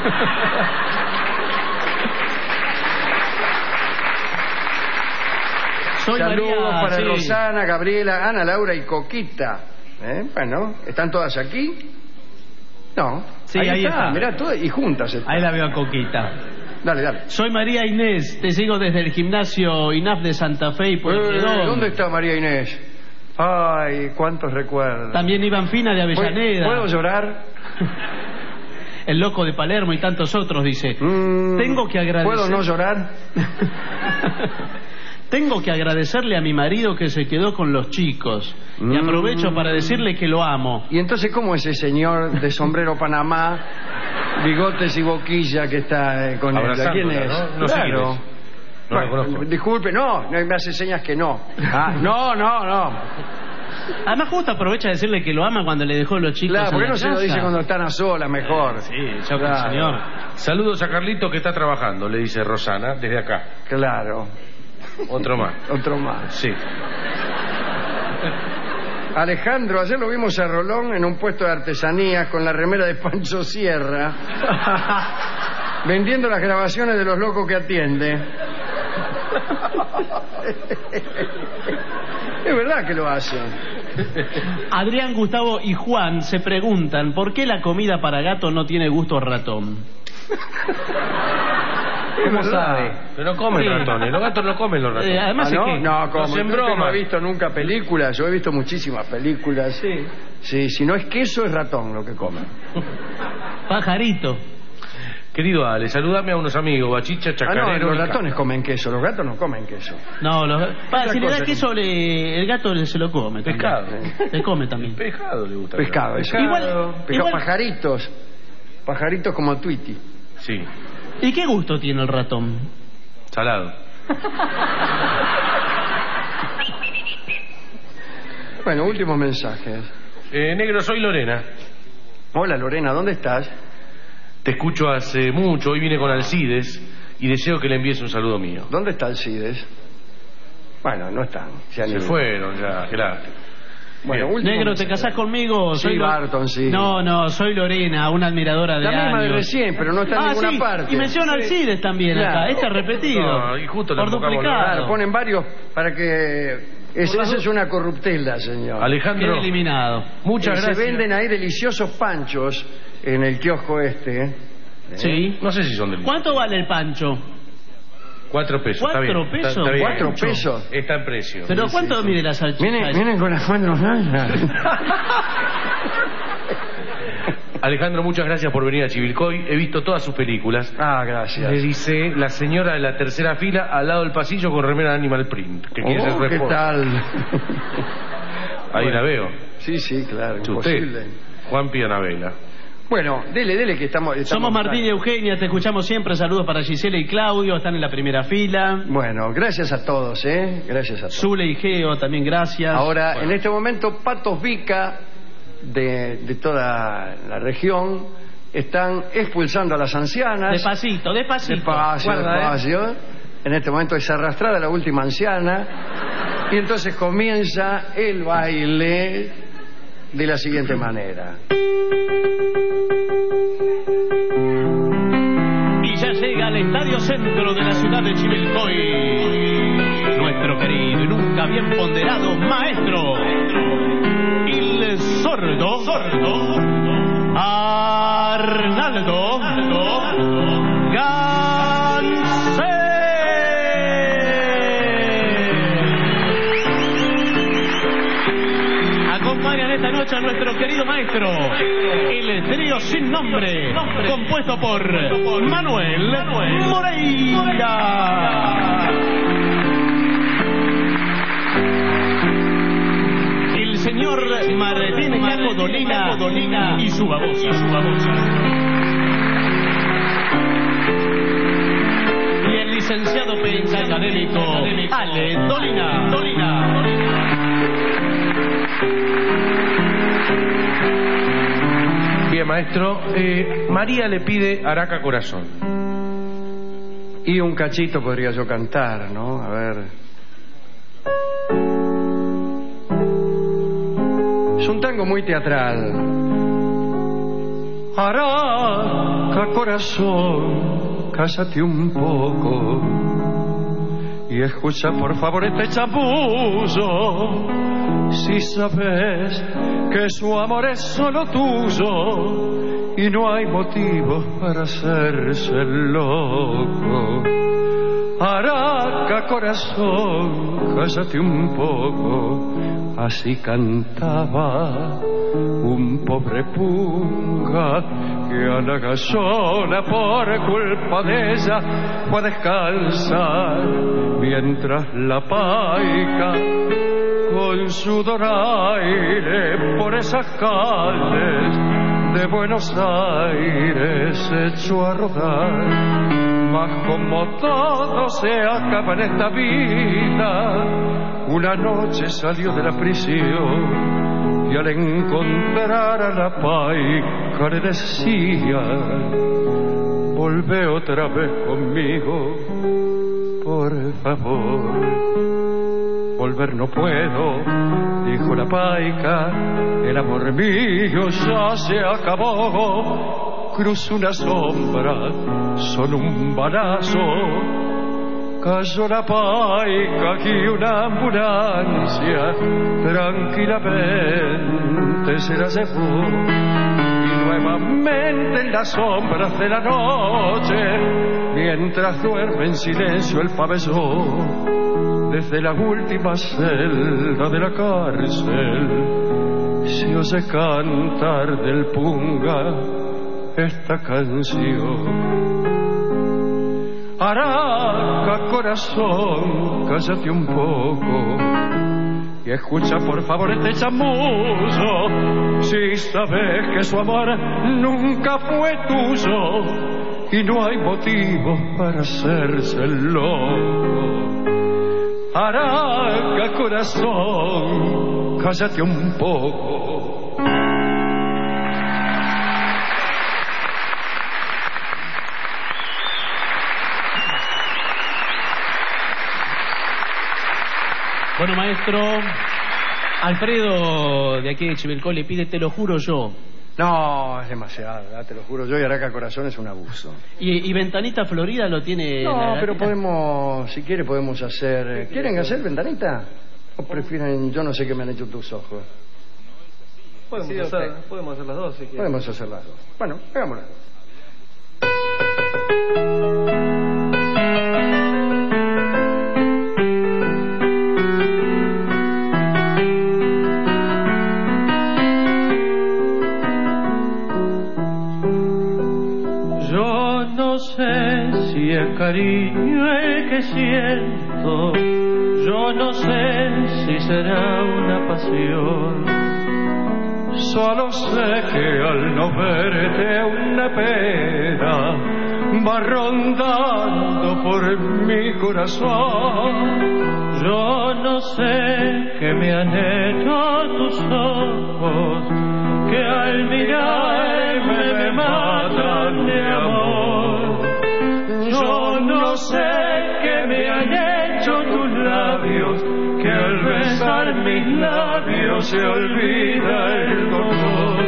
Soy Saludos María, para sí. Rosana, Gabriela, Ana, Laura y Coquita. ¿Eh? Bueno, ¿están todas aquí? No. Sí, ahí está. Mirá, todas y juntas están. Ahí la veo a Coquita. Dale, dale. Soy María Inés, te sigo desde el gimnasio I N A F de Santa Fe y Eh, Pueyrredón. ¿Dónde está María Inés? Ay, cuántos recuerdos. También Iván Fina de Avellaneda. ¿Puedo llorar? El loco de Palermo y tantos otros, dice. Mm, Tengo que agradecer. ¿Puedo no llorar? Tengo que agradecerle a mi marido que se quedó con los chicos. Y aprovecho para decirle que lo amo. ¿Y entonces cómo ese señor de sombrero Panamá, bigotes y boquilla que está eh, con él? ¿Quién es? ¿No? No sé quién Claro. es. No lo conozco. Disculpe, no, no, me hace señas que no. Ah, no, no, no. Además justo aprovecha de decirle que lo ama cuando le dejó los chicos. Claro, en ¿por qué la no se lo casa? dice cuando están a solas mejor? Sí, yo Claro. señor. Saludos a Carlito que está trabajando, le dice Rosana, desde acá. Claro. Otro más. Otro más. Sí. Alejandro, ayer lo vimos a Rolón en un puesto de artesanías con la remera de Pancho Sierra, vendiendo las grabaciones de los locos que atiende. Es verdad que lo hace. Adrián, Gustavo y Juan se preguntan por qué la comida para gato no tiene gusto a ratón. ¿Cómo sabe? Pero no comen Sí. ratones, los gatos no comen los ratones. Eh, además Ah, es ¿no? que... No, como No se usted no embroma. ha visto nunca películas, yo he visto muchísimas películas. Sí. Sí, si no es queso es ratón lo que comen. Pajarito. Querido Ale, saludame a unos amigos, Bachicha, Ah, no, Chacarero. los y ratones comen queso, los gatos no comen queso. No, los... Pa, Otra si le da cosa queso, le... el gato le- se lo come. también. Pescado. Le come también. Pescado le gusta. Pescado, eso. Igual- Pescado, igual- pajaritos. Pajaritos como Tweety. Sí, ¿Y qué gusto tiene el ratón? salado. Bueno, últimos mensajes. Eh, negro, soy Lorena. Hola Lorena, ¿dónde estás? Te escucho hace mucho, hoy vine con Alcides y deseo que le envíes un saludo mío. ¿Dónde está Alcides? Bueno, no están. Se, han Se ido. fueron ya, claro. Bueno, Bien. último Negro, ¿te mensaje. casás conmigo? Sí, Lo- Barton, sí. No, no, soy Lorena, una admiradora de La misma de años. recién, pero no está en ah, ninguna sí, parte. y menciona Sí. Alcides también Claro. acá. Este es repetido. No, y justo le por enfocamos duplicado. Claro, ponen varios para que... Es, Por las esa dos. es una corruptela, señor. Alejandro, Queda eliminado. muchas Eh, gracias. Se venden ahí deliciosos panchos en el kiosco este. ¿eh? Sí. No sé si son del... ¿Cuánto vale el pancho? Cuatro pesos, ¿Cuatro está bien. pesos? Está, está bien. ¿Cuatro pesos? Está en precio. ¿Pero Sí, cuánto sí, sí. mide la salchicha? Vienen, vienen con las manos largas. Alejandro, muchas gracias por venir a Chivilcoy. He visto todas sus películas. Ah, gracias. Le dice la señora de la tercera fila al lado del pasillo con remera de Animal Print. Que quiere ser Oh, ¿qué reporter. tal? Ahí Bueno. la veo. Sí, sí, claro, Usted, imposible. Juan Pianavela. Bueno, dele, dele que estamos... estamos Somos Martín y Eugenia, te escuchamos siempre. Saludos para Gisela y Claudio, están en la primera fila. Bueno, gracias a todos, ¿eh? Gracias a todos. Zule y Geo, también gracias. Ahora, Bueno. en este momento, Patos Vica de, de toda la región están expulsando a las ancianas. Despacito, despacito. Despacio, Guarda, ¿eh? despacio. En este momento es arrastrada la última anciana. Y entonces comienza el baile de la siguiente manera. Y ya llega al estadio centro de la ciudad de Chivilcoy nuestro querido y nunca bien ponderado maestro, el sordo, sordo Arnaldo Gansé. Acompañan esta noche a nuestro querido maestro, el trío sin nombre, compuesto por Manuel Moreira. El señor Martín Caco Dolina y su babosa. Y el licenciado pentacadémico Ale Dolina. Dolina. Bien, maestro. Eh, María le pide Araca Corazón. Y un cachito podría yo cantar, ¿no? A ver. Es un tango muy teatral. Araca Corazón, cásate un poco y escucha por favor este chapuzo. Si sabes que su amor es solo tuyo y no hay motivo para hacerse loco. Araca Corazón, cállate un poco. Así cantaba un pobre punga que a la gallona por culpa de ella fue a descansar, mientras la paica con su doraire por esas calles de Buenos Aires se echó a rodar. Mas como todo se acaba en esta vida, una noche salió de la prisión y al encontrar a la paica le decía: volvé otra vez conmigo, por favor. Volver no puedo, dijo la paica, el amor mío ya se acabó. Cruzó una sombra, solo un balazo. Cayó la paica y una ambulancia tranquilamente se la llevó. Y nuevamente en las sombras de la noche, mientras duerme en silencio el pabellón, desde la última celda de la cárcel se oye cantar del punga esta canción. Araca Corazón, cállate un poco y escucha por favor este chamuyo. Si sabes que su amor nunca fue tuyo y no hay motivo para hacerse loco. Araca Corazón, cállate un poco. Bueno, maestro, Alfredo de aquí de Chivilcoy le pide Te lo juro yo. No, es demasiado, ¿verdad? Te lo juro yo, y Araca Corazón es un abuso. ¿Y, y Ventanita Florida lo tiene? No, la... pero podemos, si quiere podemos hacer... ¿Quieren hacer Ventanita? ¿O prefieren, yo no sé qué me han hecho tus ojos? Podemos, sí, hacer, podemos hacer las dos si quieren. Podemos hacer las dos. Bueno, hagámoslas. Si es cariño el que siento, yo no sé si será una pasión. Solo sé que al no verte una pena va rondando por mi corazón. Yo no sé qué me han hecho tus ojos, que al mirarme me matan de amor. Yo no sé qué me han hecho tus labios, que al besar mis labios se olvida el dolor.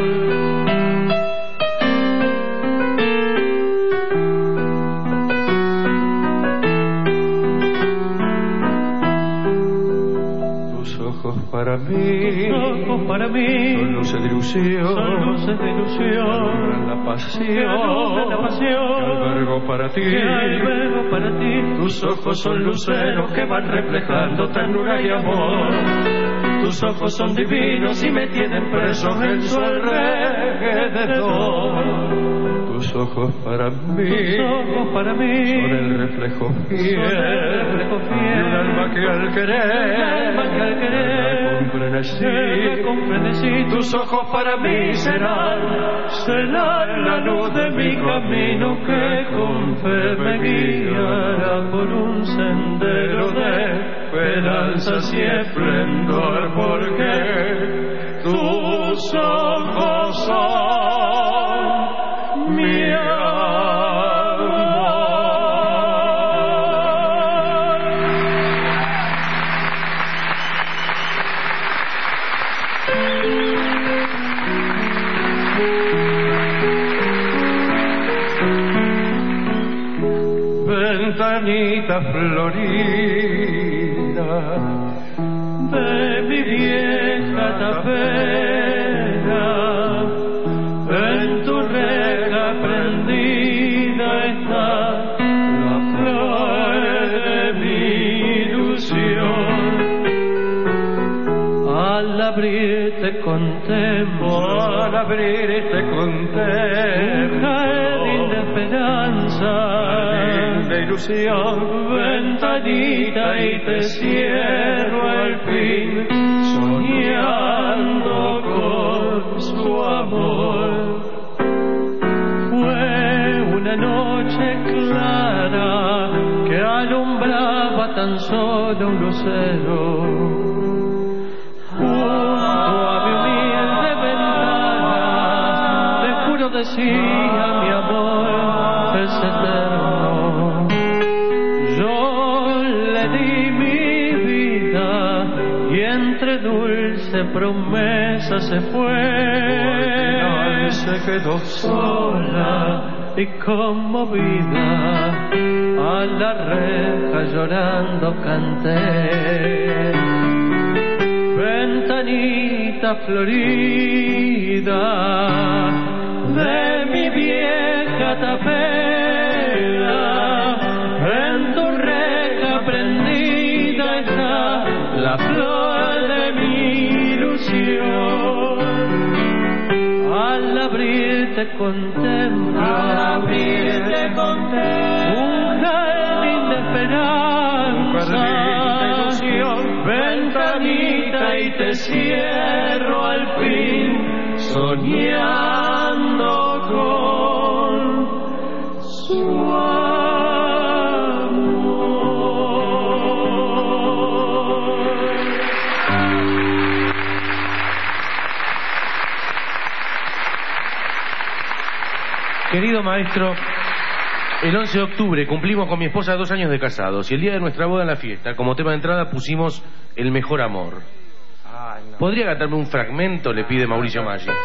Tus ojos para mí, tus ojos para mí, son luces de ilusión, son luces de ilusión, la pasión, la pasión, que albergo para ti, que albergo para ti. Tus ojos son luceros que van reflejando ternura y amor. Tus ojos son divinos y me tienen preso en su alrededor. Tus ojos para mí, tus ojos para mí, son el reflejo fiel, son el reflejo fiel de un alma que al querer, alma que al querer con frenesí, con frenesí, tus ojos para mí serán, serán la luz de mi camino que con fe me guiará por un sendero de esperanzas y esplendor, porque tus ojos son mi ventanita florida de mi vieja tapera, en tu reja prendida está la flor de mi ilusión. Al abrir te contemplo, al abrir te contemplo, un jardín de esperanza, de ilusión, ventanita y te cierro al fin, soñando con su amor. Fue una noche clara que alumbraba tan solo un lucero. Junto a mi humilde ventana, te juro decía mi amor es eterno. Yo le di mi vida y entre dulce promesa se fue. Al final se quedó sola y conmovida, a la reja llorando canté. Ventanita florida de mi vieja tapera, en tu reja prendida está la flor de mi ilusión. Al abrir te contemplo, al abrir te contemplo, un jardín de esperanza, ventanita y te cierro al fin, soñando con su amor. Querido maestro, el once de octubre cumplimos con mi esposa dos años de casados y el día de nuestra boda en la fiesta, como tema de entrada, pusimos El Mejor Amor. Ay, no. ¿Podría cantarme un fragmento? Le pide Mauricio Maggi. Ese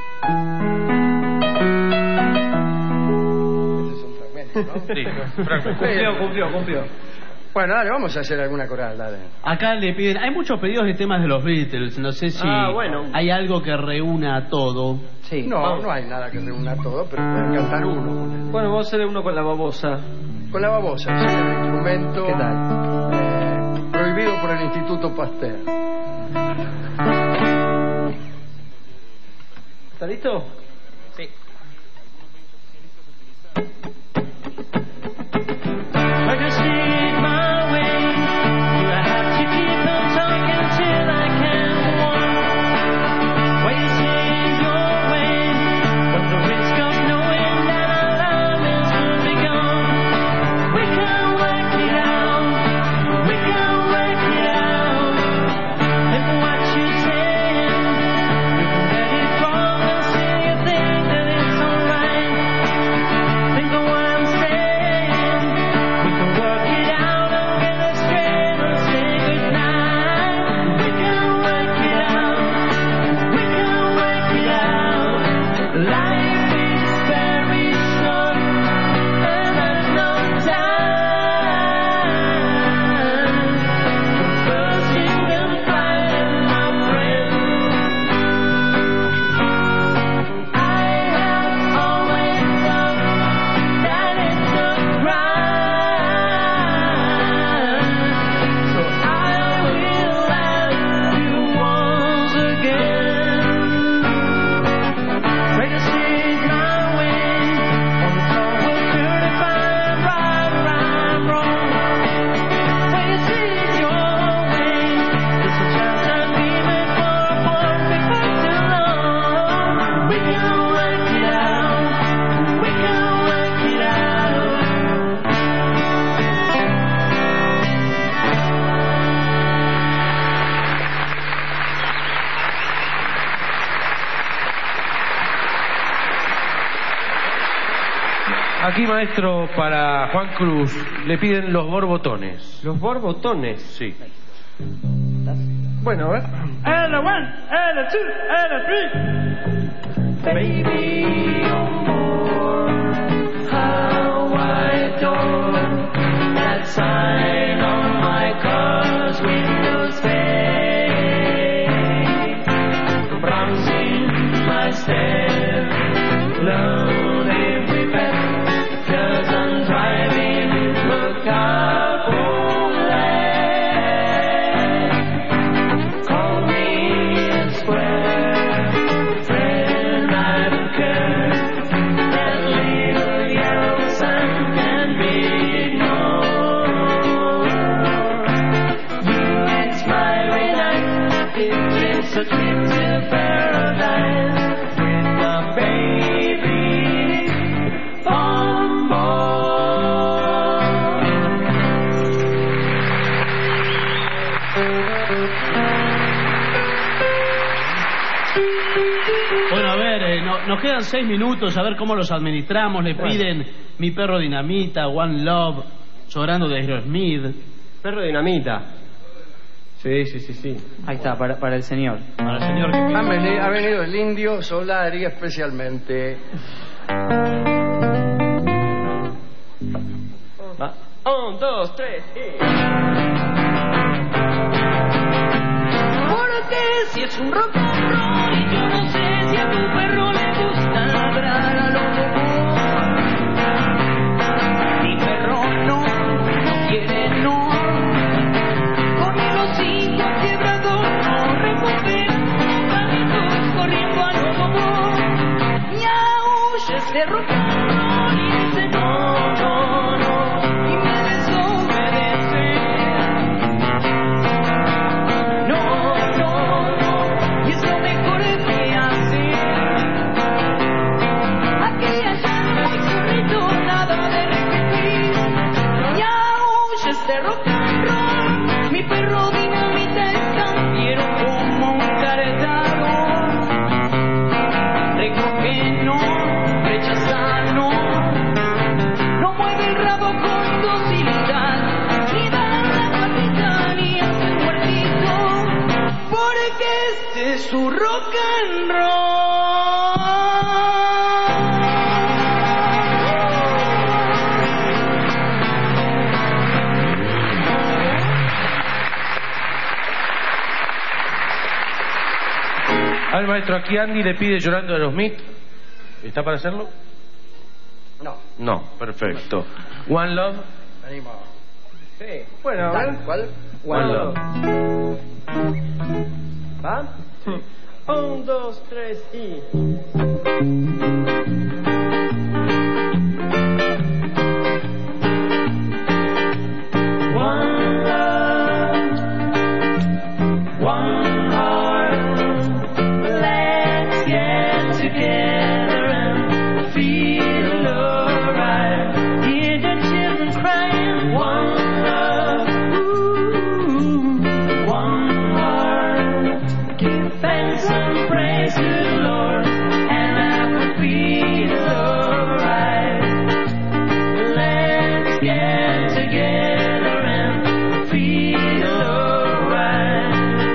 es un fragmento, ¿no? Sí, fragmento. Cumplió, cumplió, cumplió. Bueno, dale, vamos a hacer alguna coral, dale. Acá le piden, hay muchos pedidos de temas de los Beatles, no sé si Ah, bueno. hay algo que reúna todo. Sí, no, vamos. No hay nada que reúna todo, pero pueden cantar uno. Bueno, vamos a hacer uno con la babosa. Con la babosa, ese es el instrumento. ¿Qué tal? Eh, prohibido por el Instituto Pasteur. ¿Está listo? Sí. What you saying? You can let it fall and say Aquí, maestro, para Juan Cruz, le piden los borbotones. ¿Los borbotones? Sí. Bueno, a ver. And a one, and a two, and a three. Baby, oh more, how I adore that sign on my car's windows pane, bronzing my stare, lonely with that, 'cause I'm driving the carpool lane. Call me a square, friend, I don't care. That little yellow sun can be ignored. You ain't smiling eyes, it's a trip to paradise with my baby on board. Bueno, a ver, eh, no- nos quedan seis minutos, a ver cómo los administramos. Le piden Mi Perro Dinamita, One Love, Llorando de Aerosmith. Perro dinamita. Sí, sí, sí, sí. Ahí está, para, para el señor. Para el señor que Ha venido, ha venido el indio Solari especialmente. Va. Un, dos, tres y... Porque si es un rock and roll y yo no sé si a tu perro le gusta ladrar a lo loco. Mi perro no, no quiere no. Con el hocico quebrado no recupera. Palitos corriendo a lo bobo. Y aúlla este rock and roll y dice no, no, no. Y me desobedece. No, no, no, y es lo mejor que hace. Aquí allá muy zorrito, nada de repetir. Y aúlla este rock and roll. Mi perro dinamita es cambiero como un caretado. Recoge no, rechaza no. No mueve el rabo con docilidad, ni da la patita ni hace el muertito, porque este es su rock and A ver, maestro, aquí Andy le pide Llorando de Aerosmith. ¿Está para hacerlo? No. No, perfecto. One Love. Venimos. Sí. Bueno, a ver. Tal cual. One Love. ¿Va? Sí. Un, dos, tres y... One love, one heart. Let's get together and feel alright. Hear the children crying. One love, ooh, one heart. Give thanks and praise to the Lord, and I will feel alright. Let's get together and feel alright.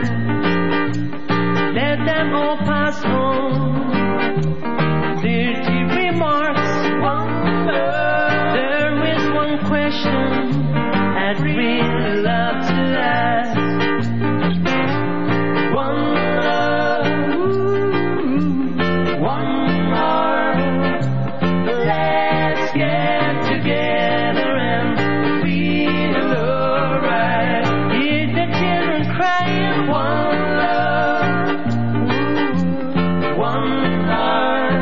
Let them all pass on. Dirty remarks. One love. There is one question I'd really love to ask. One love, ooh, one heart. Let's get together and feel alright. Hear the children crying. One love, ooh, one heart.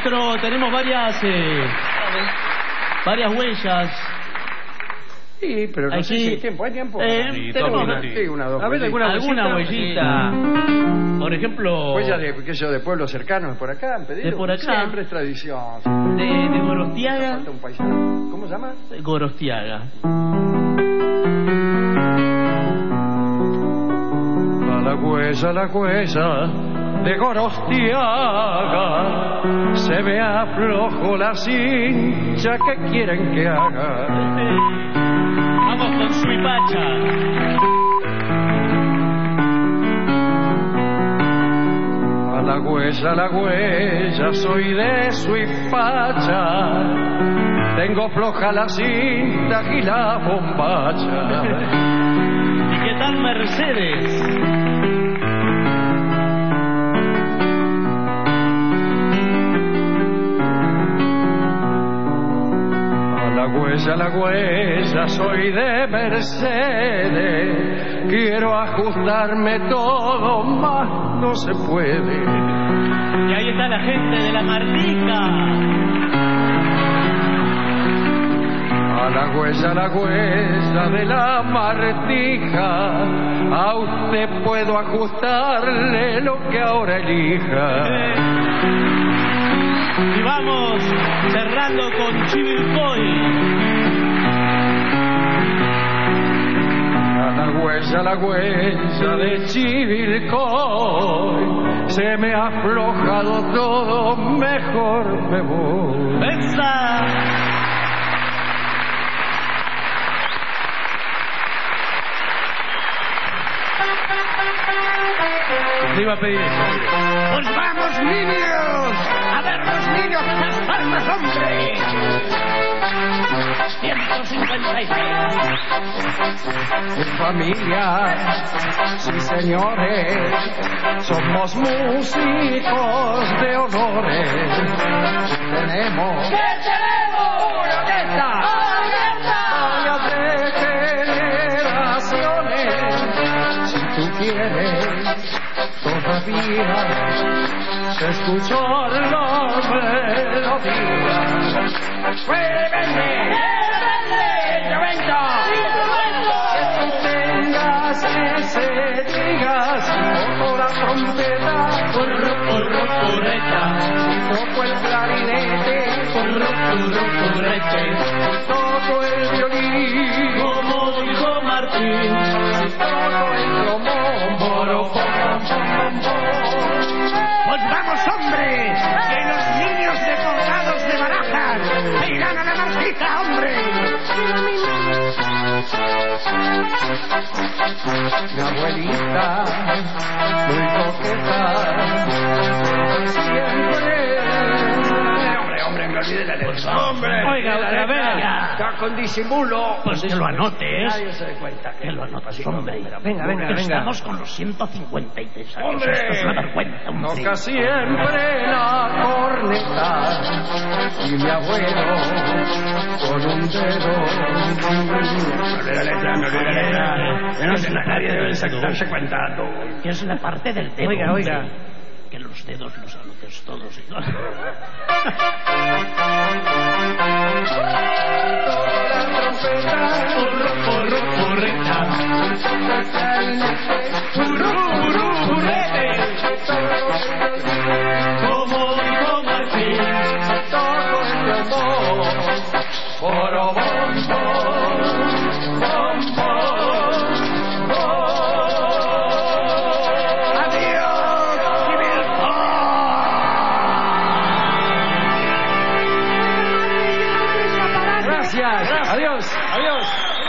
maestro, tenemos varias eh, varias huellas. Sí, pero no Aquí, sé si hay tiempo. ¿Hay tiempo? Eh, sí, tenemos una, sí, una, dos a ver, alguna, alguna huellita. huellita. Por ejemplo... Huellas de, qué sé yo, de pueblos cercanos, por acá, han pedido. De por acá. Siempre es tradición. De, de Gorostiaga. Falta un paisano. ¿Cómo se llama? Gorostiaga. A la huella, la huella de Gorostiaga se me aflojo la cincha que quieren que haga. Vamos con Suipacha. A la huella, la huella soy de Suipacha, tengo floja la cinta y la bombacha. ¿Y qué tal Mercedes? La huella, la huella, soy de Mercedes, quiero ajustarme todo, más no se puede. Y ahí está la gente de la Martica. A la huella, la huella de la Martija, a usted puedo ajustarle lo que ahora elija. Y vamos cerrando con Chivilcoy. A la huella, la huella de Chivilcoy, se me ha aflojado todo, mejor me voy. ¡Esa! Le iba a pedir eso. ¡Pues vamos, niños! ¡A ver los niños las palmas, hombre! ciento cincuenta y seis. En familia, sí señores, somos músicos de honores. Tenemos... ¿Qué tenemos? ¡Una orquesta! Varias de generaciones. Si tú quieres todavía escuchar la melodía. ¡Muéveme! ¡Instrumento! Que tú tengas ese digas toco la trompeta, Corro, corro, correta. toco el clarinete, Corro, corro, correte. toco el violín, Como dijo Martín. toco el trombón, boro, bom, bom, bom, bom. ¡Pues vamos, hombre! ¡Que los niños deportados de Barajas vengan a la Martija, hombre! Mi abuelita, muy coqueta, siempre... Hombre, hombre, me olvidé la letra. Pues, hombre, oiga, la otra vez. Está con disimulo. Pues que lo anotes. Nadie se dé cuenta. Que lo anotes, hombre. Venga, venga, venga. Estamos con los ciento cincuenta y tres años. ¡Hombre! Esto es una vergüenza. Un Toca siempre la corneta y mi abuelo con un dedo. Me olvidé la letra, me olvidé la letra. No sé, nadie debe darse cuenta. Que es la parte del dedo. Oiga, oiga. Que los dedos los anotes todos. ¿No? Corro, corro, correta. Corro, corro, correte. Como dijo Martín. Toco el trombón, boro, bom, bom, bom, bom, bom. ¡Adiós, Chivilcoy! Gracias. Adiós. Adiós.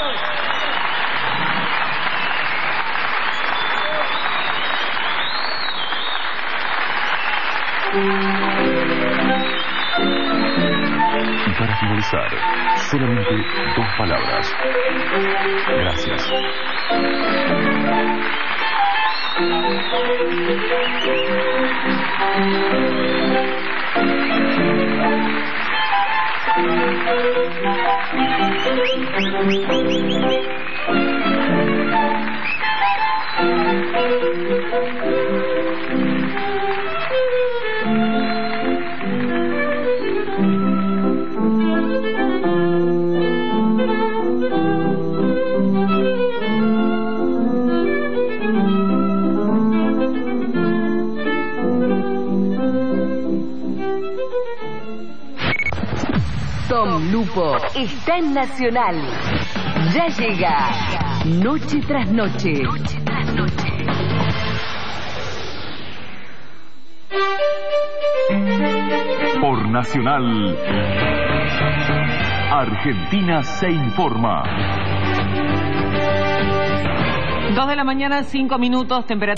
Y para finalizar, solamente dos palabras. Gracias. tiempo está en Nacional. Ya llega Noche tras Noche. Noche tras Noche. Por Nacional, Argentina se informa. Dos de la mañana, cinco minutos, temperatura.